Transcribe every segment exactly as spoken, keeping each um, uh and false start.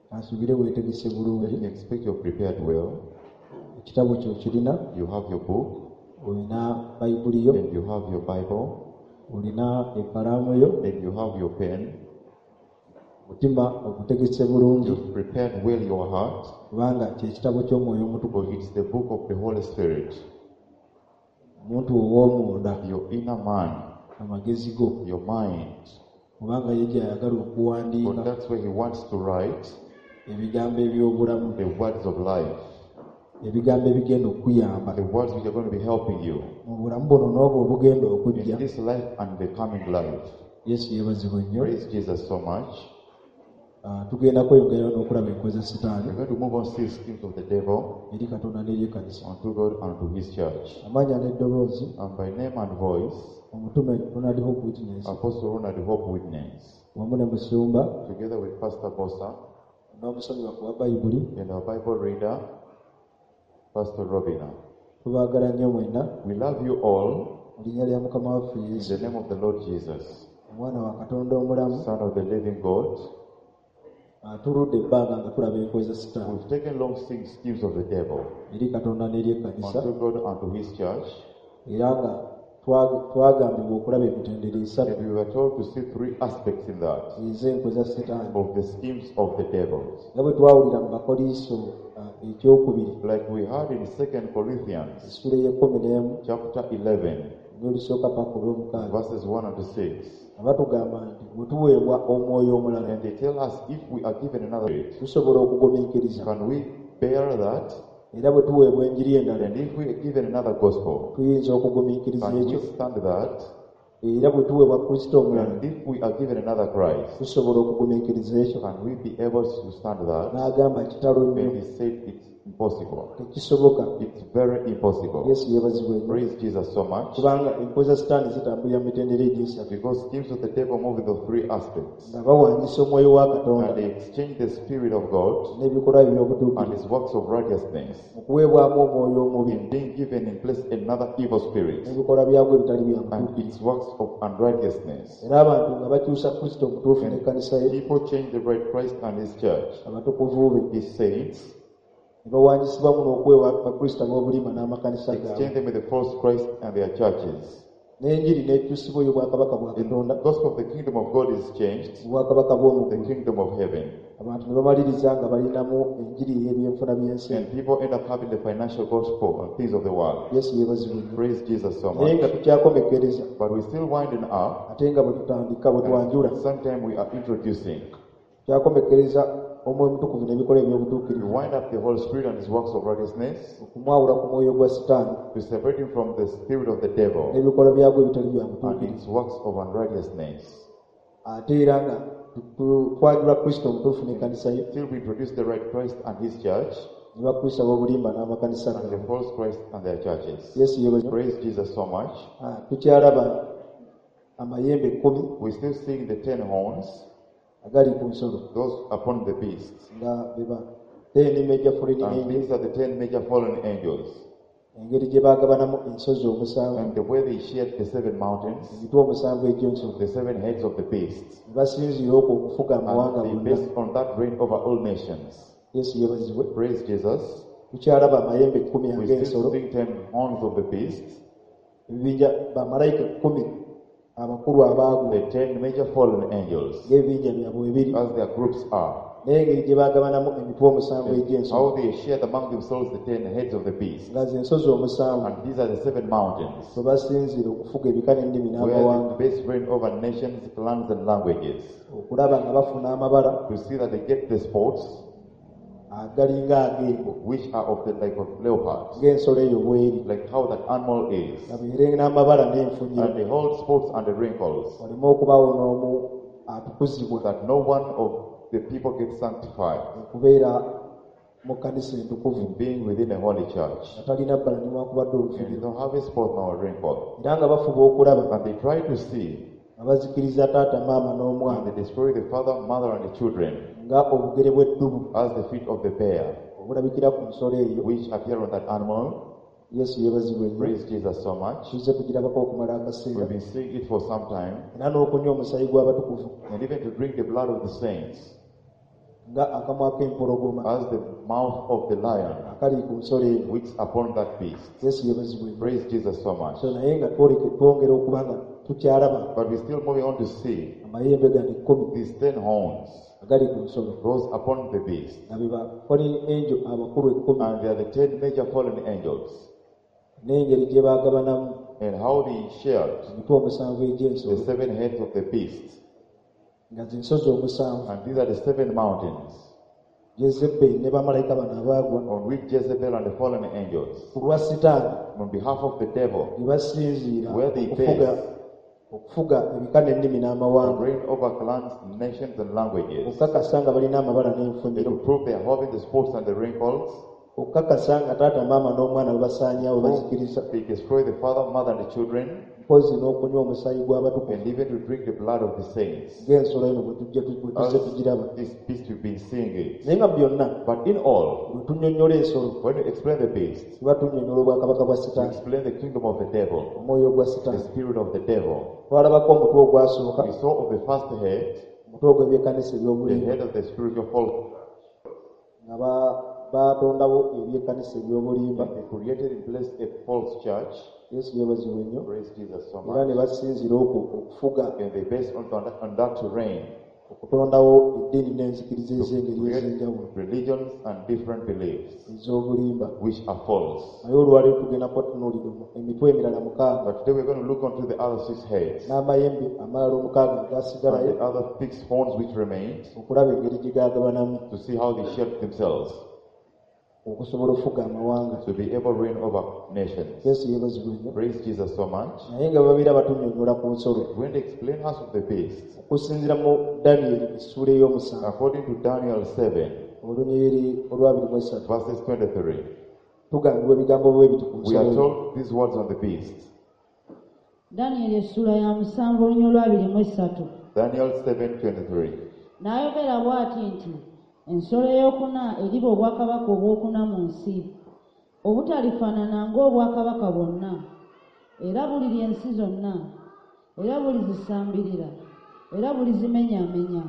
Asubire weetegese Let bulungi. me expect you're prepared well. Ekitabo kyo kirina, You have your book olina bayibuli yo, and you have your Bible olina ekkalaamu yo, and you have your pen. mutima ogutegese bulungi, You've prepared well your heart, kubanga kyekitabo ky'omwoyo omutukuvu, because it's the book of the Holy Spirit. omuntu ow'omunda, Your inner man, amagezi go, your mind. kubanga ye gy'ayagala But okuwandiika that's where he wants to write ebigambo eby'obulamu, the words of life, ebigambo ebigenda okuyamba the words which are going to be helping you mu bulamu buno n'obwo obugenda okujja. in this life and the coming life. Yesu yeebazibwe nnyo. Praise Jesus so much. Ah, tugenda kweyongerayo n'okulaba enkoza We're Setaani going to move on to see the schemes of the devil eri Katonda n'eri ekkanisa. unto God and to his church. Amanya n'eddoboozi, And by name and voice, omutume Ronald Hope Witness Apostle Ronald Hope Witness, wamu ne musumba together with Pastor Bosa n'omusomi waffe wa bayibuli, and our Bible reader, Pastor Robina. tubaagala nnyo mwenna We love you all mu linnya lya Mukama waffe in Yesu, the name of the Lord Jesus, omwana wa Katonda omulamu. Son of the living God. Atuludde ebbanga nga tulaba enkoza Setaani We've taken long seeing schemes of the devil eri Katonda n'eri ekkanisa, unto God and to his church. era nga twa- twagambibwa okulaba emitendera esatu And we were told to see three aspects in that ez'enkoza Setaani, of the schemes of the devil. nga bwe twawulira mu Bakoliiso ah, ekyokubiri Like we heard in Second Corinthians essula ey'ekkumi n'emu chapter eleven, n'olusooka paka olw'omukaaga, verses one and six. abatugamba nti bwe tuweebwa omwoyo omulala And they tell us if we are given another spirit, tusobola okugumiikiriza, can we bear that? era bwe tuweebwa enjiri endala And if we are given another gospel, tuyinza okugumiikiriza can ekyo, we stand that? era bwe tuweebwa Kristo omulala And if we are given another Christ, tusobola okugumiikiriza ekyo. can we be able to stand that? N'agamba kitalo nnyo, When he said it's impossible. tekisoboka. It's very impossible. Yesu yeebazibwe nnyo, Praise Jesus so much. kubanga enkoza Setaani zitambulira mu mitendera egy'esatu, Because schemes of the devil move in those three aspects. nga bawanyisa omwoyo wa Katonda And they exchange the Spirit of God n'ebikolwa and eby'obutuukirivu his works of righteousness mu kuweebwamu omwoyo omubi in being given in place another evil spirit n'ebikolwa byagwo ebitali bya and butuukirivu, its works of unrighteousness. era abantu nga bakyusa Kristo omutuufu n'ekkanisa ye, People change the right Christ and his church, abatukuvu be his saints, ne bawanyisibwamu n'okwewa bakristo ab'obulima n'amakanisa exchange gaabwe, them with the false Christ and their churches. n'enjiri n'ekyusibwa y'obwakabaka bwa The Katonda, gospel of the kingdom of God is changed, obwakabaka the bw'omugulu. kingdom of heaven. Abantu ne bamaliriza nga balinamu enjiri ey'ebyenfuna by'ensi. And people end up having the financial gospel and things of the world. Yesu yeebazibwe nnyo. Praise Jesus so Naye nga much. tukyakomekereza, But we're still winding up. ate nga bwe tutandika bwe twanjula, Sometimes we are introducing. tukyakomekereza omwoyo omutukuvu n'ebikolwa We eby'obutuukirivu, wind up the Holy Spirit and his works of righteousness okumwawula ku mwoyo gwa Setaani to separate him from the spirit of the devil n'ebikolwa byagwo ebitali bya and butuukirivu, its works of unrighteousness. ate era nga tu- tu- twanjula Kristo omutuufu n'ekkanisa ye, Till we introduce the right Christ and his church ne bakristo ab'obulimba n'amakanisa and the gaabwe. false Christ and their churches. Yesu yeebazibwe. Praise Jesus so much. Ah, tukyalaba amayembe ekkumi We're still seeing the ten horns, agali ku nsolo, those upon the beast. nga beba ten major foreign And angels, these are the ten major fallen angels. engeri gye baagabanamu ensozi omusanvu, And the way they shared the seven mountains, emitwe omusanvu egy'ensolo, the seven heads of the beasts. ne basinziira okwo okufuga amawanga And they gonna. based on that reign over all nations. Yesu yeebazibwe. Praise Jesus. Tukyalaba amayembe ekkumi We ag'ensolo, still see ten horns of the beast, ebibinja bamalayika ekkumi abakulu abaagwa, the ten major fallen angels, ng'ebibinja byabwe ebiri, as their groups are. naye engeri gye baagabanamu emitwe omusanvu And egy'ensolo, how they shared among themselves the ten heads of the beast. nga z'ensozi omusanvu, And these are the seven mountains, kwe basinziira okufuga ebika n'ennimi where n'amawanga, the base reign over nations, clans, and languages. okulaba nga bafuna amabala To see that they get the spots, agalinga ag'engo, which are of the like of leopards, ng'ensolo eyo bw'eri, like how that animal is. nga beere n'amabala n'enfunyiro, And they hold spots and the wrinkles, waleme okubaawo n'omu atukuzibwa that no one of the people gets sanctified okubeera mu kkanisa entukuvu, in being within a holy church. nga talina bbala newankubadde And olufubiro, they don't have a spot nor a wrinkle. era nga bafuba okulaba And they try to see, nga bazikiriza taata maama and n'omwana they destroy the father, mother, and the children, nga obugere bw'eddubu as the feet of the bear, obulabikira ku nsolo eyo. which appear on that animal. Yesu yeebazibwe nnyo. Praise Jesus so much. Tuzze kugirabako okumala akaseera, We've been seeing it for some time, era n'okunywa omusaayi gw'abatukuvu, and even to drink the blood of the saints, nga akamwa k'empologoma as the mouth of the lion, akali ku nsolo eno. which upon that beast. Yesu yebazibwe. Praise Jesus so much. So naye nga twoleke twongera okuba nga tukyalaba But we're still moving on to see amayembe gano ekkumi these ten horns, agali ku nsolo those upon the beast. nga be ba fallen angel abakulu ekkumi, And they are the ten major fallen angels. n'engeri gye baagabanamu And how they shared emitwe omusanvu the egy'ensolo seven heads of the beast. nga zensozi omusanvu And these are the seven mountains Jezebeli ne bamalayika bano abaagwa on which Jezebel and the fallen angels, ku lwa sitaani on behalf of the devil, ne basinziira where they okufuga base okufuga ebika n'ennimi to n'amawanga reign over clans, nations, and languages. okukakasa nga balina amabala They n'enfunyiro, to prove they are having the spots and the wrinkles. okukakasa nga taata maama n'omwana bwe basaanyaawo bazikiriza, They destroy the father, mother, and the children, mpozi n'okunywa omusaayi gw'abatukuvu and even to drink the blood of the saints. ng'ensolo eno bwe tujja tu- bwe tuzze tugiraba. As this beast we've been seeing it. Naye nga byonna But in all, bwe tunnyonnyola ensolo when you explain the beast, tuba tunnyonnyola obwakabaka bwa you sitaani, explain the kingdom of the devil, omwoyo gwa the sitaani. spirit of the devil. Twalabako omutwe ogwasooka, We saw of the first head, omutwe ogw'ebyekanisa the eby'obulimba, head of the spiritual folk, nga ba- batondawo ebyekanisa eby'obulimba. they created in place a false church. Yesu yeebazibwe nnyo. Praise Jesus so Era ne much. basinzira okwo okufuga, And they based on, on that to reign, okutondawo eddiini n'enzikiriza to ez'engeri create ez'enjawulo religions and different beliefs, ez'obulimba. which are false. Naye olwaleero tugenda kutunuulira emitwe emirala mukaaga But today we're going to look onto the other six heads n'amayembe amalala omukaaga and agaasigalayo, the other six horns which remained, okulaba engeri gye gaagabanamu to see how they shaped themselves okusobola okufuga amawanga. to be able to reign over nations. Yesu yeebazibwe nnyo. Praise Jesus so much. Naye nga babeera batunnyonnyola ku nsolo When they explain us of the beast, okusinziira mu Danyeri essuula ey'omusanvu according to Daniel seven, olunyiriri olwabiri mu esatu, verses twenty-three, tugambibwa ebigambo bwe biti ku we are nsolo eyo. told these words on the beast. Danyeri essula ya musanvu olunya olwabiri mu esatu. Daniel seven twenty-three. N'ayogera bw'ati nti, ensolo ey'okuna eriba obwakabaka obw'okuna mu nsi, obutalifaanana ng'obwakabaka bwonna, era bulirya ensi zonna, era bulizisambirira, era bulizimenyaamenya.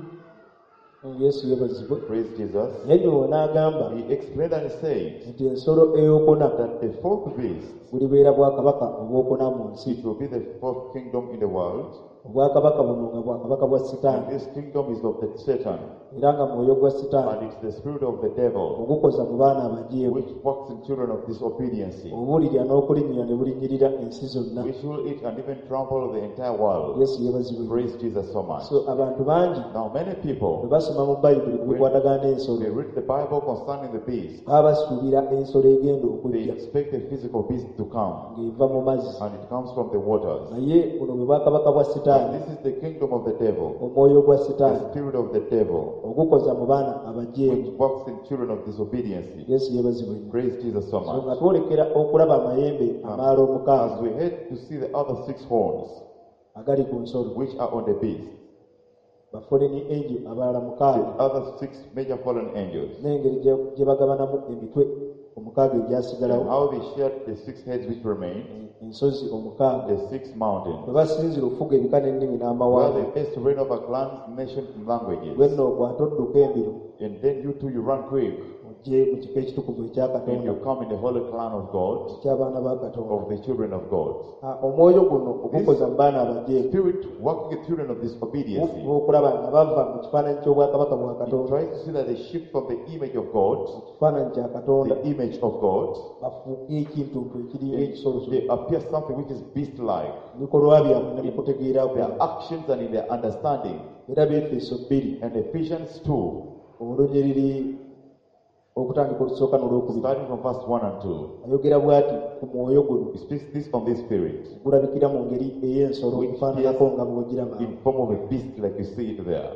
Yesu yeebazibwe. Praise Jesus. Naye gyo n'agamba He explained and said nti ensolo ey'okuna that the fourth beast, bulibeera bwakabaka obw'okuna mu nsi. it will be the fourth kingdom in the world, Obwakabaka buno nga bwakabaka bwa and sitaani, this kingdom is of the Satan, era nga mwoyo gwa sitaani and it's the spirit of the devil, ogukoza mu baana abajeemu, which works in children of disobedience, obulirya n'okulinnyira ne bulinnyirira ensi zonna. which will eat and even trample the entire world. Yesu yeebazibwe. Praise Jesus so much. So abantu bangi Now many bwe people, basoma mu bayibuli ku bikwatagana they n'ensolo, read the Bible concerning the beast, baba basuubira ensolo egenda they okujja expect the physical beast to come, ng'eva mu mazzi, and it comes from the waters. naye buno bwe bwakabaka bwa But sitaani, this is the kingdom of the devil, omwoyo gwa the sitaani spirit of the devil, ogukoza mu baana abajeemu. which works in children of disobedience. Yesu yeebazibwe nnyo. Praise Jesus so So nga much. twolekera okulaba amayembe amaala As omukaaga we head to see the other six horns, agali ku nsolo, which are on the beast, bafoleni angel abalala the mukaaga, other six major fallen angels, n'engeri gye gye bagabanamu emitwe omukaaga and egyasigalawo, how they shared the six heads which remain, ensozi omukaaga, the six mountains, bwe basinzira okufuga ebika n'ennimi where n'amawanga. they best reign over clans, nations, and languages. Gwenno okwata odduka embiro And then you too, you run quick, ojje mu kifo ekitukuvu ekya and Katonda, you come in the holy clan of God, eky'abaana ba Katonda. of the children of God. Ah, omwoyo guno ogukoza mu baana abajeemu Spirit working with children of disobedience. gufuba okulaba nga bava mu kifaananyi ky'obwakabaka bwa It Katonda, tries to see that they shift from the image of God, ekifaananyi kya Katonda, the image of God, bafuuke ekintu ekiringa and ekisoloso, they appear something which is beast-like. bikolwa byabwe ne mu kutegeera Their kwabwe. actions and in their understanding. Era Befeso bbiri And Ephesians two, olunyiriri okutandika olusooka n'olwokubiri starting from verse one and two, ayogera bw'ati ku mwoyo guno it speaks this on this spirit, gulabikira mu ngeri ey'ensolo efaananako nga bw'ogiraba. in form of a beast like you see it there.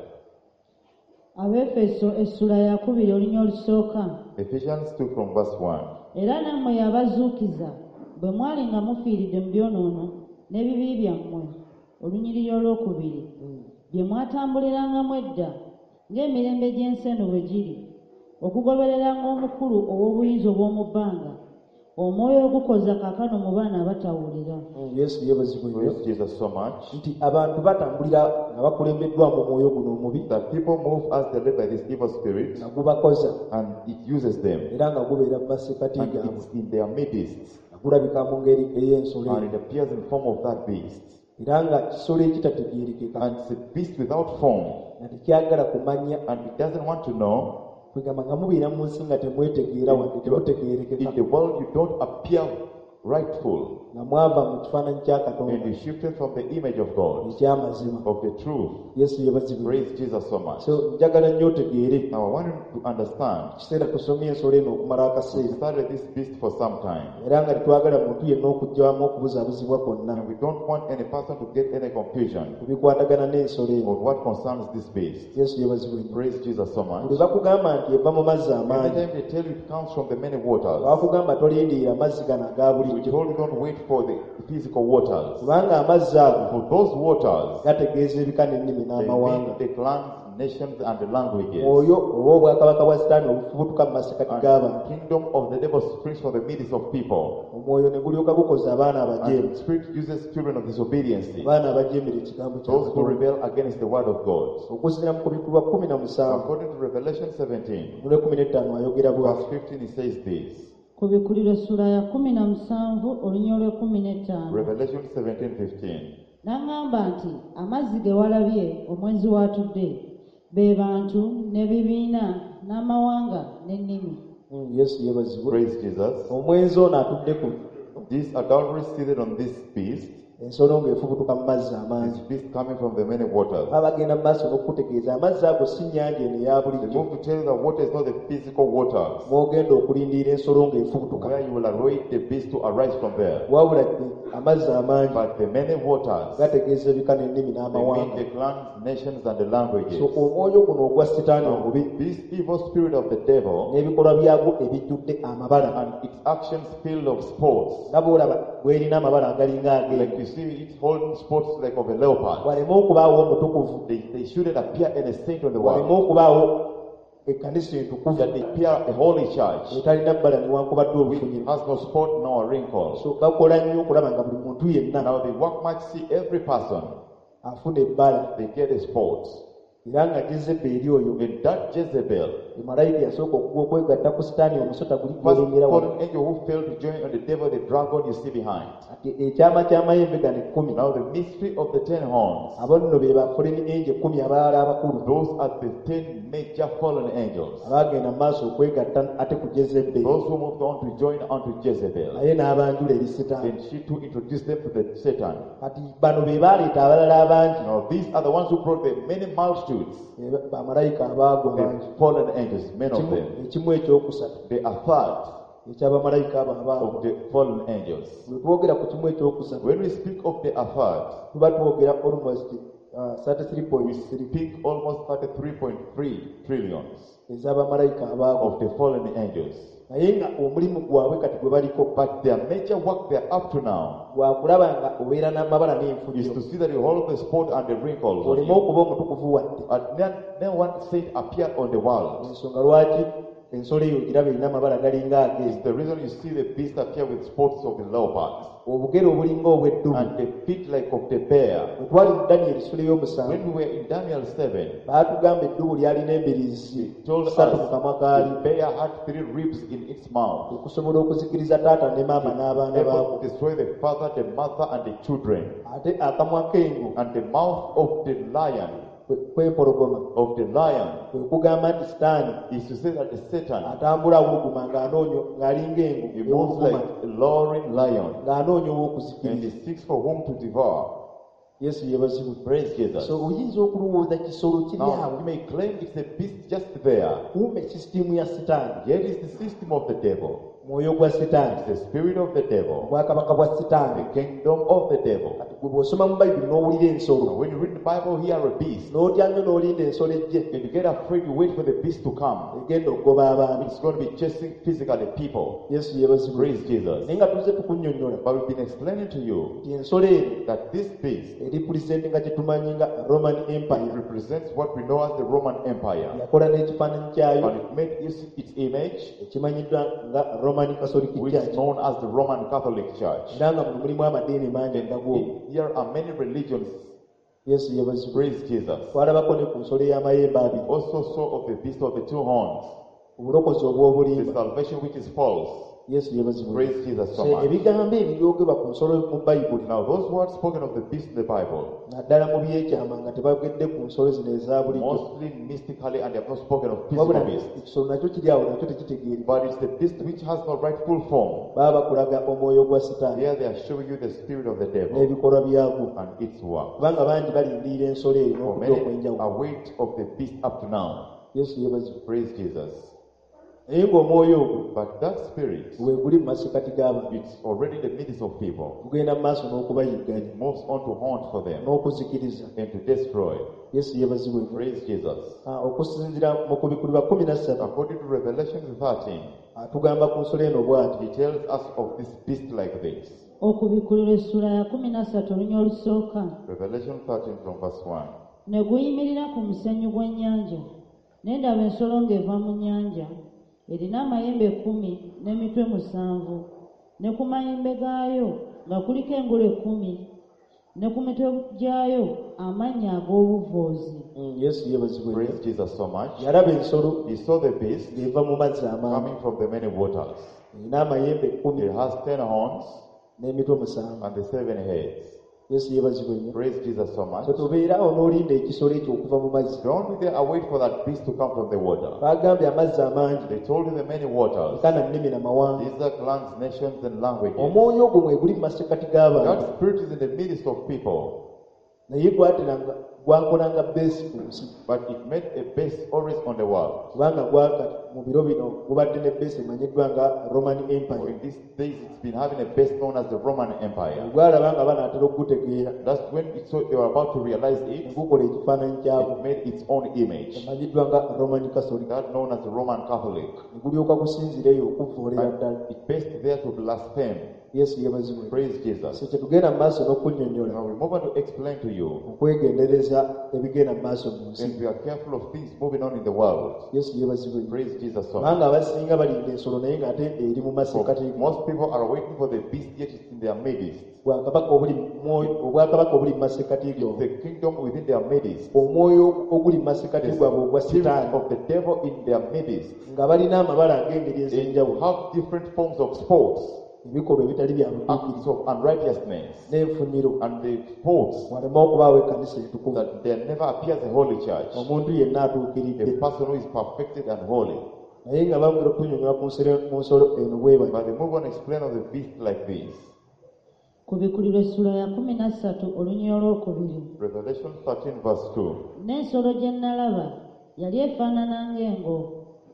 Abefeso essula yakubiri olunya olusooka. Ephesians two from verse one. Era nammwe yabazuukiza bwe mwali nga mufiiridde mu byonoono n'ebibi byammwe, olunyiriri olwokubiri, bye mwatambulirangamu edda ng'emirembe gy'ensi eno bwe giri, okugobereranga omukulu ow'obuyinza obw'omu bbanga, omwoyo ogukoza kaakano mu baana abatawulira. Mm, yesu yeebazibwe nnyo Praise Jesus so much. nti abantu batambulira nga bakulembeddwamu omwoyo guno omubi That people move as they led by this evil spirit, nga gubakoza and it uses them, era nga gubeera mu masekkati and gaabwe it's in their midst, nga gulabika mu ngeri ey'ensolo and it appears in form of that beast. era nga kisolo ekitategeerekeka And it's a beast without form, nga tekyagala kumanya and it doesn't want to know. kwegamba nga mubeera mu nsi nga temwetegeera wadde temutegeerekeka In the world, you don't appear rightful, nga mwava mu kifaananyi kya and katonda you shifted from the image of God, ekyamazima. of the truth. yesu yeebazibwe. Praise Jesus so much. So njagala nnyo otegeere Now I want you to understand. kiseera tusomye ensolo eno okumala We akaseera started this beast for some time, era nga tetwagala muntu yenna okugyamu okubuzaabuzibwa kwonna and we don't want any person to get any confusion ku bikwatagana n'ensolo eno. on what concerns this beast. yesu yeebazibwe nnyo. Praise Jesus so much. buli bakugamba nti eva mu mazzi Every amaanyi time they tell you it comes from the many waters, bakugamba tolindirira amazzi gano aga we bulijjo told you don't wait for the physical waters. kubanga amazzi ago For those waters, gategeeza ebika n'ennimi they n'amawanga. mean the clans, nations, and the languages. oyo oba obwakabaka bwa sitaani obufubutuka mu masekati And g'abantu the kingdom of the devil springs from the midst of people. omwoyo ne gulyoka gukoza abaana And abajeemu the spirit uses children of disobedience, abaana abajeemera ekigambo kya those who Katonda. rebel against the word of God. okusinziira mu kubikkulwa kumi na musanvu According to Revelation seventeen, mule kumi n'ettaano ayogera verse bwati fifteen, it says this. Kubikuliro essula ya kumi na musanvu olunya olw'ekumi n'ettaano. Revelation seventeen fifteen. N'aŋŋamba nti amazzi ge walabye omwenzi w'atudde be bantu n'ebibiina n'amawanga n'ennimi. Mm, yesu yeebazibwe. Praise Jesus. omwenzi ono atudde ku This adultery seated on this beast, ensolo ng'efubutuka mu mazzi this amangi. beast coming from the many waters. baba bagenda mu maaso n'okukutegeeza amazzi ago si nnyanja eno eya They bulijjo move to tell you that water is not the physical waters, mwogenda okulindirira ensolo ng'efubutuka where you will await the beast to arise from there. wabula amazzi amangi But the many waters, gategeeza ebika n'ennimi they mean n'amawanga. the clans, nations, and the languages. so omwoyo guno ogwa sitaani Now, omubi this evil spirit of the devil n'ebikolwa byagwo ebijjudde amabala and its actions filled of spots, nga bw'olaba bw'erina amabala agalinga like ag'engo you see it holding spots like of a leopard. waleme okubaawo omutukuvu They, they shouldn't appear any saint on the waleme world. okubaawo ekkanisa entukuvu That they appear a holy church etalina bbala newankubadde which olufunyiro. has no spot nor wrinkle. so bakola nnyo okulaba nga buli muntu yenna Now they walk much, see every person, afuna ebbala they get a spot. era nga jezebbeeri oyo In that Jezebel, emalayika yasooka okugwa okwegatta ku sitaani omusota guli first gwolengera wano fallen angel who failed to join on the devil, the dragon you see behind. ati ekyama ky'amayembe gano ekkumi Now the mystery of the ten horns, abo nno be bafoleni enje ekkumi abalala abakulu those are the ten major fallen angels. abaagenda mu maaso okwegatta ate ku jezebbeeri Those who moved on to join unto Jezebel. naye n'abanjula eri sitaani. Then she too introduced them to the Satan. kati bano be baaleeta abalala abangi Now these are the ones who brought the many multitudes, be bamalayika abaagwa bangi. the fallen angels, many of Ekimu- them. ekimu ekyokusatu They are third ekyabamalayika abo abaagwa. of the fallen angels. bwe twogera ku kimu ekyokusatu When we speak of the third, tuba twogera almost uh, thirty-three point three speak almost thirty-three point three trillions ez'abamalayika abaagwa. of the fallen angels. naye nga omulimu gwabwe kati gwe baliko But their major work they are up to now gwakulaba nga obeera n'amabala is n'enfujiro to see that you hold the spot and the wrinkles on oleme you. okuba omutukuvu wadde. And then, then one saint appeared on the world. ensonga lwaki ensolo eyo giraba erina amabala galinga It's ag'engo, the reason you see the beast appear with spots of the leopard obugere obulinga obw'eddubu. and the feet like of the bear. bwe twali mu danyeri sula ey'omusanvu When we were in Daniel seven, baatugamba eddubu lyalina embiriizi it told us ssatu mu kamwa kaali the bear had three ribs in its mouth, okusobola okuzikiriza taata ne maama n'abaana able baabo. to destroy the father, the mother, and the children. ate akamwa k'engo And the mouth of the lion, kwe- kwempologoma of the lion, kwe kugamba nti sitaani is to say that the Satan, atambula awuluguma ng'anoonya ng'alinga engo he moves ewuluguma like a roaring lion, ng'anoonya and ow'okuzikiriza. he seeks for whom to devour. yesu yeebazibwe. Praise Jesus. so oyinza okulowooza kisolo kiri Now, awo you may claim it's a beast just there, kumbe sisitimu ya sitaani, yet it's the system of the devil. mwoyo gwa sitaani, It's the spirit of the devil, obwakabaka bwa sitaani. the kingdom of the devil. kati gwe bw'osoma mu bayibuli n'owulira Now, ensolo when you read the Bible, hear a beast, n'otya nnyo n'olinda ensolo ejje and you get afraid, you wait for the beast to come. egenda okugoba abaami. It's going to be chasing physically people. yesu yeebazibwe. Praise Jesus. naye nga tuze tukunnyonnyola But we've been explaining to you nti ensolo eno that this beast, eripulisentinga kye tumanyi nga roman it empire, represents what we know as the Roman Empire. yakola n'ekifaananyi kyayo And it made its, its image ekimanyiddwa nga roman Roman Catholic which Church. is known as the Roman Catholic Church. Era nga mulimu amadiini mangi agago. There are many religions. Yesu yebazibwe. Praise Jesus. Twalabako ne ku nsolo y'amayembe abiri. Also saw of the beast of the two horns, Obulokozi obw'obulimba. the salvation which is false. Yesu yebazibwe. Praise Jesus so So, much. ebigambo ebyogerwa ku nsolo mu Bayibuli Now those words spoken of the beast in the Bible, naddala mu byekyama nga tebagedde ku nsolo zino eza bulijjo. mostly mystically, and they have not spoken of physical Wabula beasts. ekisolo nakyo kiri awo nakyo tekitegeerwa. But it's the beast which has no rightful form. Baba bakulaga omwoyo gwa Sitaani Here they are showing you the spirit of the devil n'ebikolwa byagwo. and its work. Kubanga bangi balindirira ensolo eyo For n'okujja many okwenjawulo. await of the beast up to now. Yesu yebazibwe. Praise Jesus. Naye ng'omwoyo ogwo But that spirit, we guli mu masekkati g'abantu it's already in the midst of people. gugenda mu maaso n'okubayigganya It moves on to haunt for them n'okuzikiriza. and to destroy. Yesu yebazibwe. Praise Jesus. Ah, okusinziira mu kubikulirwa kumi na ssatu According to Revelation thirteen, atugamba ku nsolo eno bw'ati. he tells us of this beast like this. okubikulirwa essula ya kumi na ssatu olunya olusooka. Revelation thirteen from verse one. Ne guyimirira ku musenyu gw'ennyanja, ne ndaba ensolo ng'eva mu nnyanja, erina amayembe ekkumi n'emitwe musanvu, ne ku mayembe gaayo nga kuliko engule ekkumi, ne ku mitwe gyayo amannya ag'obuvoozi. Mm, Yesu yebazibwe. Praise Jesus so much. Yalaba ensolo He saw the beast ng'eva mu mazzi amangi. coming from the many waters. Erina amayembe ekkumi It has ten horns n'emitwe musanvu. and the seven heads. Yesu yebazibwe nnyo. Praise Jesus so much. So tobeeraawo n'olinda ekisolo ekyo okuva mu mazzi. Don't be there and wait for that beast to come from the water. Bagambye amazzi amangi They told you the many waters. nkana nnimi na mawanga. These are clans, nations, and languages. Omwoyo ogwo mwe guli mu masekkati g'abantu That spirit is in the midst of people, naye gwateranga gwakolanga beesi ku nsi but it made a base always on the world. kubanga gwaka mu biro bino gubadde ne beesi emanyiddwa nga Roman For Empire. in these days, it's been having a base known as the Roman Empire. gwalaba nga banaatera okugutegeera That's when it, so they were about to realize ne it. gukola ekifaananyi kyagwo It made its own image. emanyiddwa nga Roman Catholic. That known as the Roman Catholic. ne gulyoka gusinzireyo okuvvoolera ddala. And it based there to blaspheme. Yesu yebazibwe. Praise Jesus. So kyetugenda mu maaso n'okunnyonnyola Now we move on to explain to you, okwegendereza ebigenda mu maaso mu nsi. and we are careful of things moving on in the world. Yesu yebazibwe. Praise Jesus so much. kubanga abasinga balinda ensolo naye ng'ate eri mu For masekkati most people are waiting for the beast, yet it's in their midst. bwakabaka obuli mu mwoyo- obwakabaka obuli mu masekkati go The kingdom within their midst. omwoyo oguli mu masekkati The gwabwe ogwa spirit sitaani of the devil in their midst. nga balina amabala ag'engeri They ez'enjawulo have different forms of sports, ebikolwa ebitali bya acts butuukirivu of unrighteousness, n'enfuniro and the sports waleme okubaawo ekkanisa entukuvu that there never appears a holy church, omuntu yenna atuukiridde a person who is perfected and holy. naye nga bamwera okunyonyola ku nsolo- ku nsolo eno bwe bati. But they move on explain of the beast like this. Kubikulirwa essula ya kumi na ssatu olunya olwokubiri. Revelation thirteen verse two. N'ensolo gye nalaba yali efaanana ng'engo,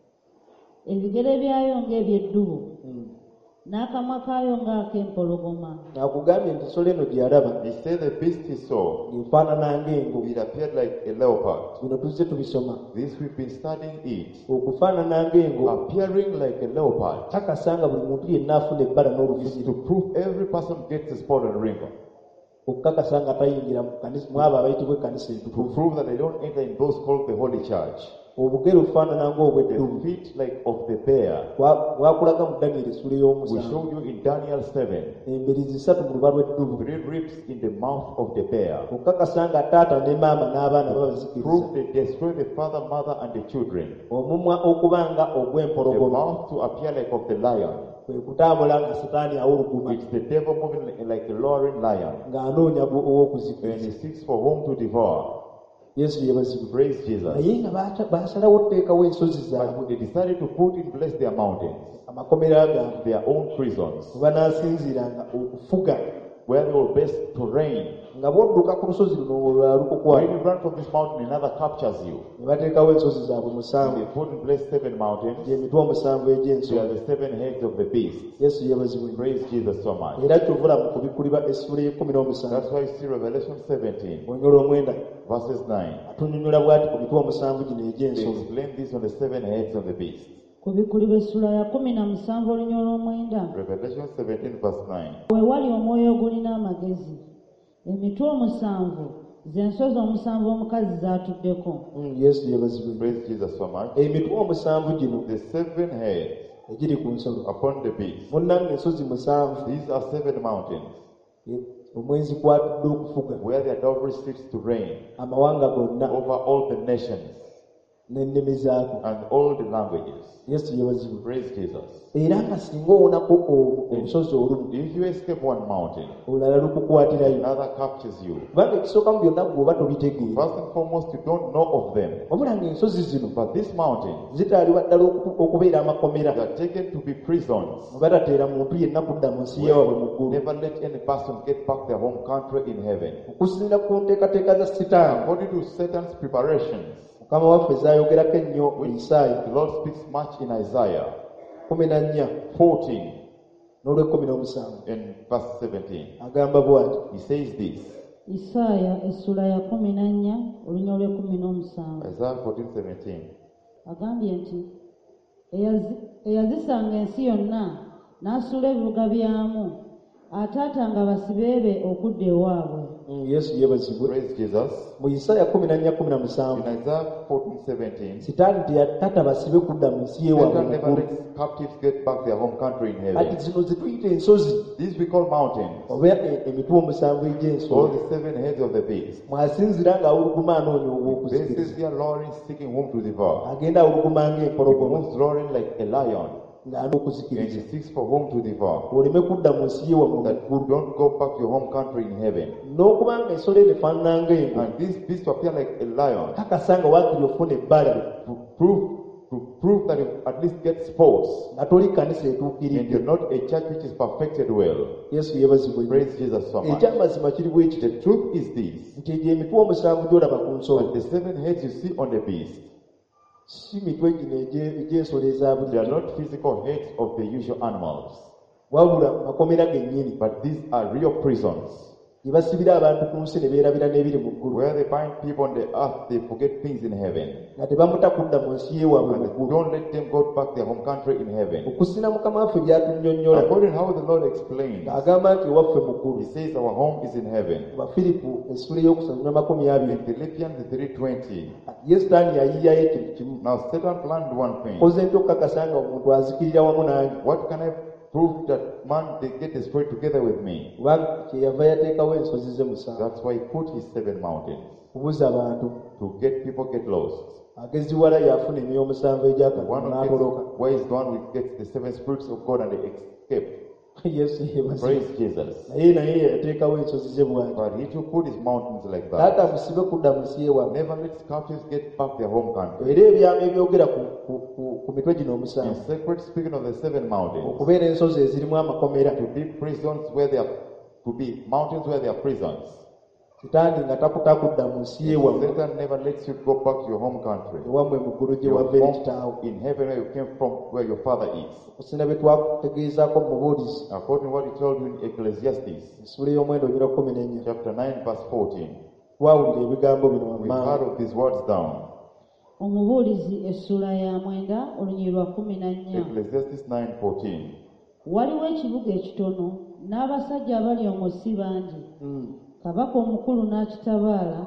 ebigere byayo ng'eby'eddubu, n'akamwa kaayo ng'ak'empologoma. Nakugambye nti ensolo eno gye yalaba He said the beast he saw, ng'efaanana ng'engo. it appeared like a leopard. Bino tuzze tubisoma. This we've been studying it. Okufaanana ng'engo Appearing like a leopard takasanga buli muntu yenna afuna ebbala is n'oluvuziro. to prove every person gets a spot and wrinkle. Okukakasa nga tayingira mu kanisa mu abo abayitibwa ekkanisa To entukuvu. prove that they don't enter in those called the Holy Church. Obugere obufaanana The ng'obw'eddubu feet like of the bear. Bwa- bwakulaga mu Danyeri essula We ey'omusanvu. showed you in Daniel seven. Embirizi ssatu mu luba lw'eddubu. Three ribs in the mouth of the bear. Okukakasa nga taata ne maama n'abaana babazikiriza. Prove they destroy the father, mother, and the children. Omumwa okuba nga The ogw'empologoma. mouth to appear like of the lion. Kwe kutambula nga Setaani awuluguma It's the devil moving like- like a roaring lion. ng'anoonya gwo And ow'okuzikiriza. he seeks for whom to devour. Yesu yebazibwe. Praise Jesus. Naye nga baata- baasalawo okuteekawo ensozi zaabwe, But they decided to put in place their mountains, amakomera gaabwe, their own prisons, we banaasinziiranga okufuga where they were best to reign. nga bw'odduka ku lusozi luno olwali When kukwala. you run from this mountain, another captures you. Ne bateekawo ensozi zaabwe And musanvu, they put in place seven mountains. gy'emitwe omusanvu They are egy'ensolo. the seven heads of the beast. Yesu yebazibwe. Praise Jesus so much. Era kyovula mu kubikulibwa essula y'ekkumi n'omusanvu That's why you see Revelation seventeen, bwonyola omwenda verses nine. atunnyonnyola bw'ati ku mitwe omusanvu gino They egy'ensolo. explain this on the seven heads of the beast. Kubikulirwa essula ya kumi na musanvu olunya olw'omwenda. Revelation seventeen, verse nine. We wali omwoyo ogulina amagezi, emitwe omusanvu z'ensozi omusanvu omukazi zaatuddeko. Mm, Yesu yebazibwe. Praise Jesus so much. Emitwe omusanvu gino The seven heads egiri ku nsolo upon the beast. munnange ensozi musanvu These are seven mountains e- omwenzi gwatudde okufuga where the adultery sits to reign amawanga gonna over all the nations n'ennimi zaako. and all the languages. Yesu yebazibwe. Praise Jesus. Era nga singa owonako o- olusozi olumu If you escape one mountain, olulala lukukwatirayo another captures you. kubanga ekisooka mu byonna gweoba tobitegeera First and foremost, you don't know of them. wabula ng'ensozi zino But these mountains, zitwalibwa ddala oku- okubeera amakomera they are taken to be prisons. mwe batateera muntu yenna kudda mu nsi yeewabwe mu ggulu Never let any person get back their home country in heaven. okusinziira ku nteekateeka za sitaani According to Satan's preparations, mukama waffe zaayogerako ennyo mu Isaaya the Lord speaks much in Isaiah kumi na nnya fourteen n'olw'ekkumi n'omusanvu and verse seventeen. agamba bw'ati He says this. isaaya essula ya kumi na nnya olunya olw'ekkumi n'omusanvu Isaiah fourteen seventeen. agambye nti "Eyazi- eyazisanga ensi yonna n'asuula ebibuga byamu ataatanga basibe be okudda ewaabwe Mm, yesu yeebazibwe Praise Jesus. mu Isaaya kumi na nnya kumi na musanvu In Isaiah fourteen seventeen, sitaani teyatata basibe kudda mu nsi yeewabwe Satan mu never ggulu lets captives get back their home country in kati heaven. zino zituyita ensozi These we call mountains, oba e- emitwe omusanvu all egy'ensolo the seven heads of the beast. mwasinzira ng'awuluguma anoonya This obw'okuzikiriza is their roaring, seeking whom to devour. agenda awuluguma He ng'empologoma moves roaring like a lion, ng'ana and okuzikiriza he seeks for whom to devour. oleme kudda mu nsi yeewabwe mu That you ggulu don't go back to your home country in heaven. n'okuba nga ensolo eno efaanana ng'engo And this beast to appear like a lion kakasa nga waakiri ofuna ebbala to prove to prove that you at least get sports, nga toli kanisa and etuukiridde. you're not a church which is perfected well. Yesu yeebazibwe nnyo. Praise Jesus so much. ekyamazima kiri bwe kiti The truth is this: nti egyo emitwe omusanvu gy'olaba ku nsolo that the seven heads you see on the beast, si mitwe gino egye- egy'ensolo eza they are bulijjo not physical heads of the usual animals, wabula makomera gennyini but these are real prisons gye basibira abantu ku nsi ne beerabira n'ebiri mu ggulu where they bind people on the earth. They forget things in heaven, nga tebamuta kudda mu nsi yeewabwe mu and ggulu. don't let them go back their home country in heaven. okusinna mukama waffe byatunnyonnyola According to how the Lord explains, ng'agamba nti ewaffe mu He ggulu says our home is in heaven. bafiripu essula ey'okusatu n'amakumi abiri In Philippians three twenty, ye sitaani yayiyayo ekintu kimu now Satan planned one thing. koze nti okukakasa nga omuntu azikirira wamu nange What can I prove that man they get destroyed together with me? kubanga kyeyava yateekawo ensozi ze musanvu That's why He put His seven mountains kubuza abantu to get people get lost. ageziwala y'afuna emyoyo omusanvu The egyakano one who n'aboloka. gets wise, the one who gets the seven spirits of God and they escape. yesu yeebazibwe. Praise Jesus. naye naye yateekawo ensozi ze bwangi But He too put His mountains like that. taata musibe kudda mu nsi yeewabwe Never let captives get back their home country. era ebyama ebyogera ku, ku, ku, ku mitwe gino In omusanvu secret, speaking of the seven mountains, okubeera ensozi ezirimu amakomera to be prisons where they are, to be mountains where they are prisons. sitaani nga takuta kudda mu nsi yeewabwe Satan never lets you go back to your home country. ewammwe mu ggulu gye Your wava eri home kitaawo in heaven where you came from, where your father is. okusinga bye twakutegeezaako mu bubuulizi According to what He told you in Ecclesiastes, essula y'omwenda onyira kumi n'ennya chapter nine, verse fourteen. twawulira ebigambo bino We wammanga heard of these words down. omubuulizi essula ya mwenda olunyiri lwa kumi na nnya Ecclesiastes nine fourteen. waliwo ekibuga ekitono n'abasajja abali omwo si bangi Mm. kabaka omukulu n'akitabaala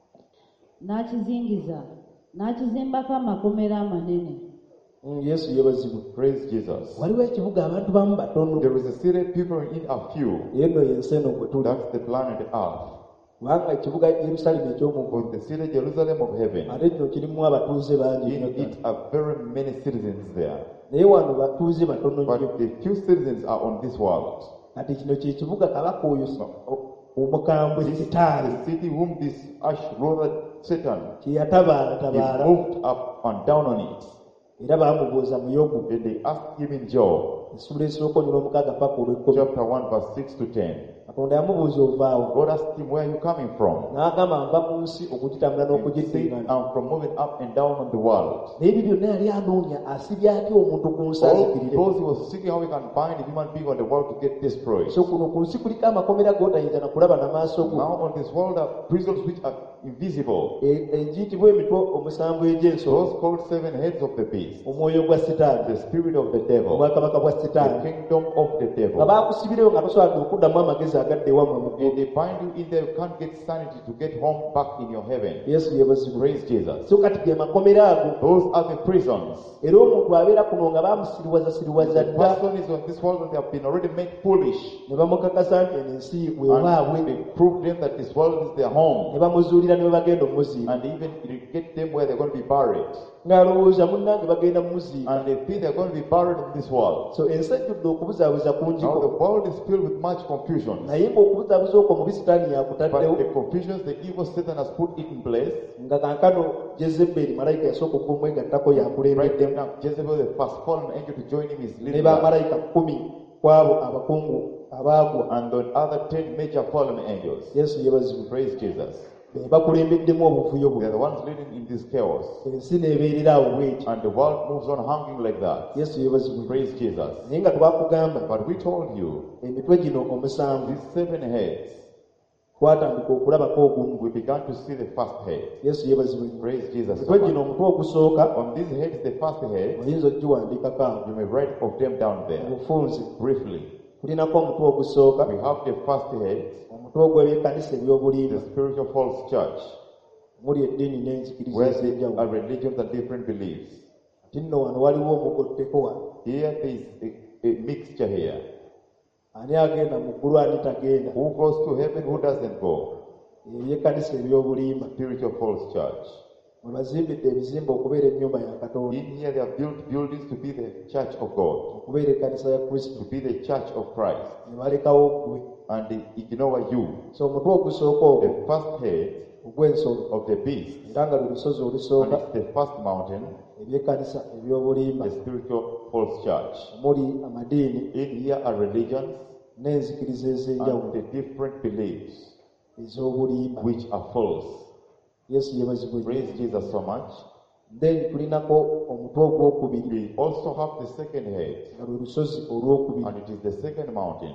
n'akizingiza n'akizimbako amakomera amanene Mm, yesu yeebazibwe. Praise Jesus. waliwo ekibuga abantu bamu batono There is a city, people in a few. eno yensi eno gwe tuli That's the planet Earth. kubanga ekibuga yerusalemu eky'omuggulu With the city Jerusalem of heaven. ate kino kirimu abatuuze bangi In nnyo it are very many citizens there. naye wano batuuze batono nnyo But the few citizens are on this world. kati kino kye kibuga kabaka oyo o- omukambwe sitaali The city whom this ash ruler Satan, kye yatabaala he tabaala moved up and down on it. era baamubuuza mu yobu And they asked him in Job, essula esooka onyula omukaaga paka olw'ekkumi chapter one, verse six to ten. katonda yamubuuza ovaawo God asked him, where are you coming from? n'agamba nva mu nsi okugitambula He said, n'okugiddiŋŋana I'm from moving up and down on the world. naye ebyo byonna yali anoonya asibye atya omuntu ku nsi All azikirire those he was seeking how he can bind a human being on the world to get destroyed. so kuno ku nsi kuliko amakomera g'otayinza na kulaba n'amaaso go Now on this world are prisons which are invisible. E- egiyitibwa emitwe omusanvu egy'ensolo Those called seven heads of the beast. omwoyo gwa sitaani The spirit of the devil. obwakabaka bwa sitaani the kingdom of the nga devil. baakusibireyo nga tosobola okuddamu amagezi agadde wammwe mu And they bind you in there, you can't get sanity to get home back in your heaven. yesu yebazibwe Praise Jesus. so kati ge makomera ago Those are the prisons. era omuntu abeera kuno nga baamusiriwaza siriwaza The dda person is on this world and they have been already made foolish. ne bamukakasa nti eno ensi wewaabwe And they prove them that this world is their home. ne bamuzuulira ne bwe bagenda omumuziika And even it get them where they're going to be buried. ng'alowooza munnange bagenda mumuziika And they think they're going to be buried in this world. so ensi ejjudde okubuzaabuza Now the kungiko world is filled with much confusion. naye ng'okubuzaabuza okwo mubi sitaani But yakutaddewo the confusions, the evil Satan has put it in place. nga kankano jezeberi malayika yasooka okumwegattako Right yakulembeddemu now, Jezebel, the first fallen angel to join him, is ne leading us. bamalayika kkumi ku abo abakungu abaagwa And the other ten major fallen angels. yesu yebazibwe Praise Jesus. be bakulembeddemu obuvuyo They're buno the ones leading in this chaos. ensi neebeerera awo bweki And the world moves on hanging like that. yesu yebazibwe Praise Jesus. naye nga twakugamba But we told you, emitwe gino omusanvu these seven heads, twatandika okulabako ogumu we began to see the first head. yesu yebazibwe Praise Jesus. emitwe gino omutwe ogusooka On these heads, the first head, oyinza ogiwandiikako awo you may write of them down there obufunze briefly. tulinako omutwe ogusooka We have the first head, omutwe ogw'ebyekanisa ebyobulimba the spiritual false church, muli eddiini n'enzikiriza where there ez'enjawulo are religions and different beliefs. ati nno wano waliwo omugotteko wano Here there is a, a mixture here. ani agenda mu ggulu ani tagenda Who goes to heaven, who doesn't go? ebyekanisa ebyobulimba Spiritual false church. mwe bazimbidde ebizimbe okubeera ennyumba ya katonda In here they have built buildings to be the church of God, okubeera ekkanisa ya kristo to be the church of Christ, ne balekawo ggwe and they ignore you. so omutwe ogusooka ogwo The first head ogw'ensolo of the beast, era nga lwe lusozi and olusooka it's the first mountain, ebyekanisa ebyobulimba the spiritual false church. omuli amadiini In here are religions n'enzikiriza ez'enjawulo and the different beliefs ez'obulimba which are false. yesu yebazibwe Praise Jesus so much. then tulinako omutwe ogwokubiri We also have the second head, nga lwe lusozi olwokubiri and it is the second mountain,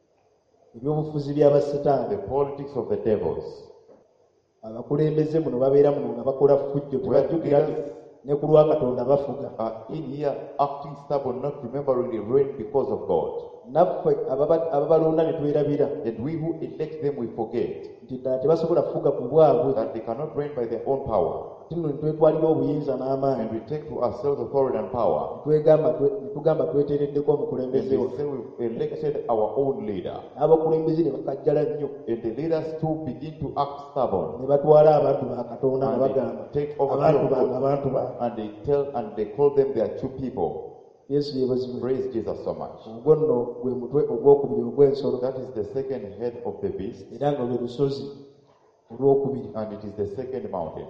ebyobufuzi by'abasitaani the politics of the devils, abakulembeze muno babeera muno nga bakola fujjo tebajjukira nti ne ku lwa katonda bafuga are in here acting stubborn, not remembering the reign because of God. naffe ababa- ababalonda ne twerabira And we who elect them, we forget nti ddala tebasobola kufuga ku bwabwe that they cannot reign by their own power. ati nno ne twetwalira obuyinza n'amaanyi And we take to ourselves authority and power. twegamba twe- ne tugamba tweteereddeko And omukulembeze we waffe say we've elected our own leader. n'abakulembeze ne bakajjala nnyo And the leaders too begin to act stubborn. ne batwala abantu ba katonda nga And bagamba they take over abantu your bange vote. abantu bange And they tell and they call them their true people. yesu yebazibwe Praise Jesus so much. ogwo nno gwe mutwe ogwokubiri ogw'ensolo That is the second head of the beast, era nga lwe lusozi olwokubiri and it is the second mountain,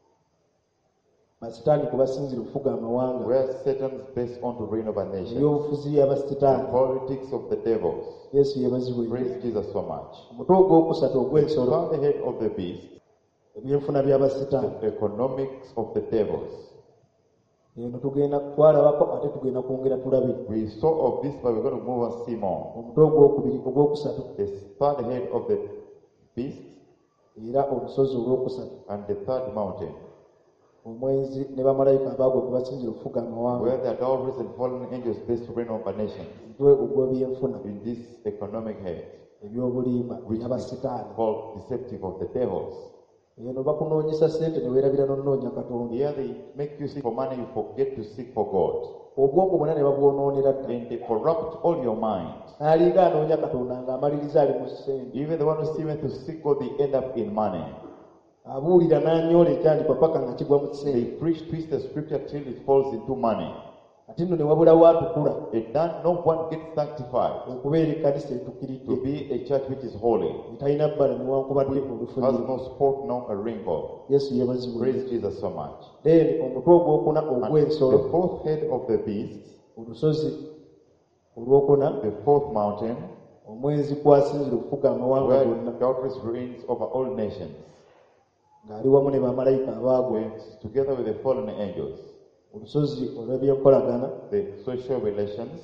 basitaani kwe basinzira okufuga amawanga where Satan is based on to reign over nations. ebyobufuzi The by'abasitaani politics of the devils. yesu yebazibwe Praise Jesus so much. omutwe ogwokusatu ogw'ensolo On the head of the beast, ebyenfuna by'abasitaani the economics of the devils. eno tugenda twalabako ate tugenda kwongera tulabe We saw of this, but we're going to move on see more. omutwe ogwokubiri ogwokusatu The third head of the beast era olusozi olwokusatu and the third mountain, omwenzi ne bamalayika abaagwe kwe basinzira okufuga amawanga where the adulteries and fallen angels based to reign over nations. omutwe ogw'ebyenfuna In this economic head, ebyobulimba which is by'abasitaani called deceptive of the devils. eno bakunoonyesa ssente ne weerabira n'onnoonya katonda Here they make you seek for money, you forget to seek for God. obwongo bwonna ne babwonoonera ddala And they corrupt all your mind. alinga anoonya katonda ng'amaliriza ali mu ssente Even the one who seemeth to seek God, they end up in money. abuulira n'anyoola ekyandikwa paka nga kigwa mu They ssente preach, twist the scripture till it falls into money. ate nno ne wabulawo atukula And then no one gets sanctified okubeera ekkanisa to etukiridde be a church which is holy, etalina bbala newankubadde has olufunire no spot, no a wrinkle. yesu yebazibwe Praise Jesus so much. then omutwe ogwokuna And ogw'ensolo the fourth head of the beast, olusozi olwokuna the fourth mountain, omwenzi kwasinzira okufuga amawanga where gonna adultery reigns over all nations, ng'ali wamu ne bamalayika abaagwe went together with the fallen angels, olusozi olw'ebyenkolagana the social relations,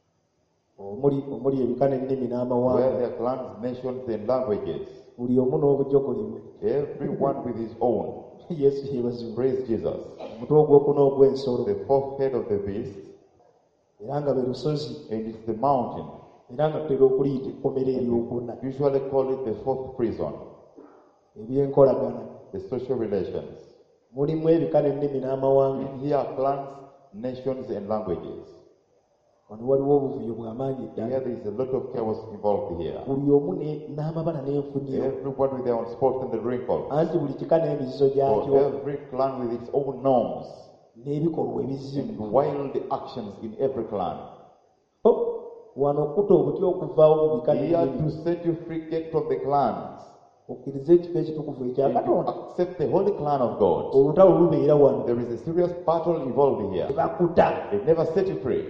omuli omuli ebika n'ennimi where n'amawanga there are clans, nations, and languages, buli omu n'obujogole bwe everyone with his own. yesu yebazibwe Praise Jesus. omutwe ogwokuna ogw'ensolo The fourth head of the beast, era nga bwe lusozi and it's the mountain. era nga tutera okuliyita ekkomera eryokuna Usually call it the fourth prison, ebyenkolagana. the social relations. Mulimu ebika n'ennimi n'amawanga. And here are clans, nations, and languages. Wano waliwo obuvuyo bw'amaanyi Here ddala. there is a lot of chaos involved here. Buli omu ne- n'amabala n'enfunyo. Everyone with their own spots and the wrinkles. Anti buli kika n'emizizo For gyakyo every clan with its own norms n'ebikolwa and ebizibu. wild actions in every clan. Oh, wano okuta obuti okuvaawo mu bika Here n'ennimi. to set you free, get from the clans Okkirize ekifo ekitukuvu ekya and to Katonda. accept the holy clan of God. Olutalo lubeera wano. There is a serious battle involved here. Tebakuta. They never set you free.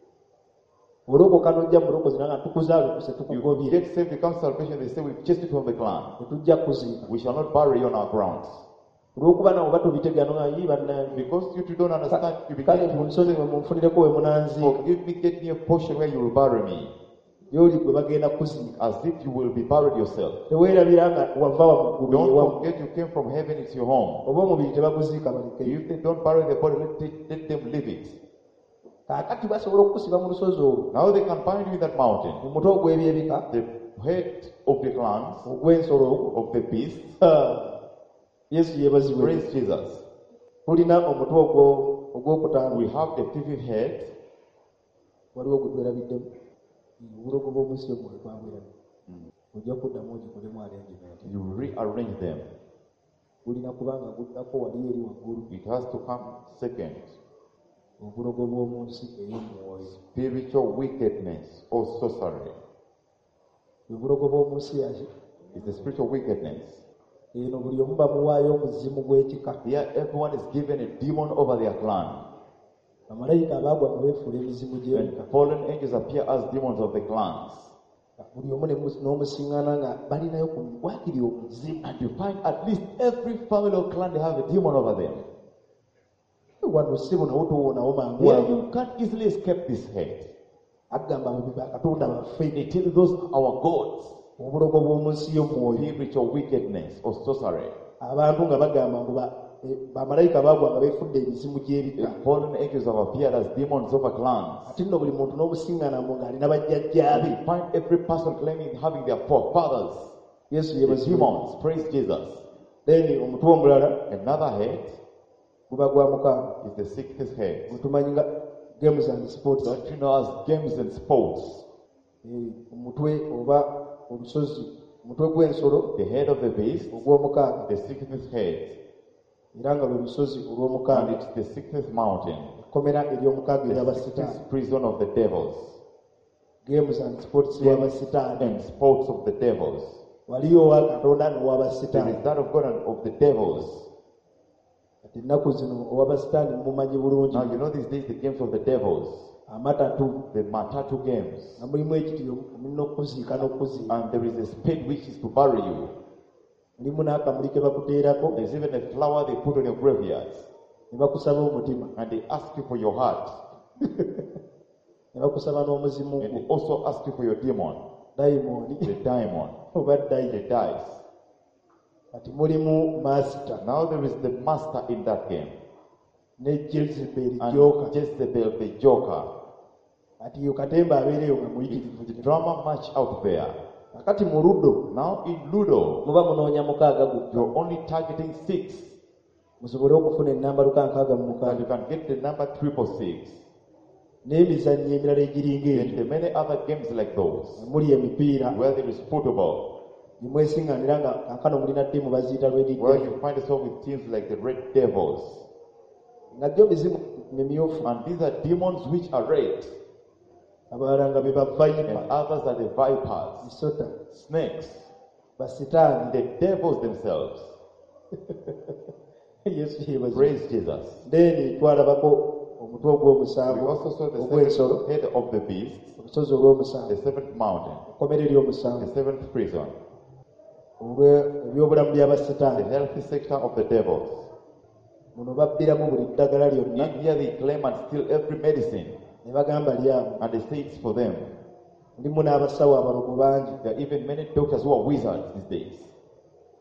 Olokoka n'ojja mu lokozi nga tukuzaalukuse You tukugobye. get saved, become salvation, they say we've chased you from the clan. Tetujja kuziika. We shall not bury you on our grounds. Olw'okuba nawe oba tobitegano nga yi bannange. Because you two don't understand, you Kale begin mu to nsonyi mwe munfunireko we munanziika. forgive me, get me a portion where you will bury me, Gy'oli gwe bagenda kuziika. as if you will be buried yourself. Teweerabira nga wava wamugulu Don't ewamu. forget you came from heaven, it's your home. Oba omubiri tebaguziika baleke. If they don't bury the body, let, it- let them leave it. Kaakati basobola okukusiba mu lusozi olwo. Now they can find you in that mountain. Mu mutwe ogw'ebyebika, The head of the clans, ogw'ensolo ogwo. of the beasts, Ah, Yesu yeebazibwe. praise Jesus. Tulina omutwe ogwo ogwokutaano. We have the fifth head. Waliwo gwe twerabiddemu. Obulogo bw'omunsi yo bwe twabweramu. Ojja kuddamu ogikolemu arrangement. You rearrange them. Bulina kubanga guddako wali eri waggulu. It has to come second. Obulogo bw'omunsi ey'omwoyo. Spiritual wickedness or sorcery. Obulogo bw'omunsi yaki? It's the spiritual wickedness. Eno buli omu bamuwaayo omuzimu gw'ekika. Here everyone is given a demon over their clan. Bamalayika abaagwa nga beefuula emizimu gy'ebika. And fallen angels appear as demons of the clans. Buli omu ne mu- n'omusiŋŋaana nga balinayo ku waakiri omuzimu. And you find at least every family or clan they have a demon over them. Wano si bunawo tuwonawo mangu Here ago. you can't easily escape this head. Agamba babi bakatonda baffe. They tell you those are our gods. Obulogo bw'omunsi y'omwoyo. Spiritual wickedness or sorcery. Abantu nga bagamba ngu ba- eh, bamalayika baagwa nga beefudde ebizimu gy'ebika. The fallen angels have appeared as demons over clans. Ate nno buli muntu n'obusiŋŋaana mbu ng'alina bajjajjaabe. You find every person claiming having their forefathers. Yesu The yeebazibwe. demons. Praise Jesus. Then omutwe omulala Another head guba gwa mukaaga. is the sixth head. Otumanyi nga games and sports. Don't you know as games and sports? Eh, omutwe oba olusozi omutwe gw'ensolo The head of the beast, ogw'omukaaga the sixth head, era nga lwe lusozi and olw'omukaaga. it's the sixth mountain, Ekkomera ery'omukaaga the ery'abasitaani. sixth prison of the devils, Games and sports w'abasitaani. and sports of the devils. Waliyo owa Katonda There n'ow'abasitaani. is that of God and of the devils. Kati ennaku zino ow'abasitaani mumanyi bulungi. Now you know these days the games of the devils, Amatatu the matatu games, nga mulimu ekitiyo mulina okuziika n'okuziika. and there is a spade which is to bury you. Mulimu n'akamuli ke bakuteerako There's even a flower they put on your graveyards, ne bakusaba omutima and they ask you for your heart, ne bakusaba n'omuzimu and gwo they also ask you for your demon, dayimooni the diamond, oba the dayimooni. dice. Kati mulimu maasita Now there is the master in that game, ne Jezeberi and joka. Jezebel the joker. Kati yo katemba abeereyo nga The muyitirivu. drama match out there. Kakati mu luddo Now in Ludo, muba munoonya mukaaga gukka you're only targeting six, musobole okufuna ennamba luka nkaaga mu and mukaaga. you can get the number triple six. N'emizannyo emirala egiringa And egyo there are many other games like those, muli emipiira where there is football, gye mwesiŋŋaanira nga kankano mulina ttiimu baziyita where lwedidde you find yourself with teams like the Red Devils. nga gyo mizimu mimyufu And these are demons which are red, abalala nga be bavayipa and others are the vipers, isota snakes, basitaani. the devils themselves. Yesu yeebazibwe. Praise Jesus. Then twalabako omutwe We ogw'omusanvu also saw the ogw'ensolo, seventh head of the beast, olusozi olw'omusanvu, the seventh mountain, ekkomera the ery'omusanvu, seventh prison, olw'ebyobulamu the by'abasitaani. healthy sector of the devils. Muno babbiramu buli ddagala lyonna In here they claim and steal every medicine, ne bagamba lyabo. and they say it's for them. Mulimu n'abasawo abalogo bangi. There are even many doctors who are wizards these days.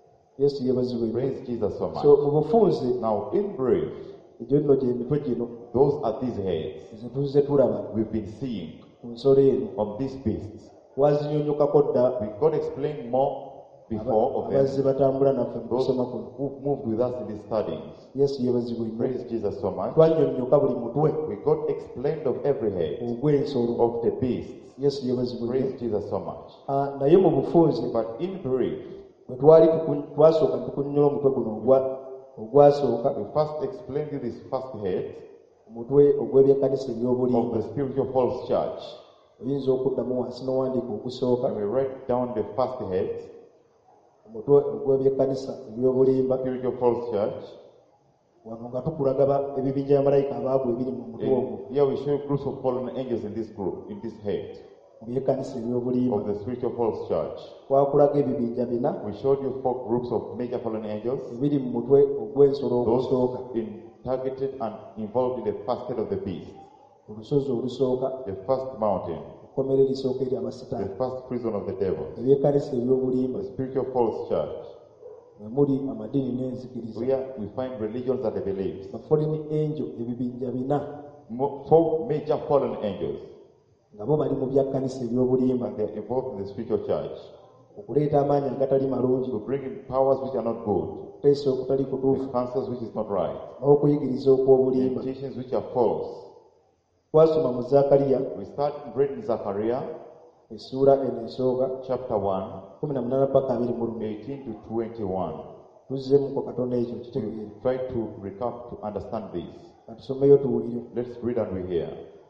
Yesu yeebazibwe. Praise Jesus so much. So mu bufunze Now, in brief, egyo nno gye mitwe gino. Those are these heads ze tuzze tulaba we've been seeing ku nsolo eno. of these beasts. Wazinyonyokako dda We got explained more before of abazze them. batambula naffe mu Those kusoma kuno. who moved with us in these studies. Yesu yeebazibwe nnyo. Praise Jesus so much. Twannyonnyoka buli mutwe We got explained of every head ogw'ensolo. of the beasts. Yesu yeebazibwe nnyo. Praise Jesus so much. Ah, naye mu bufunze But in brief, bwe twali tuku- twasooka tukunnyola omutwe guno ogwa- ogwasooka, we first explained you this first head omutwe ogw'ebyenkanisa of eby'obulimba. the spiritual false church. Oyinza okuddamu wansi n'owandiika ogusooka, And we write down the first head, omutwe ogw'ebyenkanisa eby'obulimba. spiritual false church. Wano nga tukulaga ba- ebibinja bya malayika abaagwa ebiri mu mutwe ogwo And here we show groups of fallen angels in this group, in this head mu byenkanisa eby'obulimba. of the spiritual false church. Twakulaga ebibinja bina We showed you four groups of major fallen angels, ebiri mu mutwe ogw'ensolo ogusooka. those in, targeted and involved in the first head of the beast, Olusozi olusooka, the first mountain, ekkomera erisooka eri the abasitaani. first prison of the devil, Ebyenkanisa eby'obulimba the spiritual false church. mwe muli amadiini n'enzikiriza. Where we find religions and the beliefs. Ba foreign angel ebibinja bina Mo- Four major fallen angels, nga bo bali mu byakkanisa eby'obulimba, and they are involved in the spiritual church okuleeta amaanyi agatali malungi, to bring in powers which are not good, okuteesa okutali with kutuufu, counsels which is not right, n'okuyigiriza okw'obulimba. and teachings which are false. Twasoma mu Zaakaliya We start reading Zechariah essuula eno esooka chapter one, kumi na munaana paka abiri mu lumu. eighteen to twenty-one. Tuzzeemuko katono ekyo We kitegeere. try to recap to understand this. Katusomeyo tuwulire. Let's read and we hear.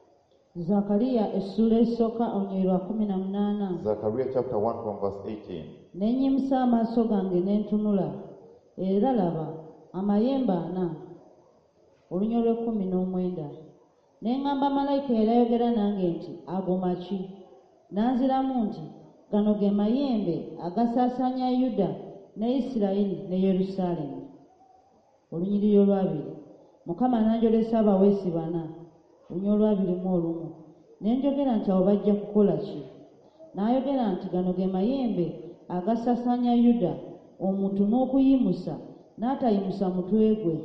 Zakariya essula esooka olunyiri lwa kumi na munaana. Zechariah chapter one from verse eighteen. Ne nnyimusa amaaso gange ne ntunula, era laba amayembe ana. Olunyiri lw'ekkumi n'omwenda. Ne ŋŋamba malayika eyali ayogera nange nti, ago maki? N'anziramu nti, gano ge mayembe agasaasaanya Yuda ne Isirayiri ne Yerusaalemi. Olunyiriri olwabiri. Mukama n'anjolesa abaweesi bana. Olunyiri olwabiri mu olumu. Ne njogera nti abo bajja kukola ki? N'ayogera nti gano ge mayembe agasaasaanya Yuda, omuntu n'okuyimusa n'atayimusa mutwe gwe.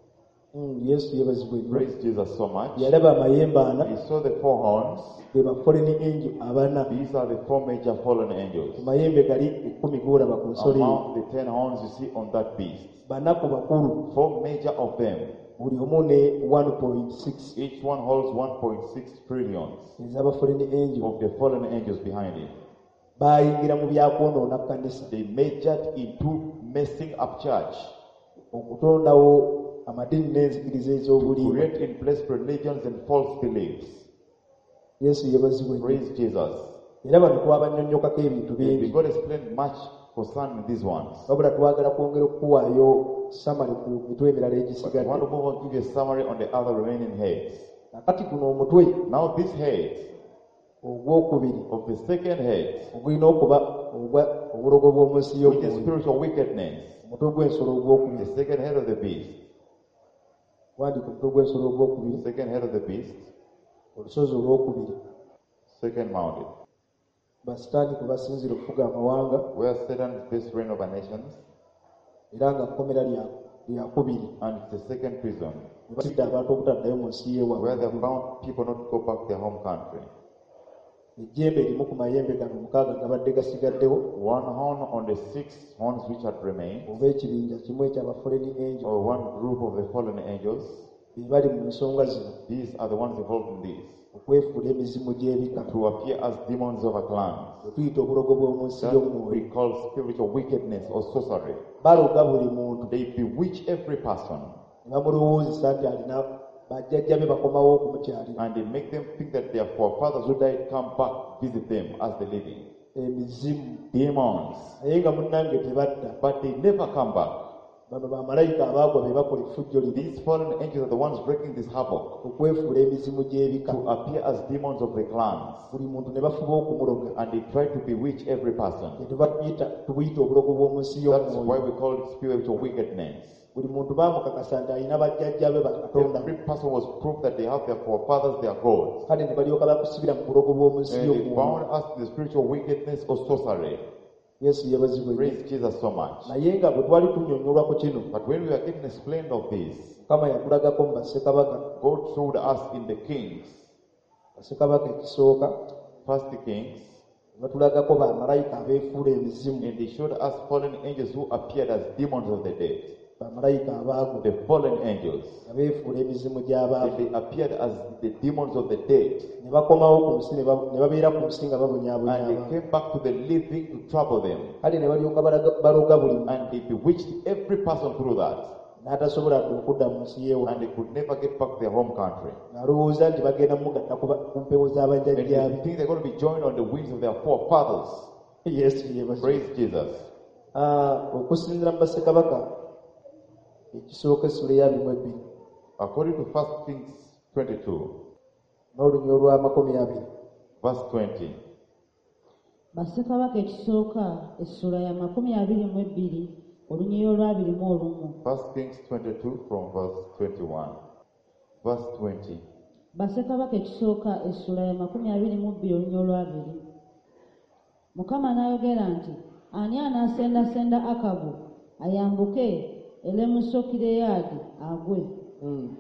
Mm, Yesu yeebazibwe nnyo. Praise Jesus so much. Yalaba amayembe ana, He saw the four horns. be ba foreign angel abana. These are the four major fallen angels. Ku mayembe gali ekkumi g'olaba ku nsolo eyo. Among the ten horns you see on that beast, Banaku bakulu, four major of them, buli omu ne one point six each one holds one point six trillions ez'aba foreign angel. of the fallen angels behind him. Baayingira mu byakwonoona kkanisa, They majored into messing up church, okutondawo amadiini n'enzikiriza to ez'obulimba. create in place religions and false beliefs. Yesu yeebazibwe nnyo. Praise Jesus. Era bano twabannyonnyokako ebintu We bingi, got explained much concerning these ones. wabula twagala kwongera okukuwaayo samali ku mitwe emirala But I egisigadde. want to move on to give you a summary on the other remaining heads. Kakati guno omutwe Now this head ogwokubiri of the second head, ogulina okuba ogwa obulogo bw'omu nsi which is y'omwoyo, spiritual wickedness, omutwe gw'ensolo ogwokubiri. the second head of the beast, Wandika omutwe gw'ensolo ogwokubiri, the second head of the beast, olusozi olwokubiri. second mountain, Basitaani kwe basinzira okufuga amawanga, where Satan is best reign over nations, era nga kkomera lya lyakubiri. and it's the second prison, Ne basidde abantu obutaddayo mu nsi where they y'ewaabwe. found people not to go back to their home country. Ejjembe erimu ku mayembe gano mukaaga gabadde gasigaddewo, One horn on the six horns which had remained, oba ekibinja kimu eky'aba foreign angel or one group of the fallen angels. be bali mu nsonga zino, These are the ones involved in this, okwefuula emizimu gy'ebika, to appear as demons of a clan. bwe tuyita obulogo bw'omu nsi That y'omwoyo. we call spiritual wickedness or sorcery. Baloga buli muntu, They bewitch every person, ne bamulowoozesa nti alina bajjajja be bakomawo okumukyalira. and they make them think that their forefathers who died come back visit them as the living. Emizimu Demons. naye nga munnange tebadda. But they never come back. Bano bamalayika abaagwa be bakola effujjo liri, These fallen angels are the ones breaking this havoc, okwefuula emizimu gy'ebika. to appear as demons of the clans. Buli muntu ne bafuba okumuloga. And they try to bewitch every person. Ne tubuyita tubuyita obulogo bw'omu nsi That's why y'omwoyo. we call it spiritual wickedness. Buli muntu baamukakasa nti alina bajjajja be bakatonda. Every person was proof that they have their forefathers, their gods. Kale ne balyoka bakusibira mu bulogo bw'omu nsi And they y'omwoyo. bound us to the spiritual wickedness or sorcery. Yesu yebazibwe. Praise Jesus so much. Naye nga bwe twali tunnyonnyolwa ku kino, But when we are getting explained of this, Mukama yatulagako mu bassekabaka. God showed us in the Kings, Bassekabaka ekisooka First Kings, batulagako bamalayika abeefuula emizimu, and He showed us fallen angels who appeared as demons of the dead. bamalayika abaagwa The fallen angels. abeefuula emizimu And gy'abaavu, they appeared as the demons of the dead. ne bakomawo ku nsi ne ba- ne babeera ku nsi nga babonyaabonya And they abantu. came back to the living to trouble them. Kale ne balyoka balaga- baloga buli muntu, And they bewitched every person through that. n'atasobola dde okudda mu nsi yeewa, And they could never get back to their home country. ng'alowooza nti bagenda mugatta ku ba- ku mpewo And z'abajjajjaabe. they think they're going to be joined on the wings of their forefathers. Yesu yeebazibwe. Praise Jesus. Ah, okusinziira mu bassekabaka ekisooka essula ey'abimu ebbiri According to First Kings twenty-two, n'olunywa olw'amakumi abiri, verse twenty. bassekabaka ekisooka essula ya makumi abiri mu ebbiri olunyeyo olwabiri mu olumu. First Kings twenty-two from verse twenty-one. Verse twenty. bassekabaka ekisooka essula ya makumi abiri mu bbiri olunyeyo olwabiri. Mukama n'ayogera nti, ani anaasendasenda Akabu ayambuke e Lemusokireyaadi agwe? Mm.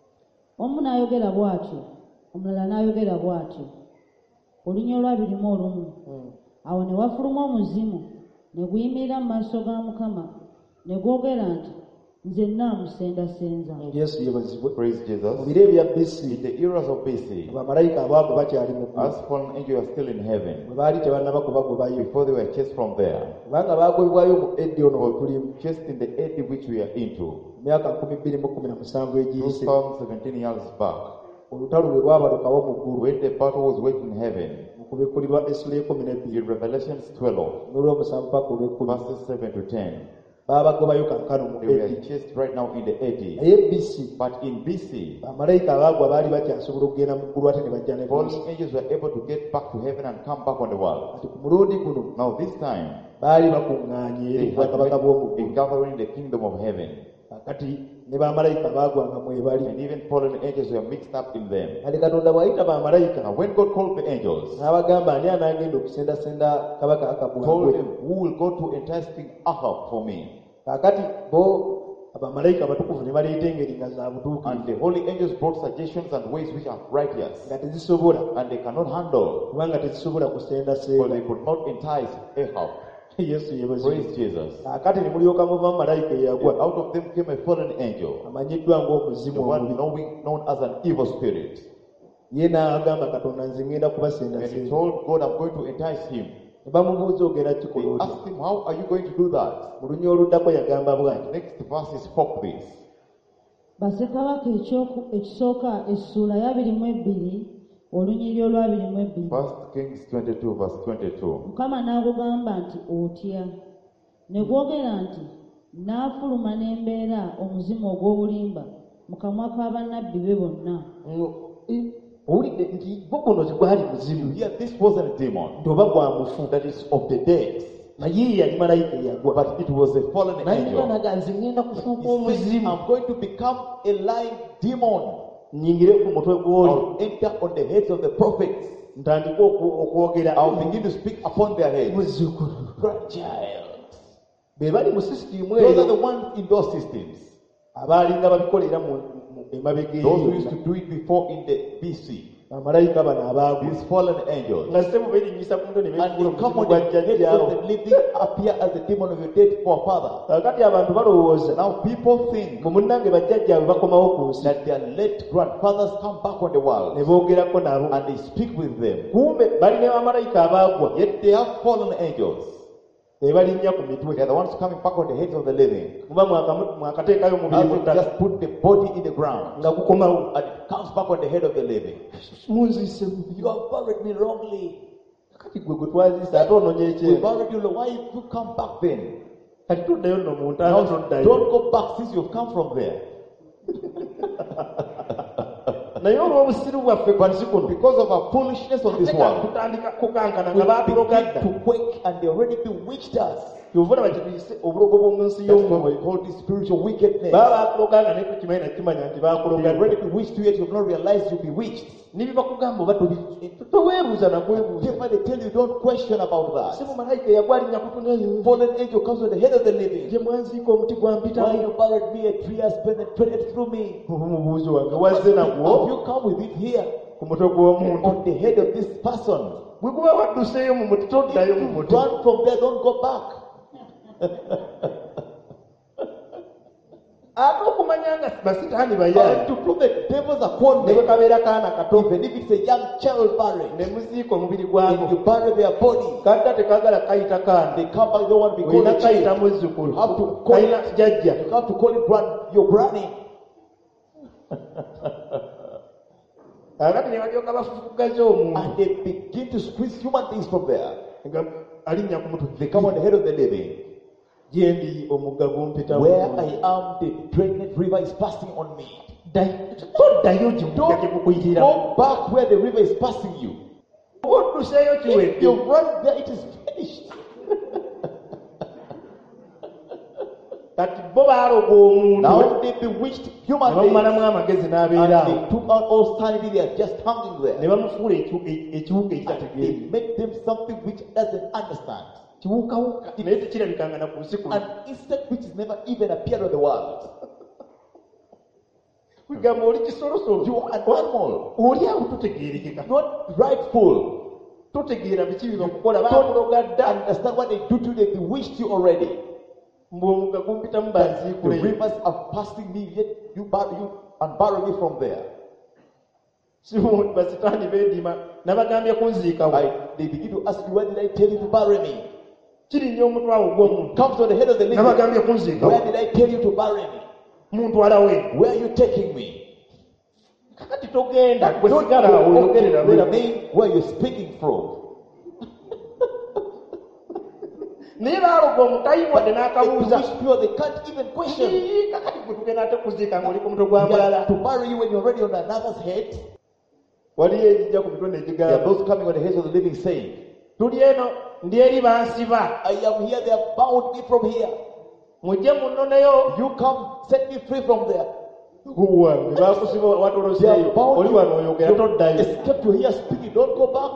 Omu n'ayogera bw'atyo, omulala n'ayogera bw'atyo. Olunyeyo olwabiri mu olumu. Mm. Awo ne wafuluma omuzimu ne guyimirira mu maaso ga Mukama ne gwogera nti, nze nnaamusendasenza. Yesu yeebazibwe. Praise Mu Jesus. biro ebya B C, In the eras of B C, bamalayika abaagwa bakyali mu ggulu, as fallen angels are still in heaven, bwe baali tebannaba kubagobayo, before they were chased from there, kubanga baagobebwayo mu eddi ono we tulimu, chased in the age which we are into, emyaka nkumi bbiri mu kkumi na musanvu egiyise, two thousand seventeen years back, olutalo lwe lwabalukawo mu ggulu, when the battle was waged in heaven, mu kubikkulirwa essula ekumi n'ebbiri in Revelations twelve, n'olw'omusanvu paka olw'ekkumi, verses seven to ten, baabagobayo kankano mu they were eddi. chased right now in the age. Naye B C, But in B C, bamalayika abaagwa baali bakyasobola okugenda mu ggulu ate ne bajja ne ku nsi. fallen angels were able to get back to heaven and come back on the world. Kati ku mulundi guno Now this time, baali bakuŋŋaanye eri they had bwakabaka bw'omu a ggulu, gathering in the kingdom of heaven. kati ne bamalayika baagwanga mwe bali. And even fallen angels were mixed up in them. Kati Katonda bw'ayita bamalayika Now when God called the angels, n'abagamba ani anaagenda okusendasenda kabaka Akabu told agwe. them, who will go to entice King Ahab for me? Kaakati bo abamalayika abatukuvu ne baleeta engeri nga za And butuukirivu the holy angels brought suggestions and ways which are righteous. nga tezisobola, And they cannot handle, kubanga tezisobola for kusendasenda. they could not entice Ahab. Yesu yeebazibwe. Praise Jesus. Kaakati ne mulyoka muva malayika And eyagwa out of them came a fallen angel, amanyiddwa the ng'omuzimu one omubi. knowing, known as an evil spirit. Ye n'agamba Katonda nze ngenda And he kubasendasenda. told God, I'm going to entice him. Ne bamubuuza ogenda They kikola otya? asked him, how are you going to do that? Mu lunya oluddako yagamba bw'ati, Next verse he spoke this. bassekabaka ekyoku- ekisooka essula y'abiri mu ebbiri olunyiri olwabiri mu ebbiri. First Kings twenty-two verse twenty-two. Mukama n'agugamba nti otya, ne gwogera nti naafuluma n'embeera omuzimu ogw'obulimba mu kamwa k'abannabbi be bonna. ngo, "Eh, owulidde nti gwo guno tegwali muzimu, Yeah, this wasn't a demon. nti oba gwa mufu, That is of the dead. naye yali malayika eyagwa." But it was a fallen naye angel. naga nze ngenda kufuuka He said, omuzimu, I'm going to become a lying demon. nnyingire ku mutwe gw'oli, I'll enter on the heads of the prophets. ntandike okwo- okwogera I'll begin to speak upon their heads. muzzukulu. Grandchild. Be bali mu sisitimu Those are eyo the ones in those systems. abaalinga babikolera mu mu- emabega Those who used eyo, to do it before in the B C. bamalayika bano abaagwa These fallen angels. nga ssebo berinnyisa ku mutwe ne And beefuula they come omuzimu on gwa the heads of jjajjaawo. the living, appear as the demon of your dead forefather. Kaakati abantu balowooza Now people think mu munnange bajjajjaabwe bakomawo ku nsi that their late grandfathers come back on the ne world boogerako nabo, and they speak with them. kumbe balina bamalayika abaagwa Yet they have fallen angels. be balinnya ku They mitwe, are the ones coming back on the heads of the living. muba mwakamu- mwakateekayo omubiri As mu they ttaka just put the body in the ground nga gukomawo. and it comes back on the head of the living. Munziise You have buried me wrongly. kati gwe gwe twaziise ate ononye We ekyeru, buried you. Why you you come back then? kati tuddayo nno mu ntaana Now toddayo. don't go back since you've come from there. Naye olw'obusiru bwaffe ku nsi kuno Because of our foolishness of this Teka world, tutandika kukankana we nga baatulogadda. begin to quake and they already bewitched us. kyovula bakituyise obulogo bw'omu nsi That's what we y'omwoyo call this spiritual wickedness. baba bakuloganga naye tukimanyi nakimanya nti They bakuloga already bewitched you yet you have not realized you've bewitched. ne bibakugamba oba toweebuuza nakwebuuza Whatever they tell you, don't question about that. si mumalayika eyagwalinnya kutunayo Fallen angel comes to the head of the living. gye mwanziika omuti Why gwampitamu you buried me? A tree has penetrated through me. omubuuzo wange wazze Have nagwo you come with it here ku mutwe gw'omuntu on the head of this person? bwe guba wadduseeyo mu muti toddayo mu You muti run from there, don't go back. ate okumanya nga basitaani And bayaayi to prove the devils are called ne bwe men, kabeera kaana kato even if it's a young child buried, ne muziika omubiri and gwago you bury their body, kadda tekagala kayita kaana they come back, they don't want to be called olina a kayita child. muzzukulu You have to call kalina it, jjajja you have to call it grand, your granny. akati ne balyoka bafufugaza omuntu And they begin to squeeze human things from there. nga alinnya ku mutwe They come on the head of the living. gye ndi omugga gumpita Where I am, the pregnant river is passing on me. toddayo gyemugga gye gukuyitira Go back where the river is passing you. oba odduseeyo If kiwedde you run there, it is finished. kati bo baaloga omuntu Now they bewitched ne human beings. bamumalamu amagezi n'abeera And awo they took out all sanity, they are just hanging ne there. bamufuula ekiwu- e- ekiwuka And ekitategeera they make them something which doesn't understand. kiwukawuka naye tekirabikanga na ku nsi kuno An insect which has never even appeared on the world. kugamba oli kisolosolo You are an animal, oli awo totegeerekeka not rightful. totegeera biki biba kukola Don't baakuloga dda understand what they do to you, they bewitched you already. mbu omugga gumpitamu The banziikuleyo rivers are passing me, yet you bury you and bury me from there. si basitaani beedima nabagambye kunziikawo I, they begin to ask you, where did I tell you to bury me? kirinnya omutwe awo gw'omuntu Comes on the head of the living. nabagambye kunziikawo Where did I tell you to bury me? muntwala we Where are you taking me? kakati togenda gwe Don't sigala awo go, oyogerera okay, beera remain where you're speaking from. naye baaloga omutayi wadde They n'akabuuza wish pure, they can't even question. Ii, kakati gwe tugenda ate kuziika ng'oli ku mutwe gwa Yeah, mulala to bury you when you're already on another's head. waliyo ejijja ku mitwe There are negigamba those coming on the heads of the living saying, tuli eno ndi eri bansiba I am here, they have bound me from here. mujje munnoneyo You come, set me free from there. wange bakusiba They are watoloseeyo bound oli wano oyogera you. toddayo Escape, you're here speaking, don't go back.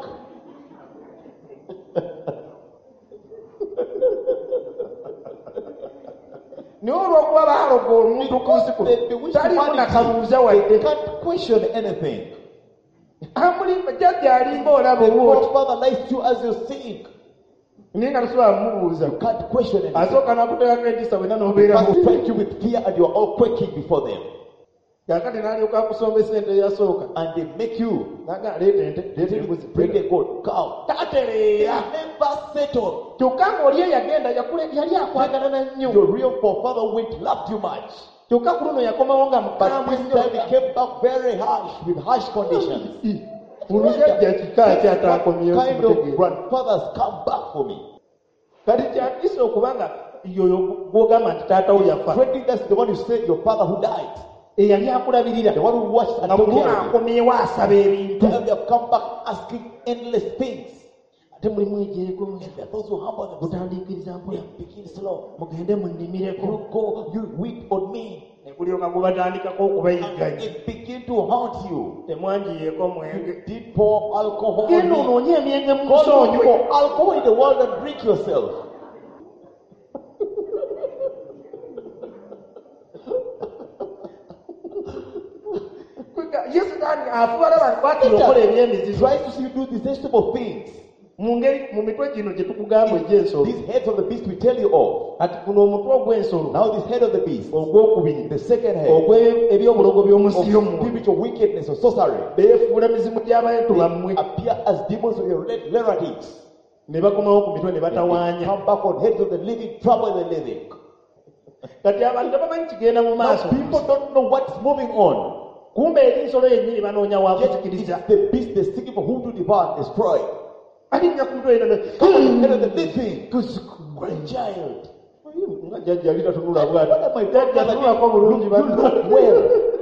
naye olw'okuba baaloga omuntu ku nsi kuno They bewitch taliimu nakabuuza humanity. They wadde can't question anything. amulimba jjajja alinga olaba The obwoti Godfather lies to you as you sing. naye nga tosobola mumubuuza You can't question anything. asooka n'akuteekako entisa wena They n'obeeramu must strike you with fear and you are all quaking before them. kakati n'alyoka akusomba esente eyasooka And they make you, naga leeta ente they leeta tell you, embuzi bring a goat, cow. They tatereera never settle. kyokka ng'oli eyagenda yakule- yali akwagala na nnyo Your real forefather went loved you much. kyokka ku luno yakomawo nga But mukambwe this time he came back very harsh, with harsh conditions. olujajja kika ki ataakomyeyo Kind of kumutegeera grandfathers come back for me. kati kyakisa okuba nga yoyo gwogamba nti taatawo yafa Threatening, that's the one who said your father who died. eyali akulabirira The one who watched and nga took muluno care of you. akomyewo asaba ebintu Now they have come back asking endless things. ate mulimu ejeeko And there are those who humble themselves. mutandiikiriza mpola They begin slow. mugende munnimireko You go, you weep on me. ne kulyoka gubatandikako okubayigganya And it begin to haunt you. temwanjiyeeko mwenge You did pour alcohol on genda me. onoonye emyenge mu Go look nsonywe for alcohol in the world and drink yourself. yesu kandi afuba abantu bakiri okukola ebyemizizo Tries to see you do detestable things. mu ngeri mu mitwe gino gye tukugamba egy'ensolo These heads of the beast we tell you of. ati guno omutwe ogw'ensolo Now this head of the beast, ogwokubiri the second head, ogw'ebyobulogo by'omu nsi of y'omuntu spiritual wickedness or sorcery, beefuula mizimu gy'abantu they bammwe appear as demons of your relatives. ne bakomawo ku mitwe ne They batawaanya come back on heads of the living, trouble the living. kati abantu tebamanyi kigenda mu maaso Now people don't know what's moving on. kumbe eri nsolo yennyini banoonya Yet wakuzikiriza it's the beast they're seeking for whom to devour and destroy. alinnya ku mutwe eno Come on, head of the living, great child. nga jjajja ali tatunula bwati What am I jjajja tunulako bulungi You banno look well.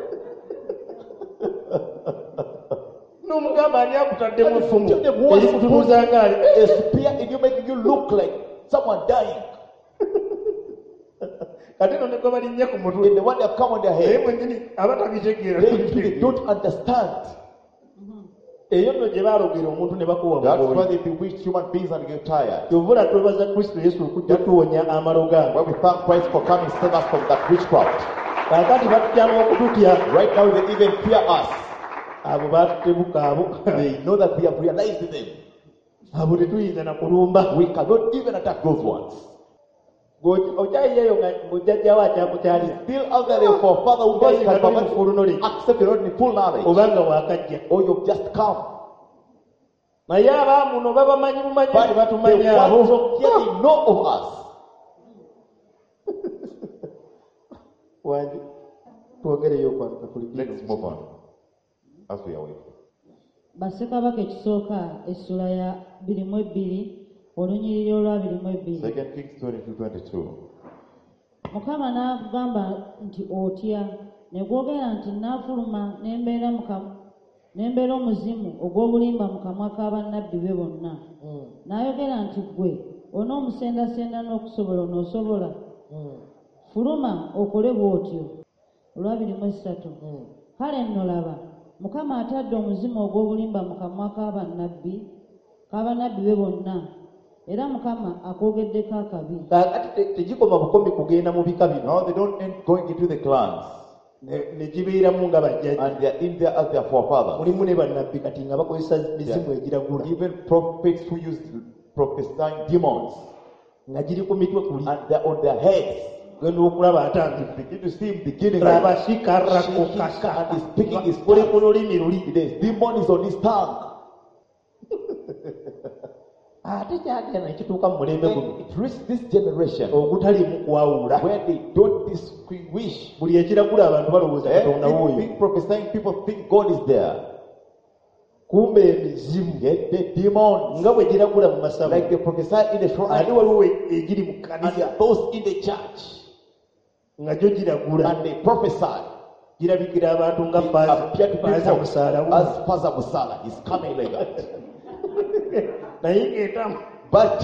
n'omugamba ani akutaddemu effumu Tell them what's erikutunuuza ngaali a spear in you, making you look like someone dying. kati no ne gwe balinnye ku mutwe And the one that come on their naye head, mwennyini abatabitegeera they, they don't understand. eyo nno gye baalogera omuntu ne bakuwa That's why mwoyo they bewitch human beings and get tired. kyovula twebaza kristo yesu okujja tuwonya amalo gaabo When we thank Christ for coming to save us from that witchcraft. kaakati batutya n'okututya Right now they even fear us. abo baatutebuka abo They know that we have realized them. abo tetuyinza na kulumba We cannot even attack those ones. okyayiyeyo nga ng'ojjajjawo akyakukyalira Still out there for Father who guys can permit accept the Lord in full knowledge. obanga waakajja Or you've just come. naye abaamuno babamanyi bumanyi But nti the batumanya ones abo from here they know of us. wangi twogereyo okwanuka kuli Let's move on. As we are waiting. Bassekabaka ekisooka essula ya bbiri mu ebbiri olunyiriri olwa bbiri mu ebbiri. Second Kings twenty-two twenty-two. Mukama n'agamba nti otya ne gwogera nti naafuluma ne mbeera muka- ne mbeera omuzimu ogw'obulimba mu kamwa k'abannabbi be bonna. N'ayogera nti ggwe onoomusendasenda n'okusobola onoosobola. Fuluma okole bw'otyo. Olwa bbiri mu esatu. Kale nno laba Mukama atadde omuzimu ogw'obulimba mu kamwa k'abannabbi k'abannabbi be bonna. Era Mukama akwogeddeko akabi. kaakati te- tegikoma bukomi kugenda mu bika bino Now they don't end going into the clans. ne ne gibeeramu nga bajjajja And they are in there as their forefathers. mulimu ne bannabbi kati nga bakozesa mizimu egiragula Even prophets who use prophesying demons. nga giri ku mitwe kuli And they're on their heads. genda okulaba atanzi You begin to see him beginning laba like shikarako shaking and he's speaking his kuli tongue. ku lulimi luli The demon is on his tongue. ate kyagenda nekituuka mu mulembe guno Then it reached this generation ogutalimu kwawula where they don't distinguish. buli ekiragula abantu balowooza katonda wuuyo Everything prophesying, people think God is there. kumbe emizimu Yet the demons, nga bwe giragula mu masabu like they prophesy in the ate shrine, waliwo egiri mu and kanisa there are those in the church, nga gyo giragula and they prophesy. girabikira abantu nga They faaza appear to faaza people musaalawo as Father Musala. He's coming like that. naye ng'etamu But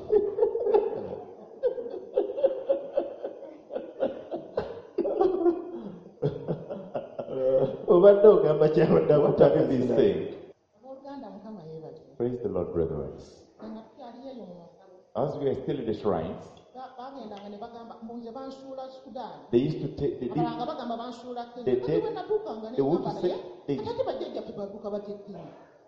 obadde ogamba kyabadde what have you been saying? Abooluganda Mukama yeebale. Praise the Lord, brethren. Nga tukyali eyo mu masabo. As we are still in the shrines, Ba- Baagendanga ne bagamba mbu nze bansuula Sudaani. they used to take, they did, Abalala nga bagamba bansuula Kenya. They Kati did- bwe natuukanga ne they would ngamba say- naye they- ate bajjajjaffe baduuka batya e Kenya.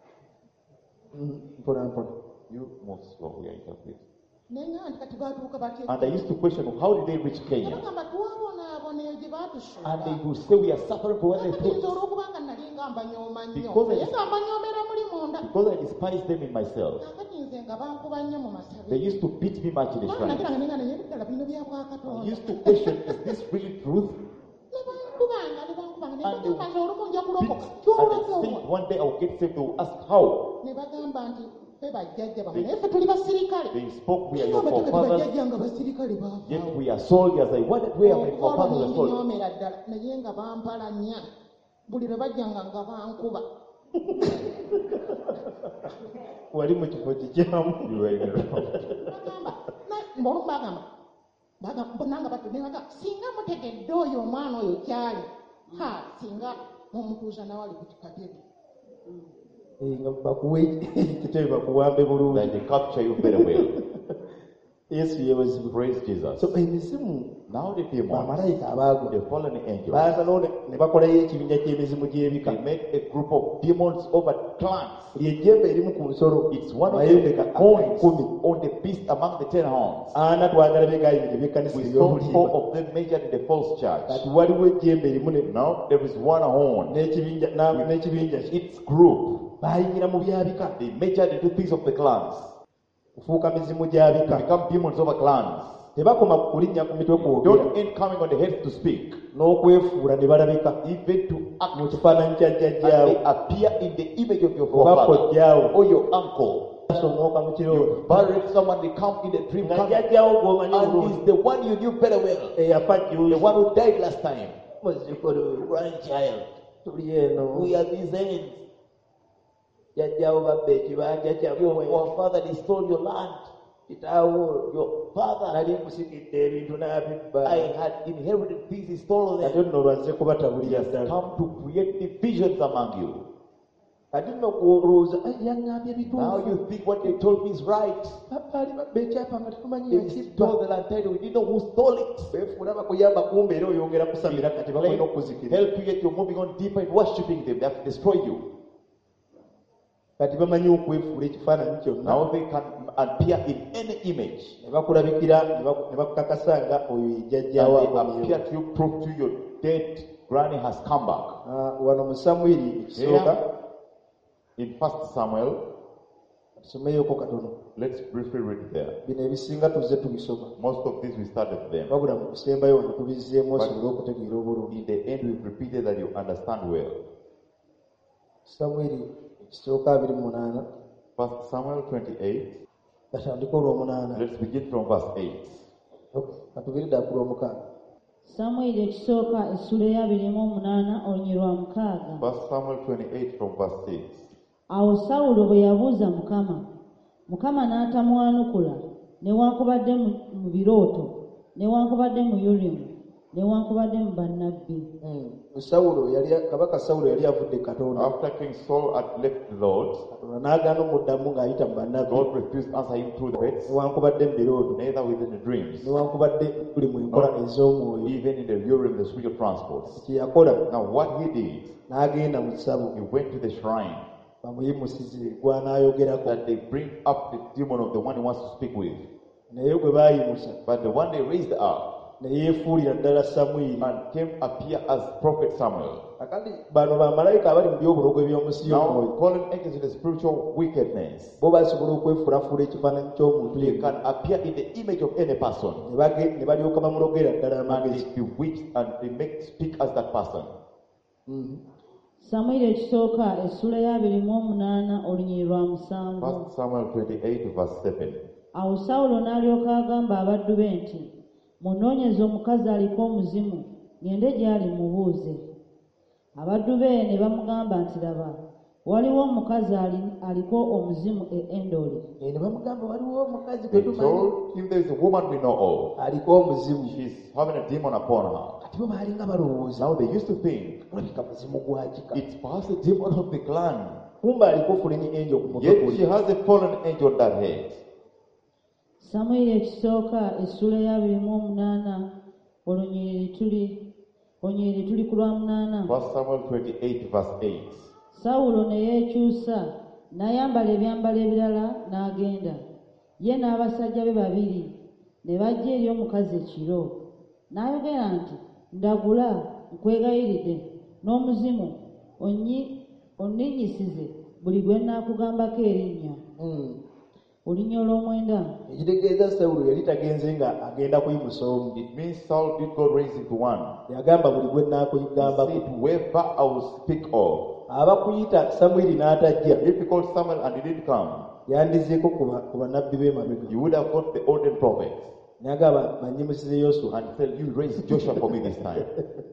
mpola mpola you move slow, we are interpreting. Naye nga nti kati baatuuka batya e And I Kenya. used to question, how did they reach Ne Kenya? bagamba twabonaabona eyo gye baatusuula. And they would say, we are suffering for what they Kati nze thought. olw'okubanga nali nga mbanyooma nnyo. Because I- Naye nga mbanyoomera muli munda. Because I despised them in myself. Kakati nze nga bankuba nnyo mu masabe. They used to beat me much in the Kubanga shrine. nagiranga ne nga naye ddala bino bya I bwakatonda. used to question, is this really truth? Ne bankubanga ne bankubanga ne And they bagamba nti olumu nja Beat. kulokoka. And Kyoleka they wa? think one day I'll get saved. They will ask how. Ne bagamba nti ffe bajjajja bamwe naye ffe tuli basirikale. They spoke, we are your Bagamba nti kati forefathers, bajjajja nga basirikale baavaawo. yet we are soldiers. I wondered where my Okuva olwo forefathers are soldiers. nindinyoomera ddala naye nga bampalanya buli lwe bajjanga nga bankuba. wali mu kifo kikyamu You were in the wrong. Bagamba na- mbolumu bagamba bagamba bonna nga batudde nga bagamba singa mutegedde oyo omwana oyo kyali ha singa mumutuuza nawali ku katebe. Eh, nga bakuwe ekitebe bakuwambe bulungi That they capture you very well. yesu yeebazibwe Praise Jesus. so emizimu Now the demons, bamalayika abaagwa the fallen angels, baagalawo ne- ne bakolayo ekibinja ky'emizimu gy'ebika they made a group of demons over clans. buli ejjembe erimu ku nsolo It's one of mayembe the ga horns kumi on the beast among the ten horns. ana twagala begayinire byekkanisa We saw four eby'obulimba of them measured in the false church. kati waliwo ejjembe erimu ne- Now there is one horn. n'ekibinja na- n'ekibinja kye. Its group, baayingira mu byabika they measured into things of the clans. kufuuka mizimu To gyabika become demons over clans. tebakoma ku kulinnya ku mitwe kwogera Don't end coming on the heads to speak. n'okwefuula ne balabika Even to mu act. kifaananyi kya And jjajjaawo they appear in the image of your oba forefather kojjaawo or your uncle. asomooka mu kirooto You buried someone, they come in a dream, nga come, jjajjaawo gw'omanyi and obulungi is the one you knew very well. eyafa The juzi one who died last time. muzikolo Grandchild. tuli eno We are these ends. jjajjaawo babba ekibanja Your kyammwe forefather, they stole your land. kitaawo Your father, nali nkusikidde ebintu n'abibba I had inherited things, he stole kati them. nno lwazze kubatabulira He has ddala come to create divisions among you. kati nno kuolowooza yaŋŋambye Now ebituufu you think what they told me is right. babaali babba ekyapa nga tetumanyi They yakibba stole the land title, we didn't know who stole it. beefuula bakuyamba kumbe era oyongera kusamira kati bakulina Claim, okuzikira help you yet you're moving on deeper in worshipping them. They have destroyed you. kati bamanyi okwefuula ekifaananyi kyonna Now they can appear in any image. ne bakulabikira ne baku- ne bakukakasa nga oyo And yejjajjaawo they akomyewo appear to you, prove to you your dead granny has come back. Ah, wano mu samwiri ekisooka Here, in First Samuel, tusomeyooko katono let's briefly read there. bino ebisinga tuzze tubisoma Most of these we started them. wabula mu kusembayo wano tubizzeemu But- osobole okutegeera obulungi In the end, we've repeated that you understand well. samwiri ekisooka abiri mu munaana First Samuel twenty-eight. katandika olw'omunaana Let's begin from verse eight. katubiri ddala ku lw'omukaaga samwiri ekisooka essula ey'abiri mu omunaana olunyiri lwa mukaaga. First Samuel twenty-eight from verse six. Awo Sawulo bwe yabuuza Mukama, Mukama n'atamwanukula newankubadde mu mu birooto newankubadde mu Urimu newankubadde mu bannabbi. sawulo yali kabaka sawulo yali avudde katonda After King Saul had left the Lord, katonda n'agaana omuddamu ng'ayita mu bannabbi God refused to answer him through the prophets, newankubadde mu birooto neither within the dreams, newankubadde buli mu nkola ez'omwoyo even in the Urim, the spiritual transports. kye yakola Now what he did, n'agenda mu ssabo he went to the shrine bamuyimusize gw'anaayogerako that they bring up the demon of the one he wants to speak with. naye gwe baayimusa But the one they raised up ne yeefuulira ddala samwiri and came appear as prophet Samuel. akati bano bamalayika abali mu byobulogo eby'omusi Now y'omwoyo calling angels in the spiritual wickedness. bo basobola okwefuulafuula ekifaananyi ky'omuntu They yenna can appear in the image of any person ne bage- ne balyoka bamulogera ddala and amagezi they bewitch and they make speak as that person. Samwiri ekisooka essula y'abiri mu omunaana olunyiri lwa musanvu. First Samuel twenty-eight verse seven. Awo Sawulo n'alyoka agamba abaddu be nti, munoonyeze omukazi aliko omuzimu, ŋŋende gy'ali mubuuze. Abaddu be ne bamugamba nti, laba, waliwo omukazi ali- aliko omuzimu e Endoli. Eh, ne bamugamba waliwo omukazi gwe They tumanyi told him there is a woman we know of. aliko omuzimu She's having a demon upon her. kati bo baalinga balowooza Now they used to think olabika muzimu gwakika it's perhaps a demon of the clan. kumbe aliko fuleni enjo ku mutwe Yet guli she has a fallen angel on that head. Samwiri ekisooka essula y'abiri mu omunaana olunyiriri tuli olunyiriri tuli ku lwa munaana. First Samuel twenty-eight verse eight. Sawulo ne yeekyusa n'ayambala ebyambalo ebirala n'agenda, ye n'abasajja be babiri ne bajja eri omukazi ekiro. N'ayogera nti, ndagula nkwegayiridde n'omuzimu onnyi- onninnyisize buli gwe nnaakugambako erinnya. Olinnya olw'omwenda. ekitegeeza sawulo yali tagenze nga agenda kuyimusa omu It means Saul did God raise him to one. yagamba buli gwe He nnaakugambako said, whoever I will speak of. abakuyita samwiri n'atajja If he called Samuel and he didn't come, yandizeeko ku ba- ku bannabbi b'emabega you would have got the olden prophets n'agamba banyimusize yoswa and tell you raise Joshua for me this time.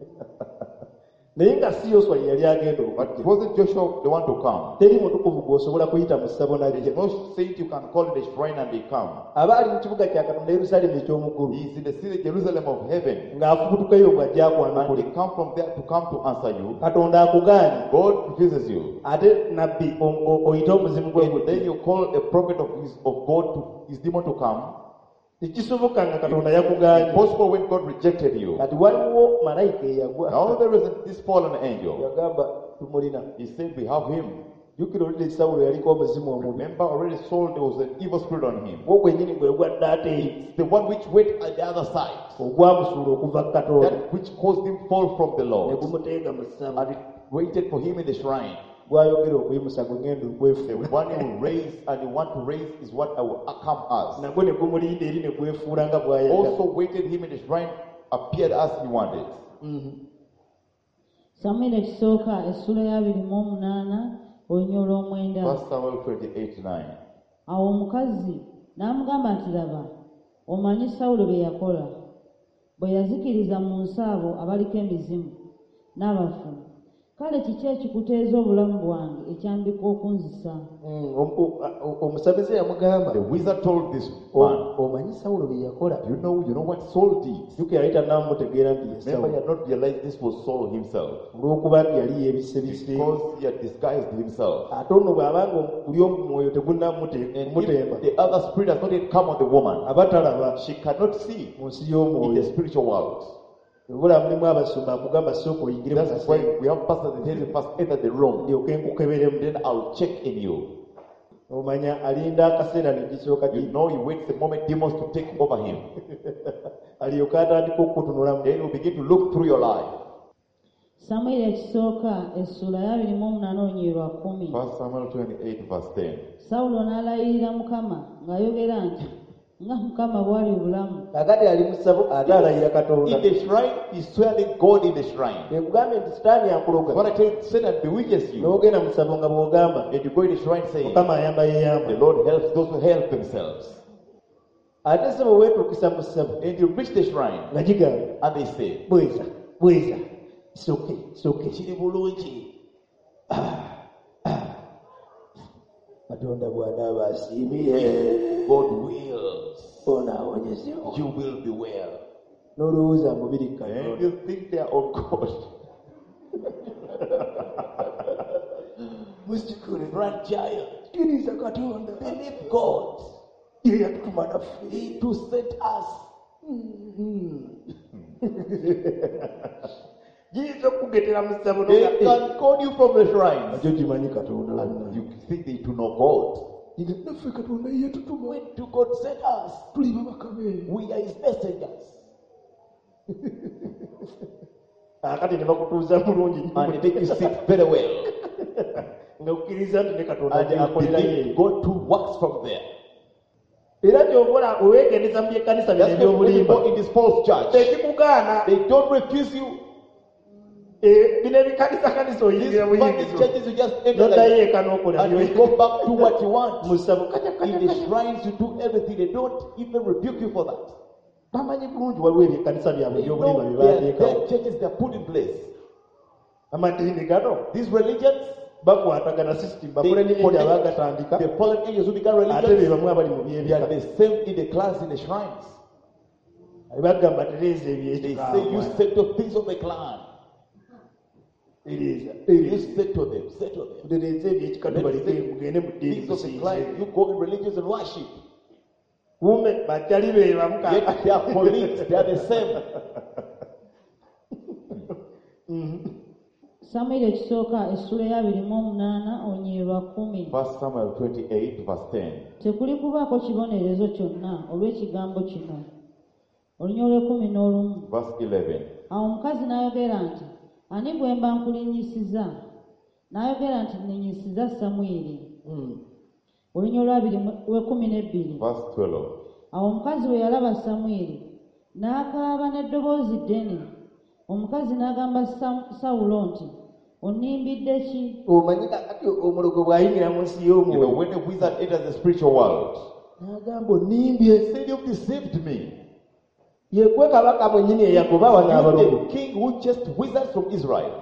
naye nga si yoswa ye yali agenda But it okujja wasn't Joshua the one to come. teri mutukuvu gw'osobola kuyita mu ssabo There najja is no saint you can call in the shrine and they come. aba ali mu kibuga kya katonda yerusaalemu eky'omuggulu He is in the city Jerusalem of heaven. ng'afubutukayo bw'ajja And akwanukula they come from there to come to answer you. katonda akugaanye God refuses you. ate nabbi o- o- oyite omuzimu gwe And then you call a prophet of his of God to his demon to come. tekisoboka nga katonda yakugaanye Possible when God rejected you. kati waliwo malayika eyagwa Now there is this fallen angel. yagamba tumulina He said we have him. jjukira olidde sawulo yaliko omuzimu omubi Remember already Saul there was an evil spirit on him. gwo gwennyini gwe gwadde ate eri It's the one which went at the other side. ogwamusuula okuva ku katonda That which caused him fall from the ne Lord. gumuteega mu ssamu And it waited for him in the shrine. gwayogera okuyimusa gwe ngenda The okwefuula one he will raise and you want to raise is what I will come as. nagwo ne gumulinda eri ne gwefuula nga bw'ayagala Also waited him in the shrine, appeared as he wanted. Samwiri ekisooka essula y'abiri mu omunaana olunyiri olw'omwenda. First Samuel twenty-eight nine. Awo omukazi n'amugamba nti, laba, omanyi Sawulo bye yakola bwe yazikiriza mu nsi abo abaliko emizimu n'abafu. kale kiki ekikuteeza obulamu bwange ekyambika okunzisa? Mm, om- o- o- omusamize yamugamba The wizard told this "O- man, omanyi Sawulo bye yakola. you know, you know what Saul did? Yuki yali tannamutegeera nti ye Remember, he Sawulo had not realized this was Saul himself. olw'okuba nti yali yeebisebise Because he had disguised himself. ate ono bw'abanga buli omwoyo tegunnamutemba If the other spirit has not yet come on the woman, aba talaba she cannot see mu nsi in the y'omwoyo. spiritual world. obula mulimu abasumba akugamba sooka oyingire mu That's why kaseera we have pastors that tell you first enter the room, ndyoke nkukeberemu. then I'll check in you. omanya alinda akaseera ne gisooka You gi- know, he waits the moment demons to take over him. alyoke atandika okukutunulamu. Then he'll begin to look through your life. Samwiri ekisooka essula ya abiri mu omunaana olunyiriri lwa kkumi. First Samuel twenty-eight verse ten. Sawulo n'alayirira Mukama ng'ayogera nti, nga Mukama bw'ali obulamu, kakati ali mu ssabo ate alayira Katonda. In the shrine, he's swearing God in the shrine. ekugambe nti sitaani akuloga What I tell you, Satan bewitches you. n'ogenda mu ssabo nga bw'ogamba And you go in the shrine saying, Mukama ayamba the yeeyamba. Lord helps those who help themselves. ate ssebo weetuukisa mu ssabo And you reach the shrine, nga gigamba and they say, bweza bweza soke soke kiri bulungi. katonda bw'anaaba asiimye God wills, onaawonyezewo you will be well. n'olowooza mubiri And katonda you think they are on God. musikule Run giant. kkiriza katonda Believe God. ye yatutuma naffe He to set us. giyinza okugetera mu ssabo They can call you from the shrine. nakyo kimanyi katonda And wonna you think they do know God. Yiga, naffe katonda ye yatutuma When do God send us? tuli babakabe We are his messengers. akati ne bakutuuza bulungi And they make you sit very well. nga okkiriza nti ne katonda And you akolera believe ye God to works from there. era gyokola oweegendeza mu byekkanisa bino That's why when you ebyobulimba go in this false church, ekikugaana they don't refuse you. eh, bino ebikkanisa kanisa These oyingira funny buyingizo churches, you just enter noddayo like, eka n'okola and you go back to what you want. mu ssabo In the shrines, you do everything. They don't even rebuke you for that. bamanyi bulungi waliwo ebyekkanisa byabwe They ebyobulimba know bye there are baateekawo dead churches they are put in place. amadiini gano These religions, bakwatagana system they bakulembeze connect abaagatandika the fallen angels who began ate be religions. bamu abali mu They are byebika the same in the clans in the shrines. bagamba tereeza They say you ebyekikaawa settle things of the clan. tereeza You settle them, settle them. tereeza ebyekikatu baleke mugende mu ddiini Things of the musinze clan, you go in religions and worship. kuume bajjali be bamu ka- Yet they are colleagues, they are the same. Samwiri ekisooka essula ya abiri mu omunaana olunyiriri lwa kkumi. First Samuel twenty-eight, verse ten. Tekuli kubaako kibonerezo kyonna olw'ekigambo kino. Olunyiriri lw'ekkumi n'olumu. Verse eleven. Awo omukazi n'ayogera nti, ani gwe mba nkulinyisiza? N'ayogera nti, nninyisiza Samwiri. Olunyiriri lw'abiri lw'ekkumi n'ebbiri. Verse twelve. Awo omukazi bwe yalaba Samwiri n'akaaba n'eddoboozi ddene. Omukazi n'agamba Sa- Sawulo nti, onnimbidde ki? omanyi kakati omulogo bw'ayingira mu nsi You know, y'omwoyo when a wizard enters the spiritual world, n'agamba onnimbye he said, you've deceived me. yekwe kabaka mwennyini eyagoba wano You're abalogo the king who chased wizards from Israel.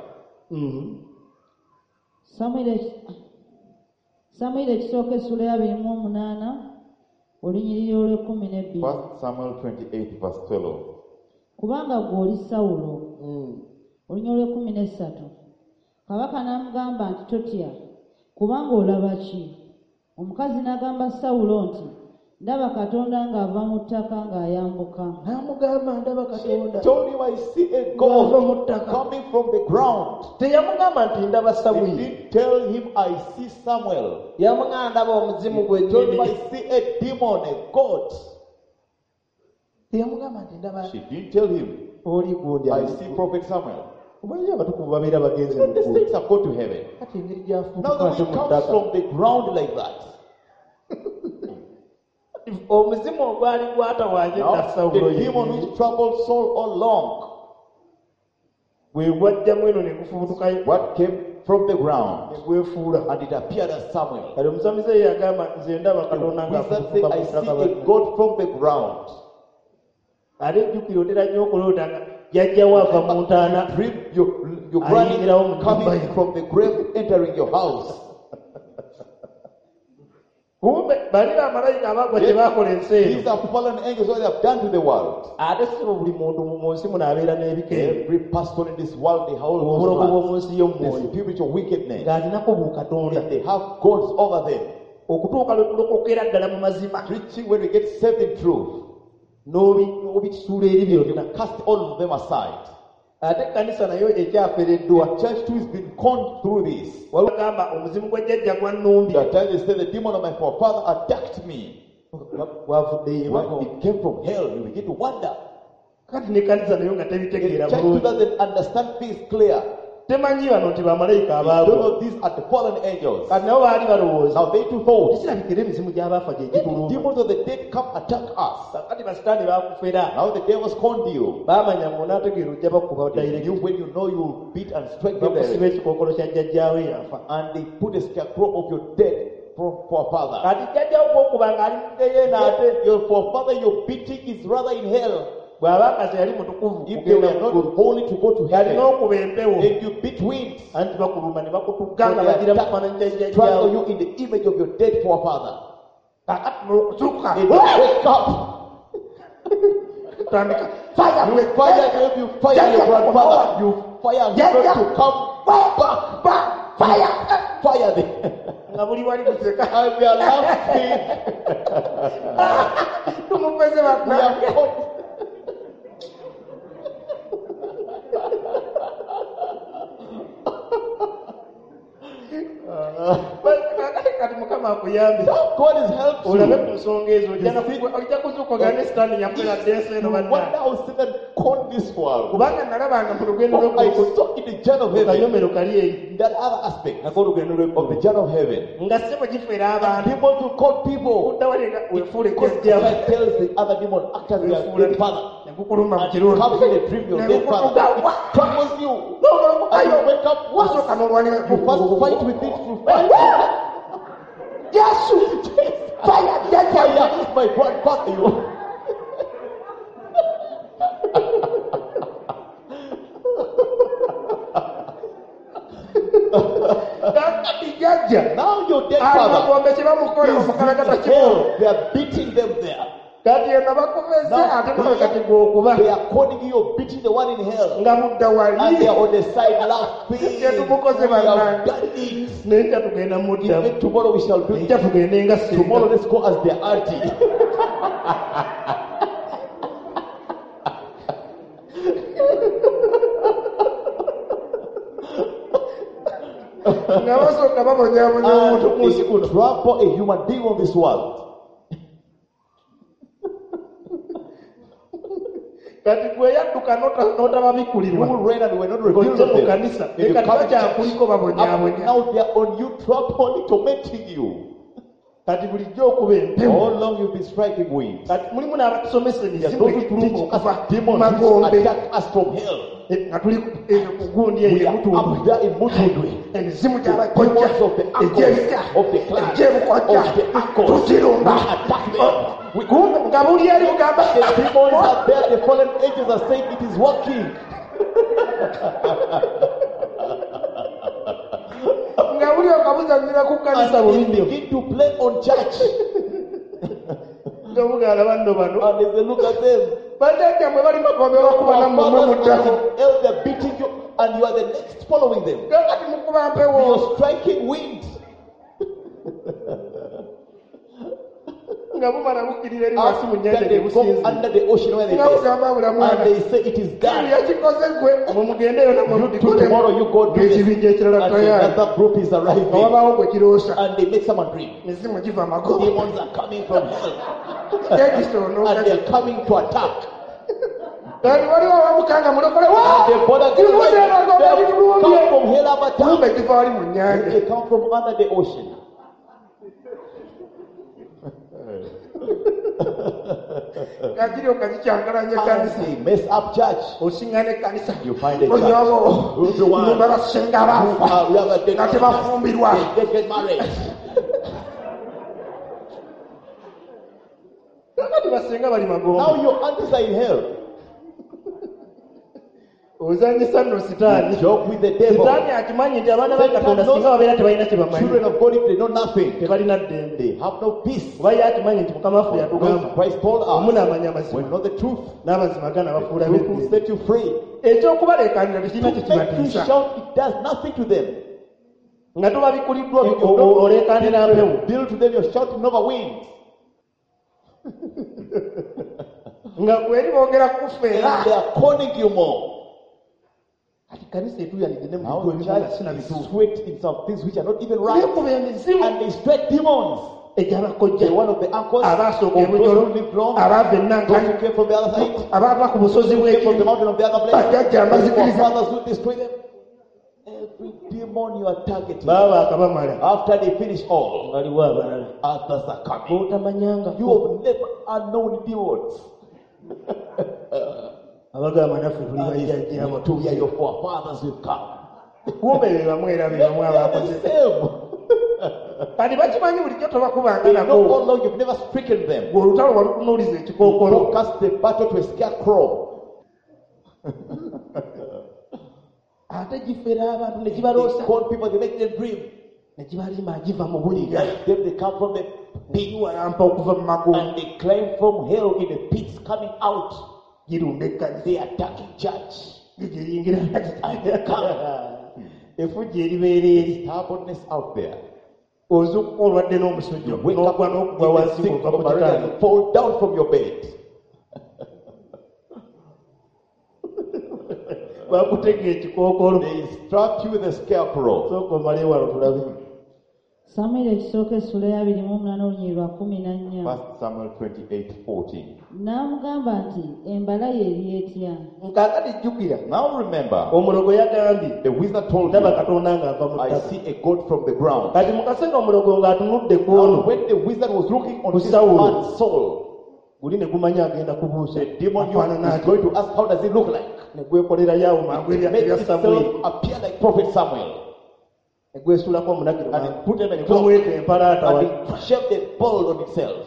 Samwiri eki- Samwiri ekisooka essula ya abiri mu omunaana olunyiriri olw'ekkumi n'ebbiri. First Samuel twenty-eight, verse twelve. Kubanga ggwe oli Sawulo. Olunyiriri olw'ekkumi n'essatu. Kabaka n'amugamba nti totya, kubanga olaba ki? Omukazi n'agamba Sawulo nti, ndaba Katonda ng'ava mu ttaka ng'ayambuka. n'amugamba ndaba She katonda told him, I see a Ng'ava mu God ttaka. coming from the ground. teyamugamba nti ndaba He samwiri didn't tell him, I see Samuel. yamugamba ndaba omuzimu He told him, gwennyini I see a demon, a God. teyamugamba nti ndaba She didn't tell him, oli gundi I see Prophet Samuel. omanyi abatukuvu babeera bagenzi mu The ggulu. saints have gone to heaven. kati engeri Now gyafuuka the ate wind mu comes ttaka from the ground like that. omuzimu ogwali gwatawanye na Now sawulo the demon yennyini which troubled Saul all along, bwe gwajjamu eno ne gufubutukayo what came from the ground, ne gwefuula and it appeared as Samuel. kati omusamize ye yagamba nze ndaba The katonda wizard said, ng'afubutuka I ku ttaka see a bwe- God from the ground. ate ejjukira otera nnyo okuloota nga jjajjawo ava mu ntaana Dream, you your Ayingirawo mu granny nnyumba coming yo. from the grave, entering your house. kumbe bali bamalayika abagwa kye baakola ensi eno. These are fallen angels, what they have done to the world. ate sibo buli muntu mu nsi muno abeera n'ebikeero Every person in this world, they hold obulogo those bw'omu ones. nsi The y'omwoyo spiritual wickedness. ng'alinako bukatonda That they have gods over them. okutuuka lwe tulokokera ddala mu mazima Preaching when we get saved in truth. n'obi- n'obikisuula eri byonna. Cast all of them aside. ate ekkanisa nayo ekyafereddwa. The church too has been conned through this. waliwo agamba omuzimu gwa jjajja gwannumbye That time they said the demon of my forefather attacked me. gwavudde ye When bako. it came from hell, you begin to wonder. kati n'ekkanisa nayo nga The tebitegeera church too bulungi. doesn't understand things clear. temanyi bano nti bamalayika They don't abaabwe. know these are the fallen angels. kati nabo baali balowooza Now they too thought, ekirabikira emizimu gy'abaafa gye the gituluma. demons of the dead come attack us. kati basitaani baakufera. Now the devils conned you. baamanya ng'onaategeera ojja bakuba direct. You, when you know you will beat and strike them bakusiba direct. ekikookolo kya jjajjaawe yafa. And they put a scarecrow of your dead forefather. kati jjajjaawo gwokuba ng'ali mudeyo n'ate Your forefather you're beating is rather in hell. bw'aba akazi yali mutukuvu If they kugenda were mu ggulu. not holy to go to yali heaven, n'okuba empewo. and you beat winds, anti bakuluma ne when bakutugga nga they bagira mu attack, kifaananyi kya strike jjajjaawe. you in the image of your dead forefather. kakati n'okutuuka. And you wake up, tandika you fire him, you fire your grandfather, you fire him to come back, back, fire, fire them. nga buli wali kuseka. And we are laughing. tumupeze We bakuna. are caught. kakati kati mukama akuyambe. God is helpful. olabe ku nsonga ezo ojja kuzuuka ogane sitaani yakola ddeesa eno No banna. wonder how Satan conned this world. kubanga nalabanga mu lugendo Oh, I lw'eggulu saw in the journey of heaven, kayomero kali eyo in that other aspect nako olugendo of the lw'eggulu journey of heaven. nga ssebo gifera abantu. Demons will call people. udda walenga weefuule Because jjajjaawe. God tells the other demon actors their dead father. ne gukuluma mu And you kirungi. come in a dream, your Ne dead gukutuga, father wa! troubles you. And you wake up once. wasooka n'olwanira. You first fight with it through fire. yesu fire jjajjaawe. Fire, my grandfather. You. kakati jjajja. Now your dead father amagombe kye bamukola omukalakata is in kimu. hell. They are beating them there. kati eno bakuveze Now ate nawe kati gwokuba they are calling you, beating the one in hell. nga mudda And they are wali on the side laughing. Kye tumukoze We have bannange. done it. n'enkya tugenda muddamu. Even tomorrow we shall do enkya it. tugende nga Tomorrow singa. let's go as their auntie. nga basooka babonyaabonya omuntu ku nsi And kuno. to trample a human being on this world. kati gweyadduka You n'otababikulirwa will reign and we will not reveal ng'ojja mu them. kanisa If you ekati come to church, bakyakuliko up babonyaabonya. now they are on you, trampling, tormenting you. kati bulijjo okuba empewo. How long you've been striking winds? kati mulimu n'abatusomesa There are emizimu those who egituluma teach okuva us mu demons magombe. which attack us from hell. Eh, nga tuli eyo ku gundi eyo We are emutundu. up there in Mutundwe. emizimu Demons gy'abakojja of the uncles, egy'ebika of the clans, egy'ebukojja of the uncles. tukirumba. We attack them. We- Kumbe nga buli eri bugamba The demons are there, the fallen angels are saying it is working. nga buli okabuzannyira ku kkanisa And they bulindyo begin to play on church. nga bugala banno bano And they say, look at them. bajjajjammwe bali magombe bakuba Our nammwe mwe fathers muddako. are hell, they're beating you, and you are the next following them. kakati mukuba mpewo. You're striking wind. nga bumala bukkirira eri wansi mu nnyanja After gye they go businzi. under the ocean where they nga face, bugamba bula and mwana they say it is kiri done. yakikoze gwe mwe mugendeyo namwe You too, tomorrow you go do this. ng'ekibinja ekirala And tayari another group is nga arriving. wabaawo gwe kiroosa And they make someone dream. mizimu giva magombe Demons are coming from hell. gegisoonoga. And they are coming to attack. kati waliwo awamukanga mulokole And the border kirungi amagombe they kitulumbye come from hell have kumbe attack. kiva wali mu nnyanja. They come from under the ocean. kakiri okazikyankalanya ekkanisa And they mess up church. osinga n'ekkanisa You find a church. onyabo Everyone nyumba basenga baafa Uh, we have a dead nga tebafumbirwa. They get married. kakati basenga bali magombe. Now your aunties are in hell. ozanyisa nno sitaani. You joke with the devil. Sitaani akimanyi nti abaana ba Satan Katonda knows singa babeera tebalina kye bamanyi children of God, if they know nothing, tebalina ddembe. they have no peace. Kuba ye akimanyi nti Mukama waffe yatugamba Christ told omu us, n'amanya when amazima you know the truth, n'amazima gana the bafuula truth will beddembe. set you free. Ekyokubaleekaanira tekirina To kye make you kibatiisa shout, it does nothing to them. nga tobabikuliddwa If you don't oleekaanira mpewo deal to them, you're shouting over winds. nga kweri boogera kufeera. And they are calling you more. Kati kanisa etuyanidde ne mu Now bigo the ebimu nga church sina is bituufu. sweat in some things which are not even right. Neekuba emizimu And they straight demons. egy'abakojja They're one of the uncles, abaasooka of those ebujolo who lived long, abaava those ennanga who came from the other side, abaava ku busozi who came from the bw'ekibi mountain of the other place, bajjajja our amazikiriza fathers who destroy them. Every demon you are targeting, baba akabamala after they finish all, waliwo abalala others are coming. b'otamanyanga You have never unknown demons. abagamba naffe tuli And bajjajjabo to where your forefathers will come. kumbe be bamu era be bamu They are abakoze the same. kati bakimanyi bulijjo tobakubanga They know nako all along you've never stricken them. olutalo walutunuuliza ekikookolo Focus the battle to a scarecrow. ate gifera abantu ne They gibaloosa call people, they make them dream. ne gibalima giva mu buliga Then they come from the pit giwalampa okuva mu mago and they climb from hell in the pits coming out. girunda ekkanisa They attacking church. gigiyingira efujja eribeera eri Stubbornness out there. ozukuka olwadde n'omusujjo You wake up n'ogwa in n'okugwa the wansi sick ng'ova of ku malaria kitanda and fall down from your bed. bakutega ekikookolo They strap you with a scarecrow. sooka omale wano tulabe samwiri ekisooka essula ya abiri mu omunana olunyiri lwa kumi na nnya First Samuel twenty-eight fourteen. n'amugamba nti embala ye eri etya nkaakati jjukira Now remember, omulogo yagambye the wizard told ndaba you, katonda ng'ava mu I ttaka see a God from the ground. kati mu kaseera omulogo ng'atunudde ku Now, ono when the wizard was looking on this Saul. man's soul, guli ne gumanya agenda kubuusa the demon you afaanana is atya going to ask, how does it look like? ne gwekolerayo mangu It erya makes erya itself samwiri appear like Prophet Samuel. ne gwesuulako omunagiro And it put them in ne a cloth. gumweta empalaata And wali it shaved a bald on itself.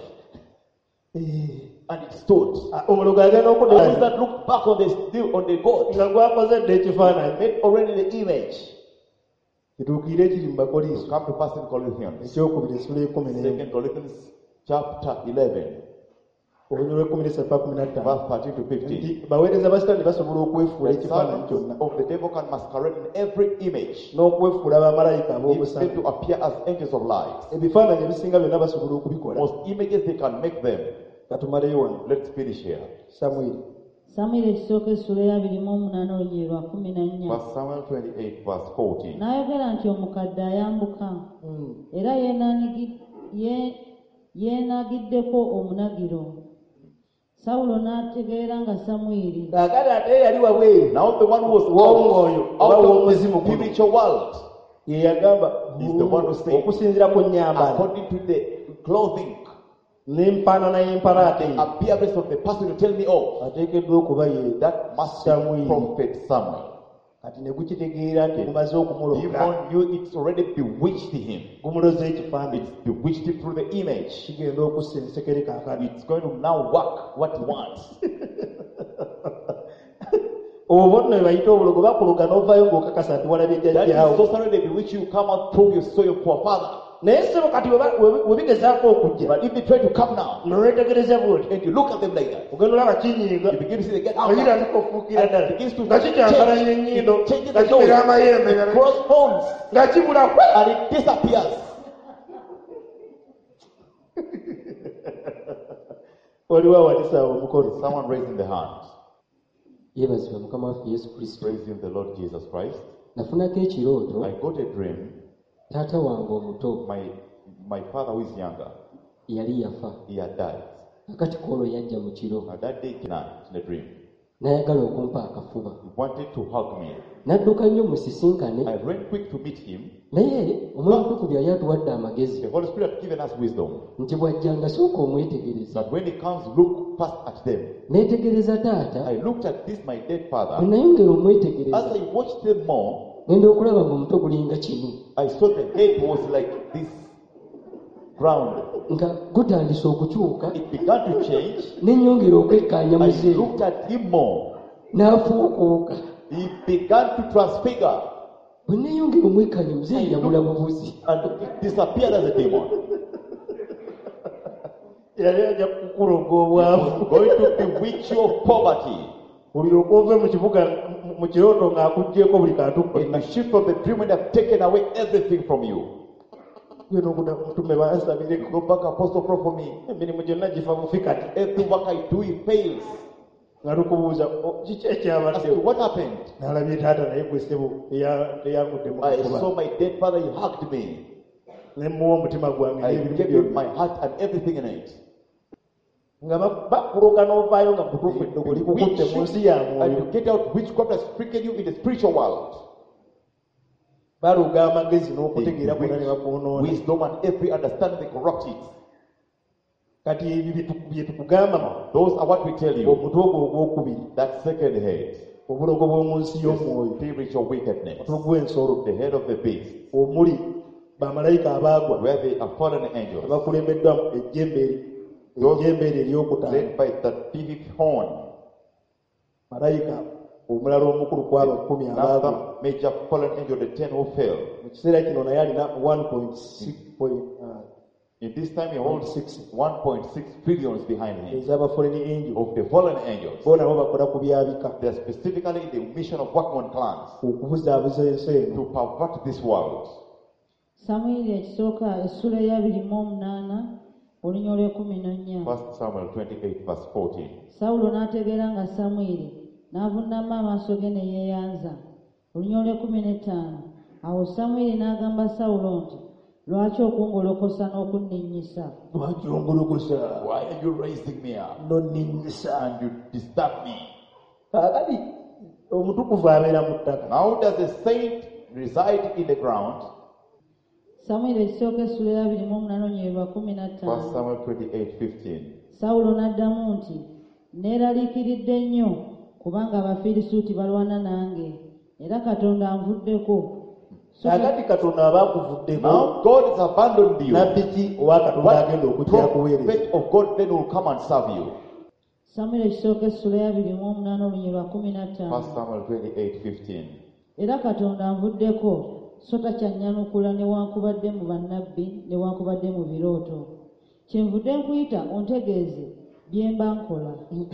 And it stood. omulogo agenda The okudda wizard looked back on the on the God. nga gwakoze dde ekifaananyi Made already the image. kituukire ekiri mu bakoliiso Come to pass in Corinthians. ekyokubiri essula ekumi n'emu Second Corinthians chapter eleven, olunyiri lw'ekkumi n'esatu pa kumi na ttaano verse thirteen to fifteen. nti baweereza ba sitaani basobola okwefuula The ekifaananyi sons kyonna of the devil can masquerade in every image, n'okwefuula bamalayika even ab'obusaale to appear as angels of light. ebifaananyi ebisinga byonna basobola okubikola Most images they can make them. katumaleyo wano Let's finish here. samwiri samwiri ekisooka essula ya abiri mu omunana olunyiri lwa kumi na nnya First Samuel twenty-eight, verse fourteen. n'ayogera nti omukadde ayambuka era yeenaanigi- ye- yeenagiddeko omunagiro sawulo n'ategeera nga samwiri kaakati ate yali wabweru Now the one who was w'omwoyo out, oba out of w'omuzimu the guno spiritual world, ye yagamba He's the one who said, okusinziira ku nnyambala according to the clothing, n'empaanana y'empalaata eyo appearance of the person you tell me of, ateekeddwa okuba ye that must be Samuel. Prophet Samuel. kati ne gukitegeera nti gumaze okumuloga Demon knew it's already bewitched him. gumuloza ekifaananyi It's bewitched him through the image. kigenda okussa ensekere kaakati It's going to now work what he wants. obwo nno bayita obulogo bakuloga n'ovaayo ng'okakasa nti walabye That is jjajjaawo sorcery they bewitch you, come out, prove you saw your forefather. naye sebo kati we ba- we- we bigezaako okujja But if they try to come now, nolwetegereza bwoti and you look at them like that, ogenda olaba kinyiiga you begin to see they get out nga now. kirandika okufuukira And ddala it begins to nga kikyankalanya change. ennyindo It changes nga the kibera nose. amayembe It grows horns, nga kibula and it disappears. waliwo awatisaawo omukono Someone raising the hand. yeebazibwa mukama waffe yesu kristo Praising the Lord Jesus Christ. nafunako ekirooto I got a dream. taata wange omuto My my father who is younger, yali yafa he had died. akati kwolwo yajja mu kiro Now that day tonight in a dream, n'ayagala okumpa akafuba he wanted to hug me. n'adduka nnyo musisinkane I ran quick to meet him. naye omwoyo omutukuvu yali atuwadde amagezi The Holy Spirit had given us wisdom nti bw'ajjanga sooka omwetegereza that when he comes, look first at them. neetegereza taata I looked at this, my dead bwe father. nayongera As omwetegereza I watched them more, ngenda okulaba ng'omutwe gulinga kinu I saw the head was like this ground. nga gutandise okukyuka It began to change. n'ennyongera okwekkaanya I muzeeyi looked at him more. n'afuukuuka he began to transfigure bwe neeyongera omwekanya muzeeyi yabula bubuzi and it disappeared as a demon. yali ajja kukuloga He obwavu was going to bewitch you of poverty. olyoka ove mu kibuga mu- mu kirooto ng'akuggyeko buli kantu In konna the shift of the dream when they have taken away everything from you. geno okuda mutume bansabireko Go back, Apostle, pray for me. emirimu gyonna gifa bufi kati Every work I do, it fails. nga tukubuuza "O, kiki Ask you, ekyabaddewo what happened? n'alabye taata naye gwe ssebo teya- teyagudde mu I kukuba saw my dead father, he hugged me. ne muwa omutima gwange I n'ebintu gave you byonna my heart and everything in it. nga ba- bakuloga n'ovaayo nga mutuufu eddogo likukutte mu nsi ya And mwoyo you get out witchcraft has freaking you in the spiritual world. baluga amagezi n'okutegeera They kwonna ne bewitch bakwonoona wisdom and every understanding, they corrupt it. kati ebyo bye- bye tukugamba Those are what we tell you. omutwe ogwo ogwokubiri That second head, obulogo bw'omu nsi y'omwoyo spiritual wickedness, omutwe gw'ensolo the head of the beast, omuli bamalayika abaagwa where they are fallen angels, abakulembeddwa ejjembe eri- ejjembe eryo eryokutaano led by the fifth horn. malayika omulala omukulu kwaba kkumi abaagwa Another major fallen angel, the ten who fell. mu kiseera kino naye alina one point six In this time, he holds one point six billions behind him ez'abafoleni angel of the fallen angels. bo nabo bakola ku byabika They are specifically the mission of working on clans okubuzaabuza ensi eno to pervert this world. samwiri ekisooka essula eyabiri mu omunaana olunya olw'ekumi n'ennya First Samuel twenty-eight, verse fourteen. sawulo n'ategeera nga samwiri n'avunnama amaaso ge ne yeeyanza olunya olw'ekumi n'ettaano awo samwiri n'agamba sawulo nti lwaki okungolokosa n'okunninnyisa lwaki ongolokosa Why are you raising me up nonninnyisa and you disturb me? kaakati omutukuvu abeera mu ttaka Now does a saint reside in the ground? samwiri ekisooka essula eyabiri mu omunaana olunya lwa kumi na First ttaano Samuel twenty-eight, fifteen. sawulo n'addamu nti neeraliikiridde nnyo kubanga abafirisuuti balwana nange era katonda anvuddeko kaakati katonda aba akuvuddeko Now God has abandoned you. nabbi ki owa katonda agenda What okujja kuweereza prophet of God then will come and serve you? samwiri ekisooka essula eyabiri mu omunaana olunya lwa kumi na ttaano First Samuel twenty-eight, fifteen. era katonda anvuddeko so takyannyanukula newankubadde mu bannabbi newankubadde mu birooto kyenvudde nkuyita ontegeeze bye mba nkola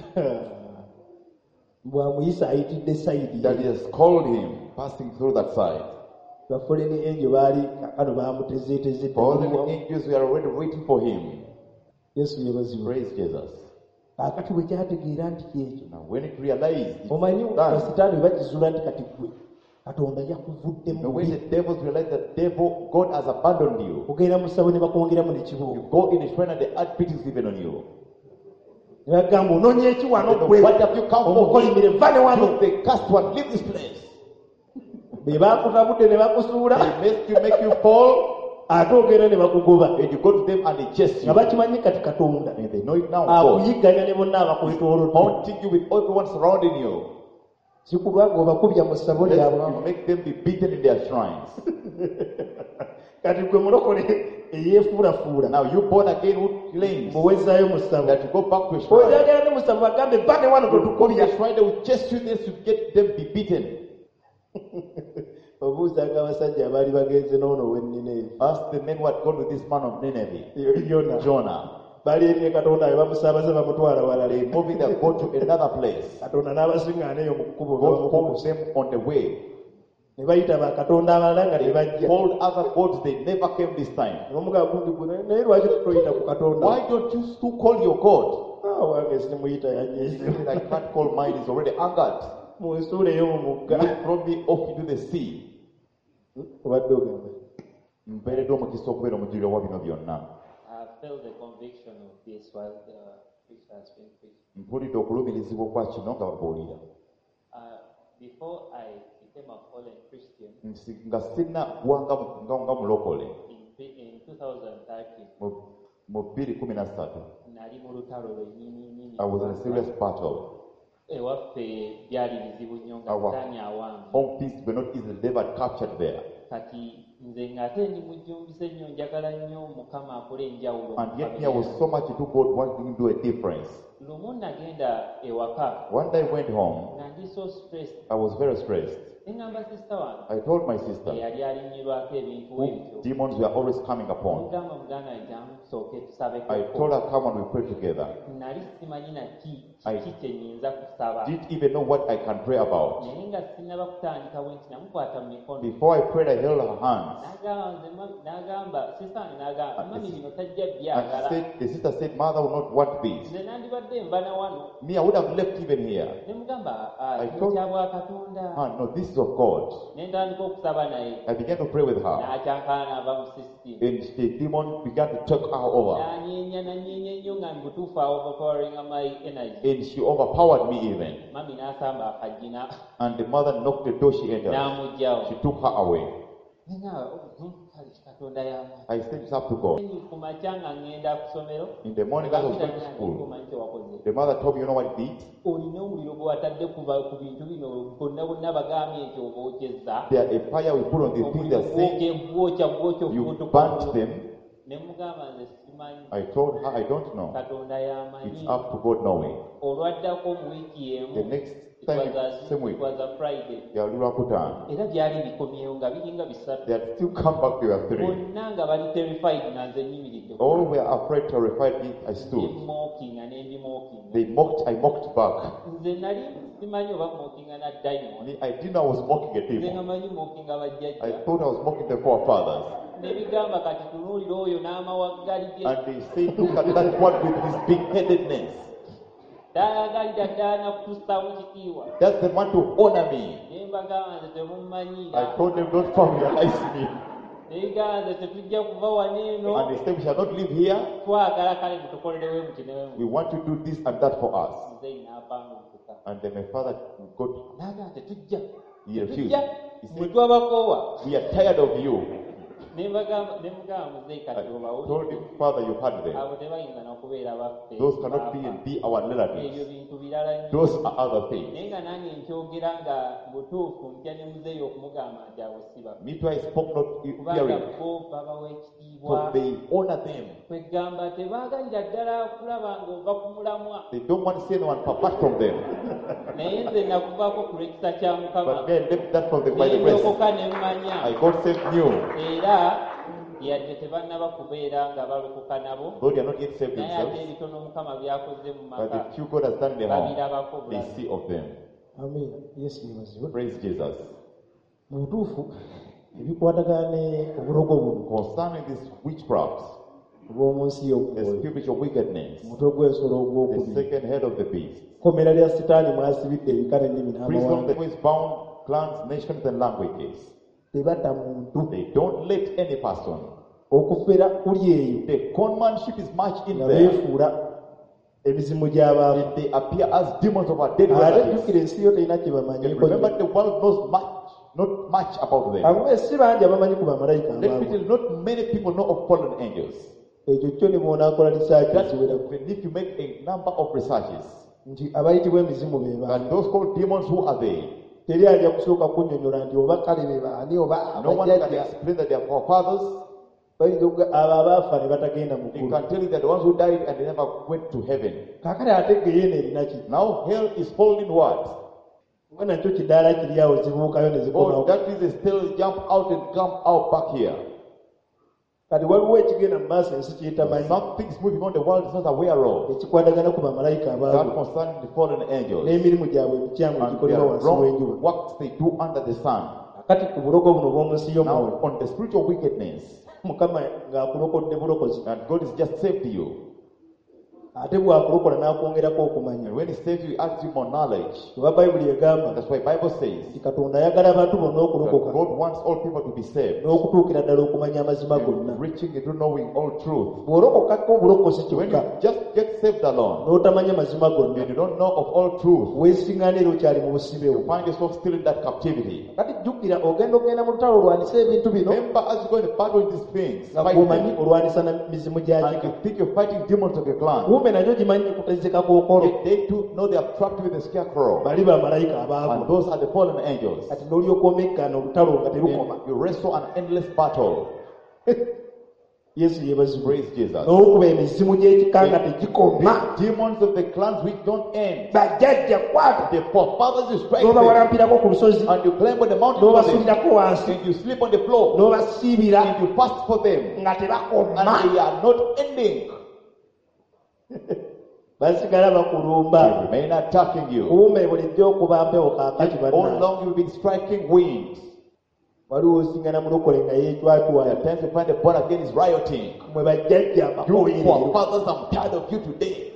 bw'amuyisa ayitidde sayidi That he has called him, passing through that side. bafoleni enjo baali kakano bamutezeeteze Fallen angels were already waiting for him. yesu yebaziwe Praise Jesus. kaakati bwe kyategeera nti kyekyo Now when it realized, it omanyi done. basitaani bwe bakizuula nti kati gwe katonda yakuvudde Now mu when the devils realize that devil, God has abandoned you, ogenda mu ssabo ne bakwongeramu you nekibuugo go in the shrine and the earth beatings given on you. ne bagamba onoonya eki wano Then gwe what have you come for? omukolimire va ne wano You the cast one, leave this place. be baakutabudde ne bakusuula They make you make you fall, ate ogenda ne bakugoba and you go to them and they chase nga you. bakimanyi kati katonda And they know it now. God akuyigganya ne bonna abakwetoolodde haunting you with everyone surrounding you. sikulwa ng'obakubya mu ssabo Lest lyabwe you make them be beaten in their shrines. kati gwe mulokole eyeefuulafuula Now you born again who claims muwezzaayo mu ssabo that you go back to a shrine. oyagala ne mu ssabo bagambe ba ne wano You go to tetukubya the shrine, they will chase you there to get them be beaten. obuuzanga abasajja abaali bagenze n'ono ow'ennineevi Ask the men who had gone with this man of Nineveh, yona Jonah. baali eri ne katonda ayo bamusaabaze bamutwala walala They moving their boat to another place. katonda n'abasiŋŋaana eyo mu kkubo God ne called them on the way. bayita bakatonda abalala nga They tebajja called other gods, they never came this time. omugaa gundi gwe naye lwaki tutoyita ku katonda Why don't you still call your God? Ah, wange sinimuyita He yanyeeze said, I can't call mine, he's already angered. munsuula eyo mu mugga You throw me off into the sea. obadde ogamba Mpeereddwa omukisa okubeera omujulirwa wa bino byonna. I felt the conviction of this while the preacher has been preaching. Mpulidde okulumirizibwa kwa kino nga babuulira. Uh, before I became a fallen Christian Nsi- nga sirina gwanga nga nga mulokole in, in twenty thirteen, mu- mu bbiri kumi na ssatu. nali mu lutalo lwennyini nnyini. I was in a serious battle. Ewaffe byali bizibu nnyo nga Awa. sitaani awange. Home peace were not easy, they were captured there. kati nze ng'ate ndi mujjumbise nnyo njagala nnyo Mukama akole enjawulo. And yet there was so much to God wanting to do a difference. Lumu nagenda ewaka One day I went home. nga ndi so stressed. I was very stressed. Ne ngamba sister wange I told my sister, eyali alinyirwako ebintu who ebyo. demons were always coming upon. Mugamba muganda wange tusooke tusabeko. I told her, come and we pray together. Nali simanyi naki I kiki kye nnyinza kusaba. didn't even know what I can pray about. Naye nga sinnaba kutandika bwe nti namukwata mu mikono. Before I prayed, I held her hands. N'agamba nze ma- n'agamba sister wange n'agamba And mami the- bino tajja And she byagala. said, the sister said, Mother will not want this. Nze nandibadde nva na wano. Me, I would have left even here. Ne mugamba I kino told- kya Bwakatonda. Ah, no, this is of God. Ne ntandika okusaba naye. I began to pray with her. N'akyankana n'ava mu system. And the demon began to take her over. N'anyeenya n'anyeenya nnyo nga mu butuufu overpowering my energy. And she overpowered me even. Mami n'asamba akagina And the mother knocked the door, she entered. n'amugyawo. She took her away. Nga kale Katonda y'amaanyi. I said, it's up to God. Ku makya nga ngenda ku ssomero. In the morning, as I was going to school, Omanyi kye wakoze. the mother told me, you know what it did? Olina omuliro gwe watadde kuva ku bintu bino bonna bonna bagambye nti oba okyezza. There a fire we put on the thing that saying gwokya gwokya you okubutuka. burnt them. Ne mugamba nze simanyi. I told her, I don't know. Katonda y'amanyi. It's up to God knowing. Olwaddako mu wiiki emu. The next it time, was a- same week, it was a Friday. Yalurakutana. Era byali bikomyewo nga biringa bisatu. They had still come back, they were three. Bonna nga bali terrified nga nze nyimiridde. All were afraid, terrified me. I stood. Mmokinga ne ndimookinga. They mocked, I mocked back. Nze nali simanyi oba mmokinga na diamond. Me, I didn't know I was mocking a Nze nga demon. manyi mmokinga I bajjajja. thought I was mocking the forefathers. Ne bigamba kati tunuulira oyo n'amawaggali ge. And they say, look at that one with his big-headedness. Taayagalira ddala na kutussaamu kitiibwa. That's the man to honor me. Ne mbagamba nze temumanyiira. I told them, don't familiarize me. Ne bigamba nze tetujja kuva wano eno. And they said, we shall not live here. Twagala kale mutukolerewo muti ne We want to do this and that for us. Nze n'apanga omutuka. And then my father got, N'agamba tetujja. he refused. Tetujja. He Mwe said, twabakoowa. we are tired of you. Ne mbagamba ne mugamba muzeeyi I kati told obawulire. him, Father, you had them. Abo tebayinza n'okubeera baffe. Those cannot be Baafa. and be our Ebyo relatives. bintu birala nnyo. Those are other things. Naye nga nange nkyogera nga butuufu ntya ne muzeeyi okumugamba nti abo si baffe. Me too, I spoke not Kubanga hearing. bo babawa ekitiibwa. For they honor them. Kwegamba tebaagalira ddala kulaba ng'ova ku mulamwa. They don't want to see anyone apart from them. Naye nze nakuvaako ku lwekisa kya Mukama. But then left that from the by the Ne rest. ndokoka ne mmanya. I got saved new. Era yadde tebannaba kubeera nga balokoka nabo. Though they are not yet saved Naye ate themselves. ebitono Mukama by'akoze mu But maka. the few God has done in the home, Babirabako they bulabi. see of them. Amen. Yesu yeebazibwe. Praise Jesus. Mu butuufu ebikwatagana ne obulogo buno Concerning these witchcrafts, obw'omu nsi the y'okuwola spiritual wickedness, omutwe gw'ensolo the ogwokubiri second head of the beast, kkomera lya sitaani mwasibidde ebika n'ennimi prison n'amawanga that is bound clans, nations, and languages. tebatta muntu They don't let any person. okufera kuli eyo The conmanship is much in nga there. beefuula emizimu gy'abaavu And they appear as demons of our dead ate relatives. jjukira ensi yo terina kye And bamanyiiko remember, the world knows much, not much about them. abwe si bangi abamanyi ku bamalayika Let me abaavu tell you, not many people know of fallen angels. ekyo kyo ne bw'onaakola lisaaki That eziwerako even if you make a number of researches, nti abayitibwa emizimu be baani and those called demons, who are they? teri ajja kusooka kunnyonnyola nti oba kale be baani oba No one can abajjajja explain that they are our fathers. bayinza okuga abo abaafa ne batagenda mu They ggulu can tell you that the ones who died and they never went to heaven. kaakale ate geyeena erina ki Now hell is holding what? nga nakyo kidaala kiri awo zibuukayo ne Oh, zikomawo that is they still jump out and come out back here. kati waliwo ekigenda mu maaso ensi kyetamanyi Something's moving on the world is not aware of. ekikwatagana ku bamalayika That abaavu concerning the fallen angels n'emirimu gyabwe emikyamu and egikolebwa their wansi wrong w'enjuba works they do under the sun. kati ku bulogo buno bw'omu nsi y'omwoyo Now on the spiritual wickedness, mukama ng'akulokodde bulokozi and God has just saved you. ate bw'akulokola n'akwongerako okumanya And when He saves you, He adds you more knowledge. kuba bayibuli egamba That's why Bible says nti katonda ayagala abantu bonna that okulokoka God wants all people to be saved, n'okutuukira ddala okumanya amazima gonna and reaching into knowing all truth. bw'olokokako obulokozi When kyokka you just get saved alone. n'otamanya mazima gonna And you don't know of all truth. weesiŋŋaana era okyali mu busibe You bwo find yourself still in that captivity. kati jjukira ogenda okgenda mu lutalo olwanisa ebintu bino Remember, as you go in battle with these things, nga fight gwomanyi them. olwanisa na mizimu And gyagika you think you're fighting demons of your clan. kumbe nagyo gimanyi kutezeka kookolo Yet they too know they are trapped with a scarecrow. bali bamalayika And abaagwa those are the fallen angels. kati n'olyoka omeggaana olutalo nga terukoma And you wrestle an endless battle. yesu yeebazibwe Praise Jesus. n'okuba emizimu gy'ekika nga tegikoma The demons of the clans which don't end. bajjajja kwata The forefathers you strike them. n'obawalampirako ku lusozi And you climb on the mountain for them. n'obasuulirako wansi And you sleep on the floor. n'obasiibira And you fast for them. nga tebakoma And they are not ending. basigala bakulumba They remain attacking you. kumbe bulijjo okuba mpewo kaakati All bannange along you've been striking winds. waliwo osingana mulokole nga yeecwatwala At times you find the born again is rioting. mwe bajjajja You abakoyerero forefathers, I'm tired of you today.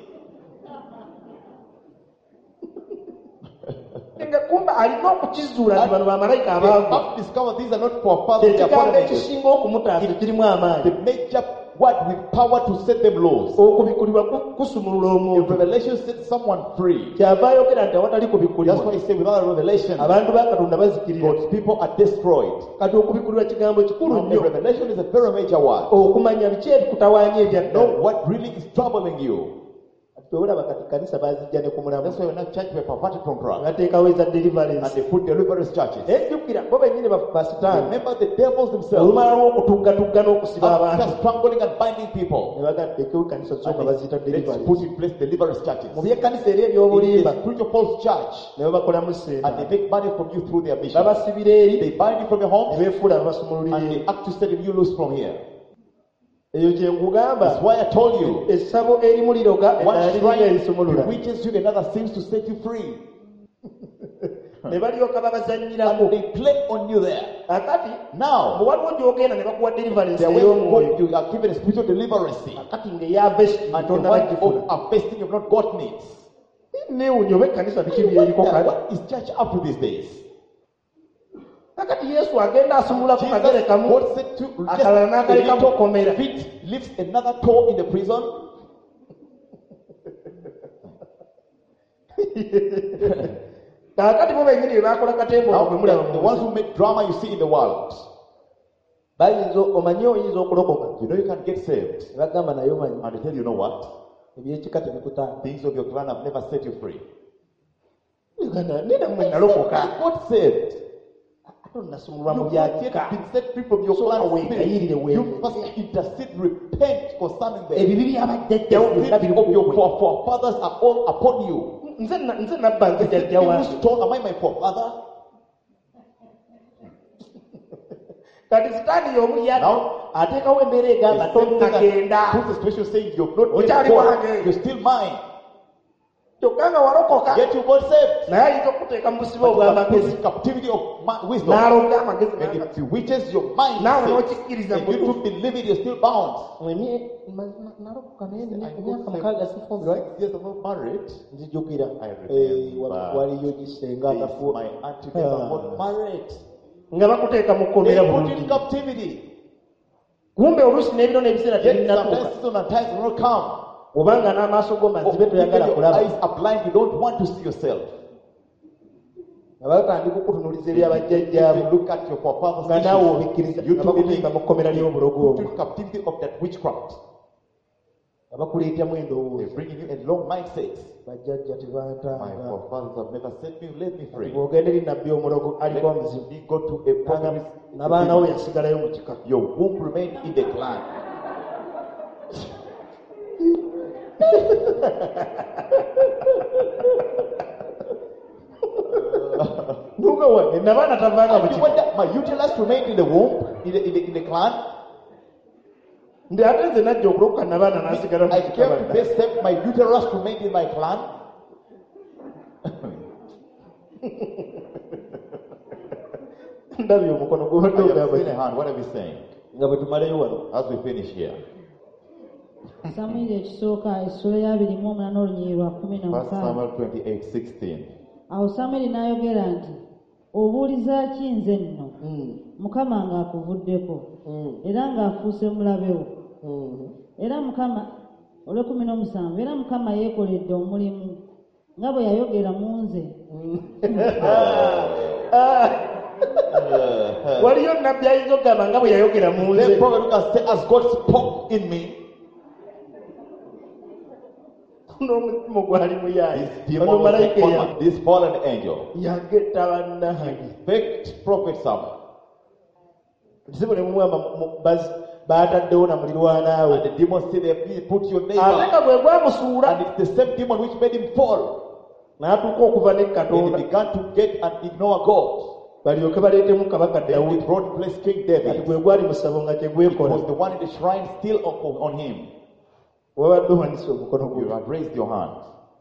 nga kumbe alina okukizuula nti bano bamalayika They abaagwa have discovered these are not forefathers, they are ekigambo fallen angels. ekisinga okumutaasa kirimu amaanyi The major word with power to set them loose. okubikulibwa ku- kusumulula If omuntu revelation sets someone free, kyava ayogera nti awatali that's why kubikulibwa he said without a revelation, abantu ba katonda bazikirira God's people are destroyed. kati okubikulibwa kigambo kikulu And the nnyo revelation is a very major word. okumanya biki ebikutawaanya ebyadda Know what really is troubling you. olaba kati kanisa bazijja ne ku mulamu That's why when that church were perverted from Christ. bateekawo eza And deliverance they put deliverance churches. ejjukira bo bennyini basitaani Remember the devils themselves. olumala lw'okutuggatugga n'okusiba abantu After strangling and binding ne people. bagamba ekewo kanisa zooka And baziyita they- let's deliverance put in place deliverance churches. mu by'ekkanisa eri In eby'obulimba the spiritual false church. ne babakolamu And sente they make money from you through their mission. babasibira eri They bind you from your ne home. beefuula babasumululira And eri they act to setting you loose from here. eyo gye nkugamba That's why I told you. essabo erimu liroga One eddala liringa shrine erisumulula bewitches you, another seems to set you free. ne balyoka babazanyirako And they play on you there. akati Now, bwe waliwo gy'ogenda ne bakuwa deliverance the way ey'omwoyo you are given a spiritual deliverance. akati ng'eyavesti And the tonda one bagifuna of harvesting you've not got needs. neewunya oba ekkanisa biki byeriko kale What is church up to these days? akati yesu agenda asumulako kagere Jesus, kamu God said to akalala just a n'agaleka little mukomera feet lifts another toe in the prison. kaakati bo bennyini bye baakola katembo Now, bwe mulaba the, the mu ones nsi. who make drama you see in the world, bayinza omanyi oyinza okulokoka you know you can get saved. ne bagamba naye omanyi And they tell you, you know what? ebyekika tebikutaana Things of your clan have never set you free. uganda nina mmwe nalokoka I got saved. ate onasumulwa mu You've not byakika yet been set free from your So, clan awengayirire spirit. wewe. You must intercede, repent concerning them. ebibi byabajjajjawo The byonna sins biri of your kuggwe. fore- forefathers are all upon you. nze na- nze nabba nze Is it jjajja you wange stone? Am I my forefather? kati sitaani y'omu yadde Now, ateekawo embeera egamba The same thing tonnagenda that puts the situation saying you've not Okyali yet gone. wange. You're still mine. kyokka nga walokoka Yet you got saved. naye ayinza okuteeka mu busibe But you are put obw'amagezi in captivity of ma- wisdom. n'alonga amagezi And n'aga- it bewitches your mind. naawe says, n'okikkiriza and you mu to believe it, you're still bound. Emye- ma- na- nalokoka naye I emyaka got mukaaga saved sifumbirwa six years I'm not married. nzijukira I Eh, remember. wa- waliyo gisenga This, akafu my auntie never got married. nga bakuteeka mu They kkomera put bulungi in captivity. kumbe oluusi n'ebiro n'ebiseera Yet tebinnatuuka sometimes season and times will not come. obanga n'amaaso go Or mazibe even toyagala your kulaba eyes are blind, you don't want to see yourself. nga batandika okutunuliza If ebyabajjajjaabu you look at your forefathers' nga naawe issues, obikkiriza you nga to believe bakuteeka mu kkomera ly'obulogo put obwo in captivity of that witchcraft. nga bakuleetamu They're endowooza bringing you a long mindset. bajjajja My tebantanga forefathers have never set me, let me free. bw'ogenda eri nabbi omulogo aliko omuzimu He got to a problem with nabaana we yasigalayo mu kika your womb remained in the clan. nuga wange nabaana tavanga mu You kika wonder, my uterus remained in the womb, in the, in the, in the clan. ndi ate nze najja okulokoka nabaana n'asigala mu I kika came to badda. be saved, my uterus remained in my clan. ndabye omukono gubadde I have ogamba seen a hand. What are we saying? nga bwe tumaleyo wano As we finish here. samwiri ekisooka essula y'abiri mu omunana olunyiri lwa kumi First n'omukaaga Samuel twenty-eight sixteen. awo samwiri n'ayogera nti obuuliza ki nze nno mukama ng'akuvuddeko era ng'afuuse mulabe wo era mukama olw'ekumi n'omusanvu era Mukama yeekoledde omulimu nga bwe yayogera mu nze. Waliyo nnabbi ayinza okugamba nga bwe yayogera mu The nze. prophet who can say, as God spoke in me, N'omuzimu gwali muyayi. this demon Bano was malayika upon ya- me, this fallen angel. yagetta bannaye. Faked prophet some. Ekizibu ne mumwamba mu- baz- baataddewo na mulirwanaawe. And the demon said, they put your Ate neighbor. nga bwe gwamusuula And it's the same demon which made him fall. n'atuuka okuva ne And he Katonda began to get and ignore God. balyoke baleetemu kabaka Then Dawudi. he brought place King Kati David. gwe gwali musabo nga It tegwekola. was the one in the shrine still on, on him. Wabadde owanise omukono You gwo. have raised your hand.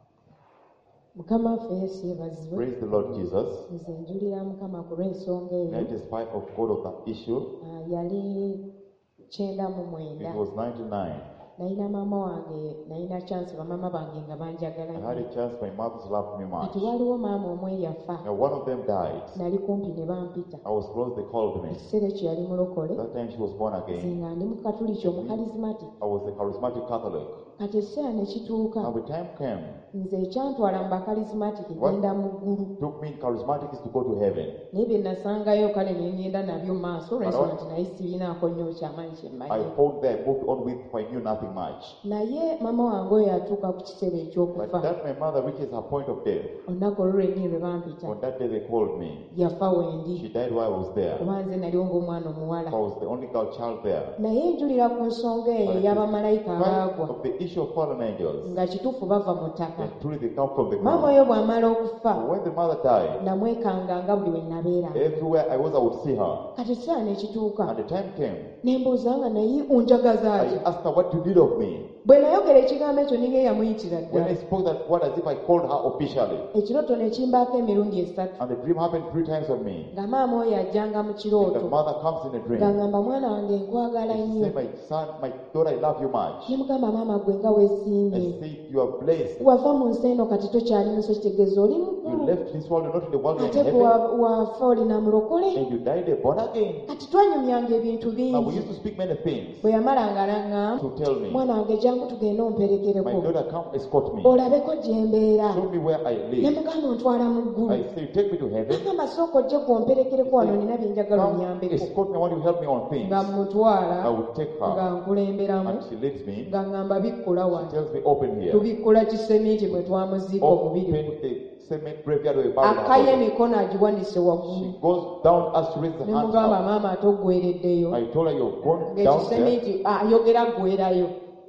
Mukama waffe Yesu yeebazibwe. Praise the Lord Jesus. Nze njulira Mukama ku lw'ensonga eyo. And despite of God of that issue, Ah, yali kyenda mu mwenda. it was ninety-nine. Nalina maama wange, nalina chance bamaama bange nga banjagala I had nnyo. a chance, my mother's loved me much. Kati waliwo maama omu eyafa. Now one of them died. Nali kumpi ne bampita. I was close, they called me. Ekiseera ekyo yali mulokole. That time she was born Nze again. nga ndi mukatuliki omukalizimati. I was a charismatic Catholic. Kati ekiseera ne kituuka. Now the time came, Nze ekyantwala mu bakalizimati kugenda mu ggulu. took me in charismatic is to go to heaven. Naye bye nasangayo kale ne ngenda nabyo mu maaso olw'ensonga Alright. nti naye sirinaako nnyo kyamaanyi kye I mmanyi. found there, moved on with, I knew nothing much. Naye maama wange oyo atuuka ku kiseera But ekyokufa. that my mother reaches her point of death. Olunaku olwo lwennyini lwe bampita. On that day they called me. Yafa wendi. She died while I was there. Kuba nze naliwo ng'omwana omuwala. I was the only girl child there. Naye njulira ku nsonga eyo ey'abamalayika abaagwa Of the issue of fallen angels, nga kituufu bava mu ttaka. and truly they come from the Maama ground. oyo bw'amala okufa When the mother died, namwekanganga buli we nabeera. everywhere I was, I would see her. Kati ekiseera ne kituuka And the time came, ne mbuuza nga naye onjagaza I ki? asked her what you did of me. Bwe nayogera ekigambo ekyo ninga eyamuyitira When I ddala. spoke that word as if I called her officially. Ekirooto ne kimbaako emirundi esatu. And the dream happened three times on me. Nga maama oyo ajjanga mu And the kirooto. mother comes in a dream. Ng'agamba mwana wange nkwagala She nnyo. say, my son, my daughter, I love you much. Ne mugamba maama gwe nga weesiimye. I say, you are blessed. Wava mu nsi eno kati tokyali muso kitegeeza oli You mukulu. left this world, you're not in the world, you're Ate in bwe heaven. wa- wafa olina mulokole. And you died a born again. Kati twanyumyanga ebintu Now we bingi. used to speak many things Bwe yamalanga n'aŋŋamba to tell me. mwana wange jangu tugende omperekereko. My daughter, come escort me. Olabeko gye mbeera. Show me where I Ne live. mugamba ontwala mu ggulu. I say, take me to heaven. Agamba sooka ojje gwomperekereko wano nina bye njagala Come onyambeko. escort me. I want you to help me on things. Nga mmutwala I would take nga her. nkulemberamu And she leads me. nga ŋŋamba bikkula She wano. tells me, open here. Tubikkula kisemiti bwe twamuziika omubiri Open gwe. the cement graveyard where we buried her Akaye body. emikono agiwanise waggulu. She goes down as she raises her Ne hands mugamba up. maama ate oggwereddeyo. I told her, you're going down there. Ng'ekisemiti ayogera ggwerayo.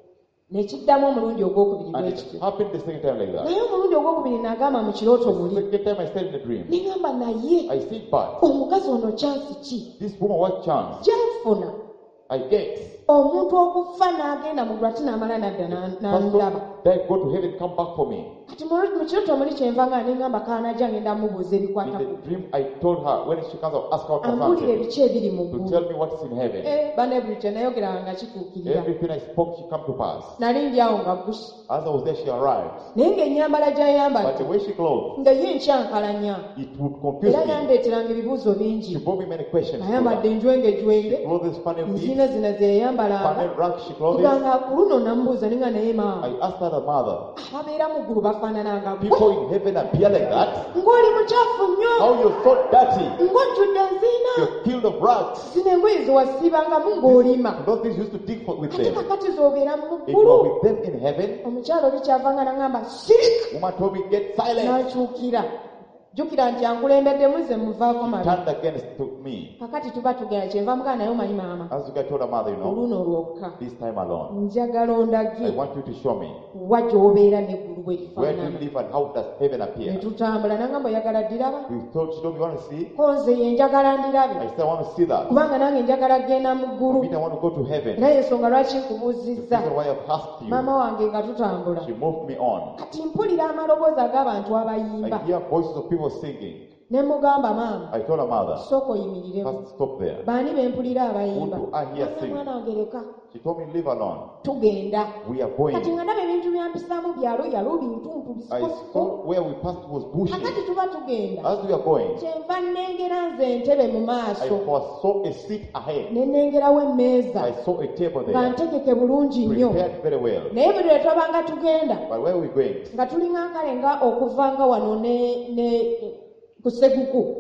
Ne kiddamu omulundi ogwokubiri And bwe it kityo. happened the second time like that. Naye omulundi ogwokubiri n'agamba mu kirooto The muli. second time I said in the dream, Ne ŋŋamba naye I see but omukazi ono kyansi ki? this woman, what chance Kyanfuna I get. omuntu okufa n'agenda mu lwati n'amala n'adda na- n'andaba. Person that go to heaven, come back for me. Kati mu mu kirooto muli kyenva nga ne ŋŋamba kaanajja ngenda mubuuza ebikwata In ku the dream, I told her when she comes, I'll ask her for ambuulire something biki ebiri mu to ggulu. tell me what's in heaven. Eh, bane buli kye nayogeranga nga kituukirira. Everything I spoke, she come to pass. Nali ndi awo nga gusi. As I was there, she arrived. Naye ng'ennyambala But the gy'ayambadde way she clothed, nga ye nkyankalanya. it would confuse Era me. yandeeteranga ebibuuzo She bingi. brought me many questions. Ayambadde enjwenge jwenge. Clothes, panel Nzina feet, zina ze yayambalanga. panel rack, she clothes. Nga ku luno namubuuza ninga naye maama. I asked her, the mother, Ababeera mu ggulu bafaanananga gwe. people in heaven appear like that? Ng'oli mukyafu nnyo. How you're so dirty? Ng'ojjudde nziina. You're filled of rats. Zino engoye ze wasiibangamu ng'olima. Those things you used to dig for, with Ate them. kakati z'obeera mu If you are ggulu. with them in heaven, Omukyalo oli kyavanga n'agamba sirika. woman told me, get silent. N'akyukira. Jjukira nti ankulembeddemu ze muvaako mabi. Turned against to me. Kakati tuba tugenda kyenva muganda naye omanyi maama. As you guys told her mother, you know, Oluno lwokka. this time alone. Njagala I ondage want you to show me wa gy'obeera n'eggulu bwe where do you lifaanana. live and how does heaven Ne appear. tutambula n'agamba oyagala ddiraba. We told, she told me, you want to see? Ko nze ye njagala ndirabe. I said, I want to see that. Kubanga nange njagala kgenda mu ggulu. Me, I want to go to heaven. Era y'ensonga lwaki The nkubuuzizza. reason why I've asked you. Maama wange nga tutambula. She moved me on. Kati mpulira amaloboozi ag'abantu I abayimba. hear voices of people singing. ne mugamba maama I told her mother, sooka oyimiriremu first stop there. baani bempulira abayimba Who do I hear sing? mwana wange leka She told me, leave alone. tugenda We are going. kati nga ndaba ebintu byampisaamu byalo yalo bintuntu I bisiko saw where we passed was bushy. kakati tuba tugenda As we are going, kyenva nnengera nze entebe mu I maaso foresaw a seat ahead. ne nnengerawo emmeeza I saw a table nga there, ntegeke bulungi nnyo prepared very well. naye buli lwe twabanga tugenda But where are we going? nga tulinga nkale nga okuvanga wano ne ne ku Seguku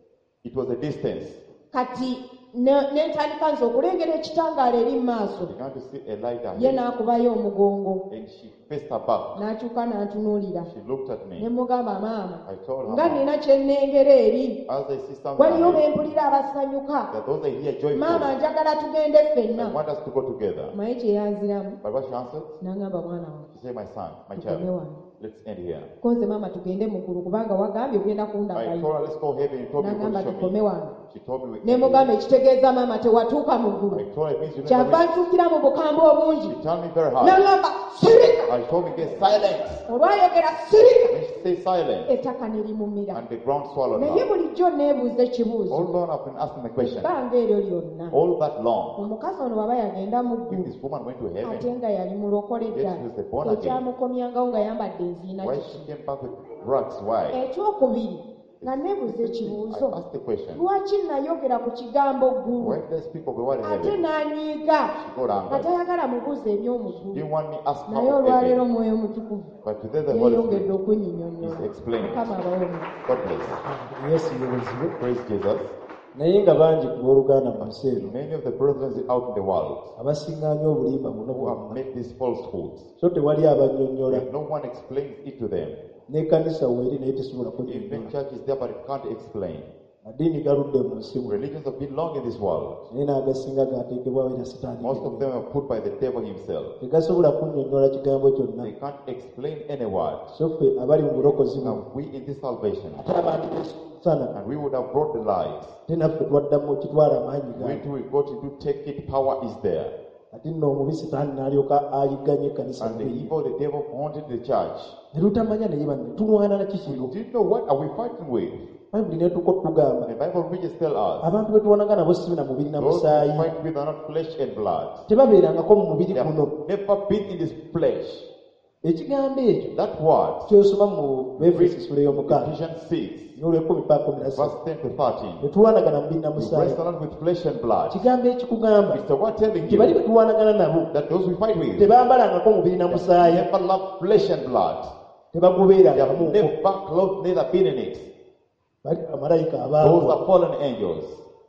It was a distance. kati ne- nentandika nze okulengera ekitangaala eri mu maaso I began to see a light ye ahead. n'akubayo omugongo And she faced her back. n'akyuka n'antunuulira She looked at ne me. mugamba maama I told her, nga "Mom, nina kye nnengera eri as I see something waliyo ahead, bempulira abasanyuka that those I hear joyful, maama I njagala tugende ffenna want us to go together." maye kye yanziramu But what she answered? n'agamba mwana wange She said, my son, my tukome child, wano let's end here. ko nze maama tugende mu ggulu kubanga wagambye ogenda I kundagayo told her, let's go heaven. You told me n'agamba to show tukome me. wano She told me we ne end mugamba here. ekitegeeza maama tewatuuka mu I ggulu told her, it means you kyava never ntuukira mu bukambwe obungi She told me very hard. n'agamba sirika I told me, get silent. olwayogera sirika When she said silent, ettaka ne limumira and the ground swallowed naye her. bulijjo neebuuza ekibuuzo All long I've been asking the question. ebbanga eryo lyonna All that long, omukazi ono bw'aba yagenda mu if ggulu this woman went to ate heaven, nga yali mulokole Yes, ddala she was born again. ekyamukomyangawo nga yambadde enziina why kiki she came back with drugs? Why? ekyokubiri nga neebuuza I ekibuuzo asked the question. lwaki nayogera ku kigambo ggulu Why did I speak of the word ate heaven? n'anyiiga She got nga angry. tayagala mubuuza eby'omu You ggulu want me ask her naye of olwaleero heaven? omwoyo omutukuvu But today the Holy yeeyongedde Spirit okunyinyonnyola is explaining. mukama abawomu God bless. yesu yebazibwe Praise Jesus. naye nga bangi ku booluganda mu nsi eno Many of the brethren out in the world abasingaanya obulimba buno who have bwonna made these falsehoods, so tewali abannyonnyola and no one explains it to them. n'ekkanisa weeri naye tesobola Even kwenyonnyola church is there, but it can't explain. amadiini galudde mu nsi muno Religions have been long in this world. naye n'agasinga gateekebwawo era sitaani Most of them are put by the devil himself. tegasobola kunnyonnyola kigambo kyonna They can't explain any word. so ffe abali mu bulokozi buno Now we in this salvation, ate abantu besana and we would have brought the light. ate naffe twaddamu kitwala amaanyi When gaabwe we got into take it, power is there. ate nno omubi sitaani n'alyoka ayigganya ekkanisa And the bbiri evil, the devil haunted the church. ne lutamanya naye banne tulwana na We kikino didn't know what are we fighting with. bayibuli netuko tugamba The Bible preachers tell us abantu be tuwanaga nabo si na mubiri na those musaayi who fight with are not flesh and blood. tebabeerangako mu mubiri They have guno never been in this flesh. ekigambo ekyo That word, kyosoma mu befeso sula ey'omukaaga Ephesians six, n'olwekumi pa kumi na ssatu verse ten to thirteen. tetuwanagana mubiri na You musaayi wrestle not with flesh and blood. kigambo ekikugamba It's the word telling nti bali you betuwanagana nabo that those we fight with tebambalangako mubiri na musaayi never love flesh and blood. They tebagubeeranga have muko never clothed, neither been in it. bali bamalayika Those abaabwe are fallen angels.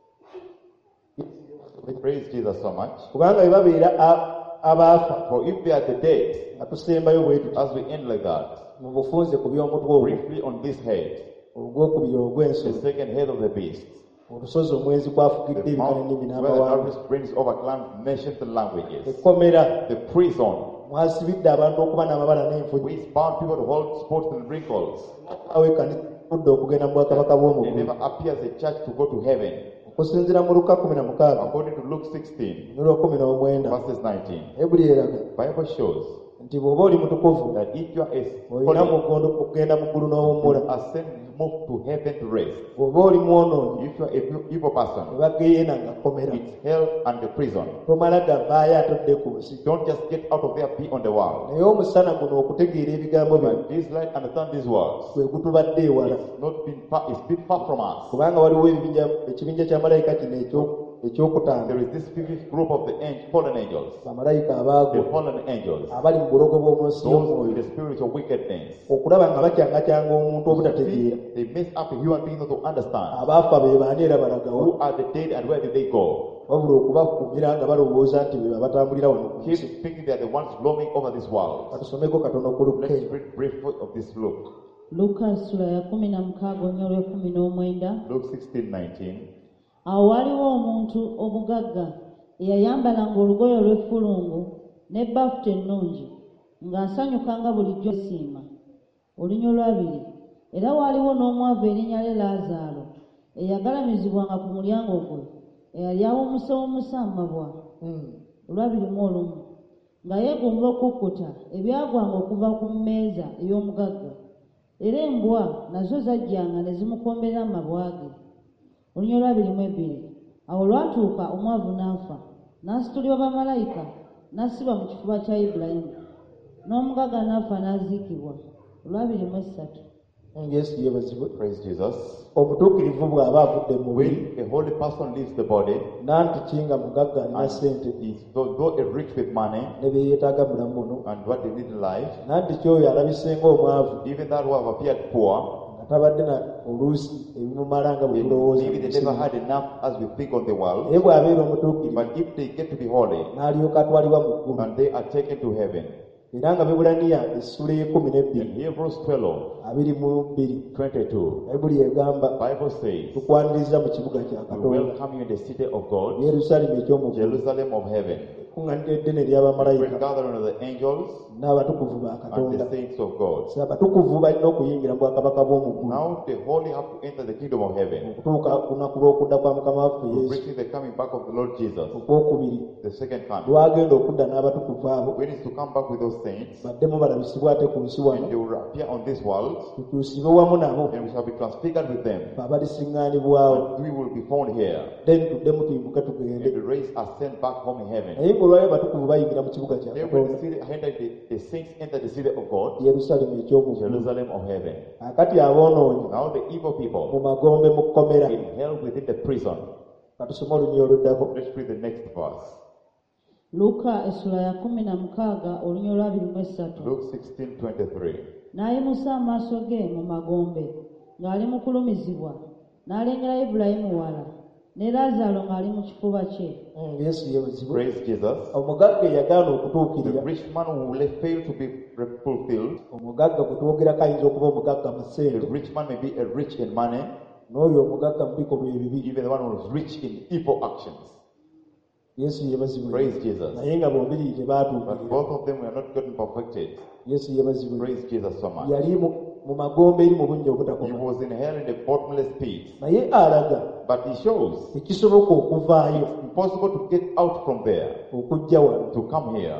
Praise Jesus so much. kubanga bwe babeera a- abaafa For if they are the dead, nga tusembayo bwe tuti as we end like that, mu bufunze ku by'omutwe ogwo briefly on this head, ogwokubiri the ogw'ensolo second head of the beast, olusozi omwenzi kwafugidde the ebika mount n'ennimi where the n'amawanga harvest brings over clans, nations, and languages, ekkomera the prison, mwasibidde abantu okuba n'amabala n'enfugi which bound people to hold spots and wrinkles. awo ekkanisa budde okugenda mu bwakabaka It bw'omugulu never appears a church to go to heaven. okusinziira mu luka kumi na mukaaga According to Luke sixteen, n'olwakumi n'omwenda verses nineteen, ebuli eraga Bible shows nti bw'oba oli mutukuvu that if you are a olina holy, mugondo okugenda mu ggulu n'owummula you ascend, move to heaven to rest. bw'oba oli mwonoonyi If you are a evil person, ebageyeena nga kkomera it's hell and the prison. tomala gabbaayo atodde ku nsi Don't just get out of there, be on the world. naye omusana guno okutegeera ebigambo bino But this light, understand these words. kwe gutubadde ewala It's not been far, it's been far from us. kubanga waliwo ebibinja ekibinja kya malayika kino ekyo- ekyokutaano There is this fifth group of the angel, fallen angels, bamalayika the abaagwa fallen angels, abali mu bulogo bw'omu nsi those y'omwoyo with the spiritual wickedness. okulaba nga bakyangakyanga omuntu obutategeera They mess up a human being not to understand. abaafa be baani era balagawa Who are the dead and where did they go? wabula okubakumira nga balowooza nti be babatambulira wano ku Keep nsi thinking they are the ones roaming over this world. katusomeko katono ku luke Let's read brief of this Luke. luka sula ya kumi na mukaaga onnyo olw'ekumi n'omwenda. Luke sixteen nineteen. Awo waaliwo omuntu omugagga eyayambalanga olugoye olw'effulungu n'ebbafuta ennungi ng'asanyukanga bulijjo esiima. Olunya olwabiri, era waaliwo n'omwavu erinnya lye Laazaalo eyagalamizibwanga ku mulyango gwe eyali awumusewumusa amabwa olwabiri mu olumu nga yeegomba okukkuta ebyagwanga okuva ku mmeeza ey'omugagga era embwa nazo zajjanga ne zimukombera amabwa ge. Olunya olwabiri mu ebbiri. Awo lwatuuka omwavu n'afa, n'asitulibwa bamalayika, n'assibwa mu kifuba kya Ibulayimu. N'omugagga n'afa n'aziikibwa. Olwabiri mu essatu. Yesu yeebazibwe. Praise Jesus. Omutuukirivu bw'aba avudde mu mubiri When a holy person leaves the body, nantiki nga mugagga alina ssente and is though, though a rich with money ne bye yeetaaga mulamu muno, and what they need in life, nantiki oyo alabise ng'omwavu even that who have appeared poor, nga tabadde na oluusi ebimumala nga bwe tulowooza. maybe they never had enough as we think on the world, naye bw'abeera omutuukirivu but if they get to be holy n'alyoka atwalibwa mu ggulu. and they are taken to heaven. Era nga Bebulaniya essula y'ekumi In n'ebbiri Hebrews twelve abiri mu bbiri twenty-two, bayibuli egamba Bible says, tukwaniriza mu kibuga kya we Katonda, welcome you in the city of God, Yerusaalemi eky'omu ggulu, Jerusalem of heaven, kuŋŋaanira eddene great ery'abamalayika gathering of the angels n'abatukuvu ba and Katonda. the saints of God. So abatukuvu balina okuyingira mu bwakabaka bw'omu ggulu Now the holy have to enter the kingdom of heaven, okutuuka ku lunaku lw'okudda kwa Mukama waffe to Yesu preaching the coming back of the Lord Jesus, okwokubiri, the second coming. lwagenda okudda n'abatukuvu abo When is to come back with those saints, baddemu balabisibwa ate ku nsi wano, and they will appear on this world, tukyusibwe wamu nabo and we shall be transfigured with them, abalisiŋŋaanibwawo, and we will be found here, then tuddemu tuyimuke tugende. and the race are sent back home in heaven. Naye ng'olwayo abatukuvu bayingira mu kibuga kya Then when Katonda, the, city, enter the, the saints enter the city of God, Yerusaalemi eky'omu ggulu. Jerusalem of heaven. Akati aboonoonyi Now the evil mu people magombe mu kkomera. in hell within the prison. Katusome olunyi oluddako. Let's read the next verse. Luka essula ya kumi na mukaaga olunya olwabiri mu essatu. Luke sixteen twenty-three. N'ayimusa amaaso ge mu magombe ng'ali mu kulumizibwa, n'alengera Ibulayimu wala, ne Laazaalo ng'ali mu kifuba kye. Mm, Yesu yeebazibwe. Praise Jesus. Omugagga eyagaana The okutuukirira. rich man who will fail to be re- fulfilled. Omugagga gwe twogerako ayinza okuba omugagga mu The ssente, rich man may be a rich in money, n'oyo omugagga mu bikolwa ebibi. even the one who is rich in evil actions. Yesu yeebazibwe. Praise Jesus. Naye nga bombiri But tebaatuukirira. both of them were not gotten perfected. Yesu yeebazibwe. Praise Jesus so much. Yali mu mu magombe eri mu bunnya He obutakoma, was in hell in the bottomless pit. naye alaga But he shows tekisoboka okuvaayo it's impossible to get out from there, okujja wano. to come here.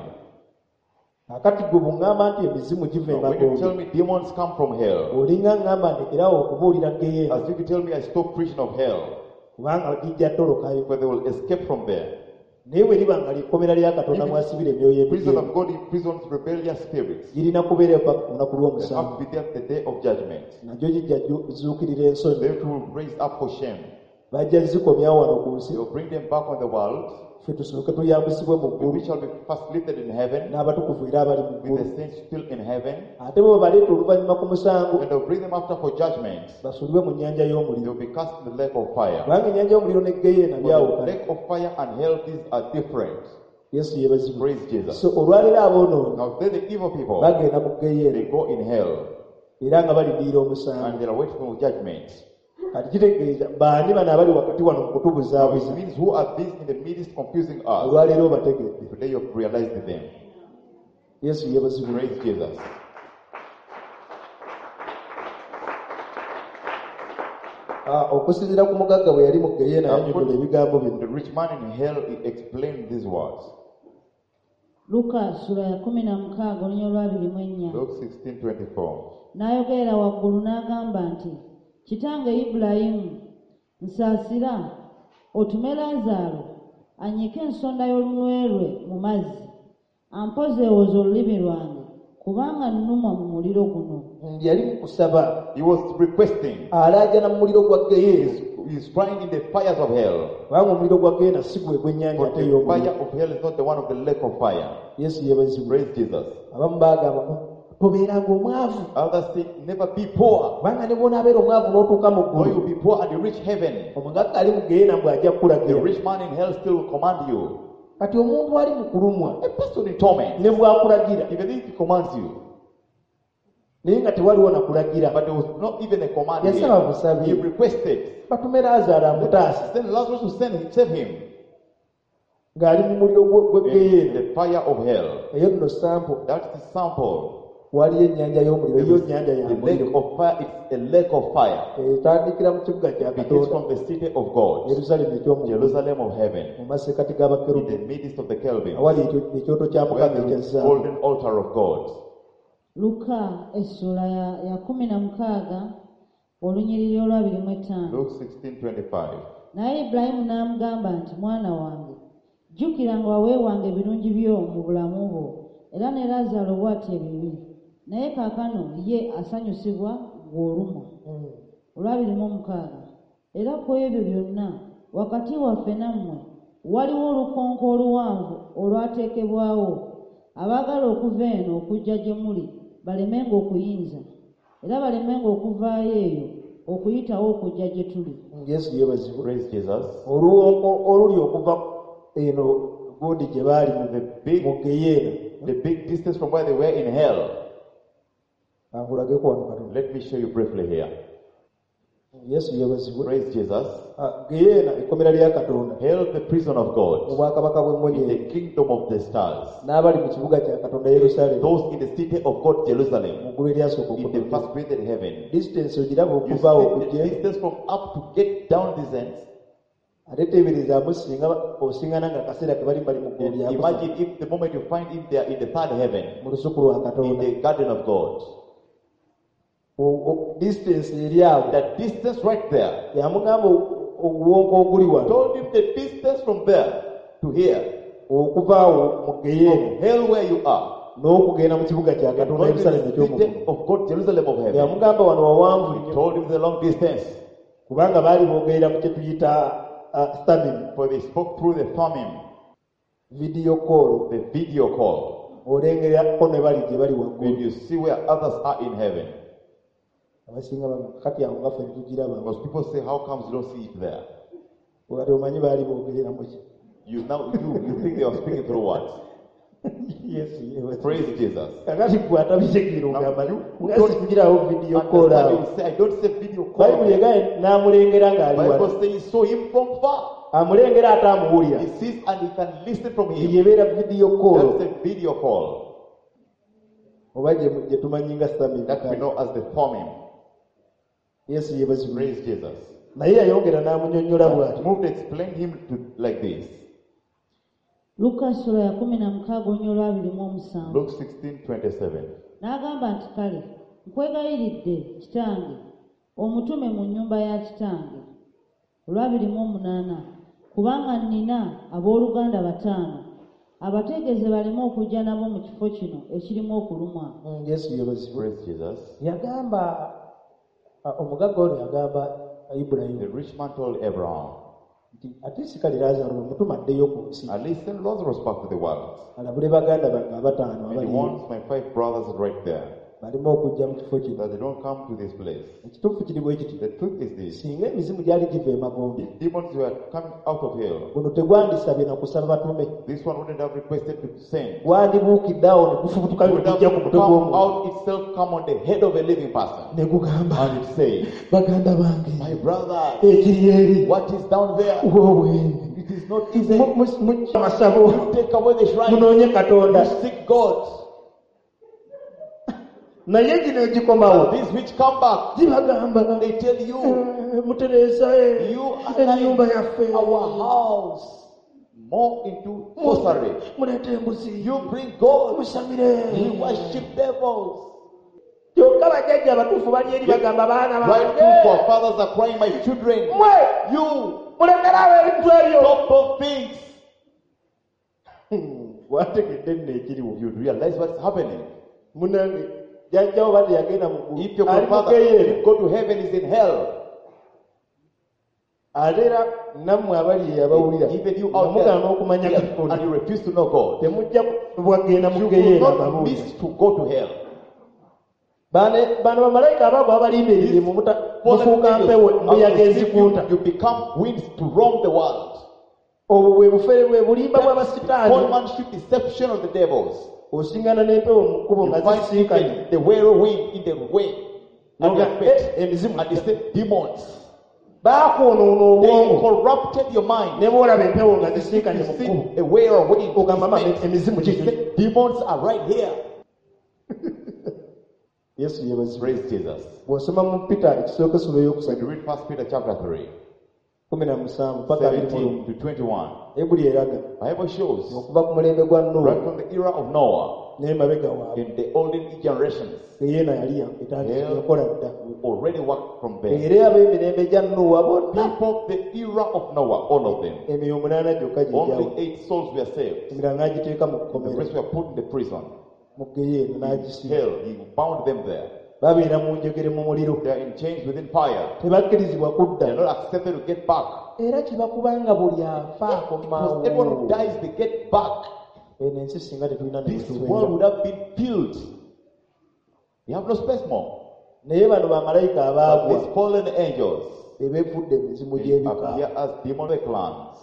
Akati gwe bw'ŋŋamba nti emizimu giva Now, when you tell emagombe, me demons come from hell, olinga ŋŋamba ndekerawo okubuulira geyeena, as if you tell me I stop preaching of hell, kubanga gijja tolokayo. but they will escape from there. Naye bwe liba nga ly'ekkomera lya Katonda Even mwasibira emyoyo Prison emijeemu, of God imprisons rebellious spirits. girina kubeera paka ku lunaku They lw'omusanvu. have to be there at the day of judgment. Najyo gijja zuukirira ensonyi, They will raise up for shame. bajja zikomyawo wano ku nsi, They will bring them back on the world. ffe tusooke tuyambisibwe mu We ggulu shall be first lifted in heaven, n'abatukuvu era abali mu with ggulu, the saints still in heaven. ate bo baleeta oluvannyuma ku musango And they'll bring them after for judgment. basulibwe mu nnyanja They y'omuliro. will be cast in the lake of fire. Kubanga ennyanja y'omuliro ne geyeena For the byawukana. lake of fire and hell, these are different. Yesu yeebazibwe. Praise Jesus. So olwaleero aboonoonyi Now then the evil people, bagenda mu geyeena they go in hell era nga balindirira omusango. and they are waiting for judgment. Kati kitegeeza baani bano abali wakati wano mu Now kutubuzaabuza, it means who are these in the midst confusing us? olwaleero obategedde. Today you have realized them. Yesu yeebazibwe. Praise Jesus. Ah, okusinziira ku mugagga bwe yali mu geyeena yannyonnyola ebigambo bino. The rich man in hell, he explained these words. Luka sura ya kumi na mukaaga olunya olwabiri mu ennya. Luke sixteen twenty-four. N'ayogerera waggulu n'agamba nti, kitange Ibulayimu, nsaasira, otume Laazaalo annyike ensonda y'olunwe lwe mu mazzi, ampozeewoze olulimi lwange, kubanga nnumwa mu muliro guno. Yali mu kusaba He was requesting. alaajana mu muliro gwa geyeena, He is trying in the fires of hell. kubanga omuliro gwa geyeena si gwe gw'ennyanja But ate the y'omuliro. fire of hell is not the one of the lake of fire. Yesu yeebazibwe. Praise Jesus. Abamu baagamba tobeeranga omwavu, Others say, never be poor. kubanga ne bw'onaabeera omwavu n'otuuka mu Or you ggulu, will be poor and you reach heaven. omugagga ali mu geyeena bw'ajja The kukulagira. rich man in hell still will command you. Kati omuntu ali mu kulumwa A person in torment, ne bw'akulagira, even if he commands you, naye nga tewaliwo nakulagira, but there was not even a command yasaba here. busabi, He requested. batume Laazaalo amutaase, Then Lazarus to send him, save him ng'ali mu muliro gwe- gwe in geyeena. the fire of hell. Eyo nno sampo, That's the sample. waliyo ennyanja y'omuliro, yo nnyanja ya The lake muliro. of fire, it's a lake of fire. Etandikira mu kibuga kya It begins Katonda, from the city of God, Yerusaalemi eky'omu Jerusalem of heaven, mu masekkati in g'abakerubi, the midst of the cherubim, awali ekyo- ekyoto kya where Mukama there ekya is zaabu. golden altar of God. luka essula ya, ya kumi na mukaaga olunyiriri olwabiri mu etaano. Luke sixteen twenty-five. Naye Ibulayimu n'amugamba nti, mwana wange, jjukira nga waweewanga ebirungi byo mu bulamu bwo, era ne Laazaalo bw'atyo ebibi, naye kaakano ye asanyusibwa gw'olumwa. Olwabiri mu mukaaga. Era ku ebyo byonna wakati waffe nammwe waliwo olukonko oluwanvu olwateekebwawo, abaagala okuva eno okujja gye muli balemenga okuyinza, era balemenga okuvaayo eyo okuyitawo okujja gye tuli. Yesu yeebazibwe. Praise Jesus. Oluwonko oluli okuva eno gundi gye baali mu The big, mu Geyeena. the big distance from where they were in hell. Ankulageko wano katono. Let me show you briefly here. Yesu yeebazibwe. Praise Jesus. Ah, Geyeena ekkomera lya Katonda. Hell, the prison of God, Obwakabaka in bw'emmonye the kingdom of the stars. n'abali mu kibuga kya Katonda Yerusaalemu. Those in the city of God, Jerusalem, Mu ggulu eryasooka in the okutuuka. first created heaven. Distance ogiraba You okuvaawo see the okujja. distance from up to get down this end. Ate teeberezaamu singa osingana nga kaseera tebali bali mu ggulu And lya imagine if the moment you find him there in the third heaven, mu lusuku lwa in Katonda. the garden of God. O- o- Distance eri awo. That distance right there. Yamugamba obuwonko oguli wano. Told him the distance from there to here. Okuvaawo mu Geyeena From hell where you are. n'okugenda mu kibuga kya And Katonda going to Yerusaalemu the eky'omu city of God, Jerusalem of heaven. yamugamba wano wawanvu He nnyo told him the long distance. kubanga baali boogerera ku kye tuyita uh, stamming For they spoke through the famine, video call. the video call. Olengerako ne bali gye bali When waggulu. you see where others are in heaven. Abasinga bano kati awo nga ffe tetugiraba. Because people say, how comes you don't see it there? Kati omanyi baali boogerera mu ki? You now you you think they are speaking through what? Yesu yeebazibwe. Praise Jesus. Kakati ggwe atabitegeera ogamba you- mugazi kugirawo video call Understand, awo. you say, I don't say video Bayibuli call. egaye n'amulengera ng'ali Bible wala. says he saw him from far. Amulengera ate amuwulira. He sees and he can listen from him. Yebeera video call. That's a video call Oba gye gye tumanyi nga stamming. that we know as the famine. Yesu yeebazibwe. Praise Jesus. Naye yayongera n'amunnyonnyola bw'ati. Moved to explain him to like this. Luka essula ya kumi na mukaaga olunyiriri olwabiri mu omusanvu. Luke sixteen twenty-seven. N'agamba nti, kale nkwegayiridde kitange omutume mu nnyumba ya kitange. Olwabiri mu omunaana, kubanga nnina abooluganda bataano abategeeze baleme okujja nabo mu kifo kino ekirimu okulumwa. Mm, Yesu yeebazibwe. Praise Jesus. Yagamba ah, omugagga ono yagamba The Ibulayimu rich man told Abraham, nti ate sikali Laazaalo omutuma addeyo ku nsi at least send Lazarus back to the world. alabule baganda bange abataano And he abali wants my five brothers right there, baleme okujja mu kifo kino. that they don't come to this place. Ekituufu kiri bwe kiti. The truth is this. Singa emizimu gyali giva emagombe, If demons were coming out of hell, guno tegwandisabye na kusaba batume. this one wouldn't have requested to send. Gwandibuukidde awo ne gufubutuka It would have gujja ku mutwe come gw'omuntu out itself, come on the head of a living person. ne gugamba And it says, baganda bange my brother, ekiri eri what is down there? wowe It is not easy. mujja amasabo You take away the shrine. munoonye Katonda. You seek God. Naye gino egikomawo These which come back, zibagamba they tell you, "Eh, mutereeza eh, you ennyumba are yaffe our house more into sorcery. muleete embuzi You bring God. musamire You worship devils. kyokka bajjajja abatuufu bali eri bagamba baana Right bange to for fathers are crying, my children. mwe You mulekeraawo ebintu ebyo stop those things. wategedde nno ekiriwo You realize what's happening. munange jjajjawo badde yagenda mu ggulu If your ali father mugeyeero if go to heaven is in hell, ate era nammwe abali abawulira even you nga out mugaana there, okumanya yes, katonda and you refuse to know God, temujja bwagenda you will mugeyeero not ababuulira miss to go to hell. Bane- bano bamalayika abaago abalimberere mu muta- mufuuka Fallen mpewo angels, mbuyaga as if enzikunta you, you become winds to roam the world. obwo bwe bufere bwe bulimba bw'abasitaani Conmanship, deception of the devils. osingana n'empewo mu kkubo You nga find zisinkanye even the whirlwind in the way. And Noga, they are eh, fed. emizimu And they say demons. baakwonoona They obwongo corrupted your mind. ne bwolaba empewo nga You zisinkanye mu kkubo see a whirlwind. ogamba mama They emizimu kiki say demons are right here. yesu yeebazibwe Praise Jesus. bw'osoma mu peter ekisooka esula When eyokusatu you read First Peter chapter three, kumi na musanvu paka abiri mu lumu seventeen to twenty-one, ebuli eraga Bible shows okuva ku mulembe gwa right Nuuwa from the era of Noah, naye mabega waabwe In the olden generations, eyeena yali ya- etandika yakola dda we already worked from there. era ab'emirembe gya nuwa bonna People, the era of Noah, all of them. emyoyo munaana gyokka gyegyawo Only eight souls were saved. emirala n'agiteeka mu The kkomera rest were put in the prison. mu geyeena n'agisiba Hell, he bound them there. babeera mu njegere mu muliro They are in chains within fire. tebakkirizibwa They are kudda not accepted to get back. era kibakubanga buli afa Because everyone who akomawo dies, they get back. eno ensi singa tetulina This world netubeera would have been filled. You have no space more. naye bano bamalayika But abaagwa these fallen angels, ebevudde emizimu they gy'ebika appear as demonic clans.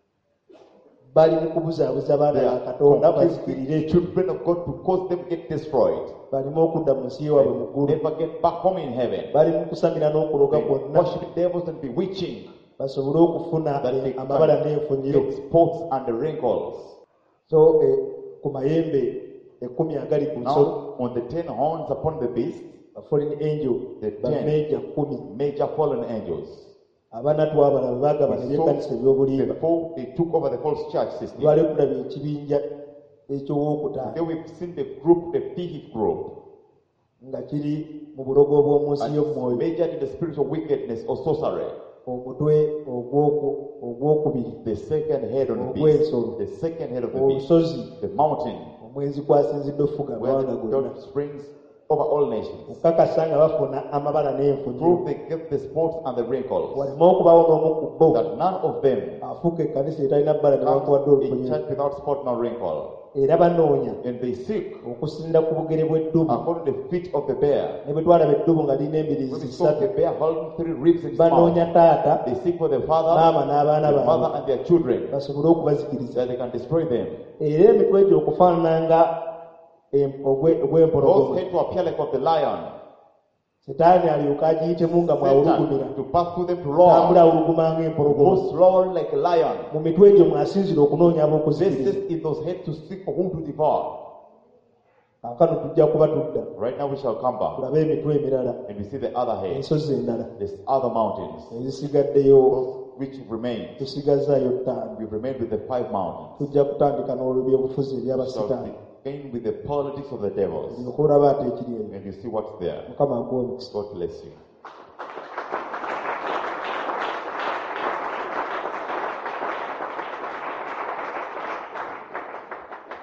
bali mu kubuzaabuza baana They ba are katonda confusing bazikirire the children of God to cause them to get destroyed. balimu okudda mu nsi yewaabwe mu ggulu Never get back home in heaven. bali mu kusamira n'okuloga They kwonna worship devils and bewitching. basobole okufuna That they amabala can n'enfunyiro get spots and the wrinkles. so eh, ku mayembe ekkumi agali ku nsolo Now, on the ten horns upon the beast, foreign angel The ten. bameeja kumi major fallen angels. abanatu abalala bagabana We ebyenkanisa saw ebyobulimba before they took over the whole church system. twali kulaba ekibinja ekyowookutaano Then we've seen the group, the fifth group, nga kiri mu bulogo bw'omu nsi and y'omwoyo majored in the spiritual wickedness or sorcery. omutwe ogwoku- ogwokubiri The second head on the beast, ogw'ensolo the second head of the beast, olusozi the mountain, omwezi kwasinzidde okufuga where amawanga the gonna God springs over all nations. okukakasa nga bafuna amabala n'enfunyiro Prove they get the spots and the wrinkles, waleme okubawo n'omu ku bo that none of them afuuka ekkanisa etalina bbala newakuwadde comes in olufunyiro church without spot nor wrinkle. era banoonya And they seek okusinda ku bugere bw'eddubu according to the feet of the bear. ne bwe twalaba eddubu nga lirina When embirizi we saw the ssatu bear holding three ribs in his mouth, banoonya taata they seek for the father, maama n'abaana the mother, baabwe and their children, basobole okubazikiriza that they can destroy them. era emitwe gyo okufaananga em- ogwe- Those ogw'empologoma head to appear like of the lion, setaani alyoka agiyitemu nga mwawulugumira Satan, to pass through them to tambula roar, awuluguma ng'empologoma most roar like a lion. mu mitwe egyo mwasinzira okunoonya This ab'okuzikiriza is in those heads to seek for whom to devour. kaakano tujja kuba tudda Right now we shall come back tulabe emitwe emirala and we see the other head, ensozi endala these other mountains, ezisigaddeyo those which remain. tusigazaayo ttaano We remain with the five mountains. tujja kutandika n'olw'ebyobufuzi We shall ebyabasitaani begin with the politics of the devils. olyoka olaba ate ekiri eyo And you see what's there. mukama akuwa omukisa God bless you.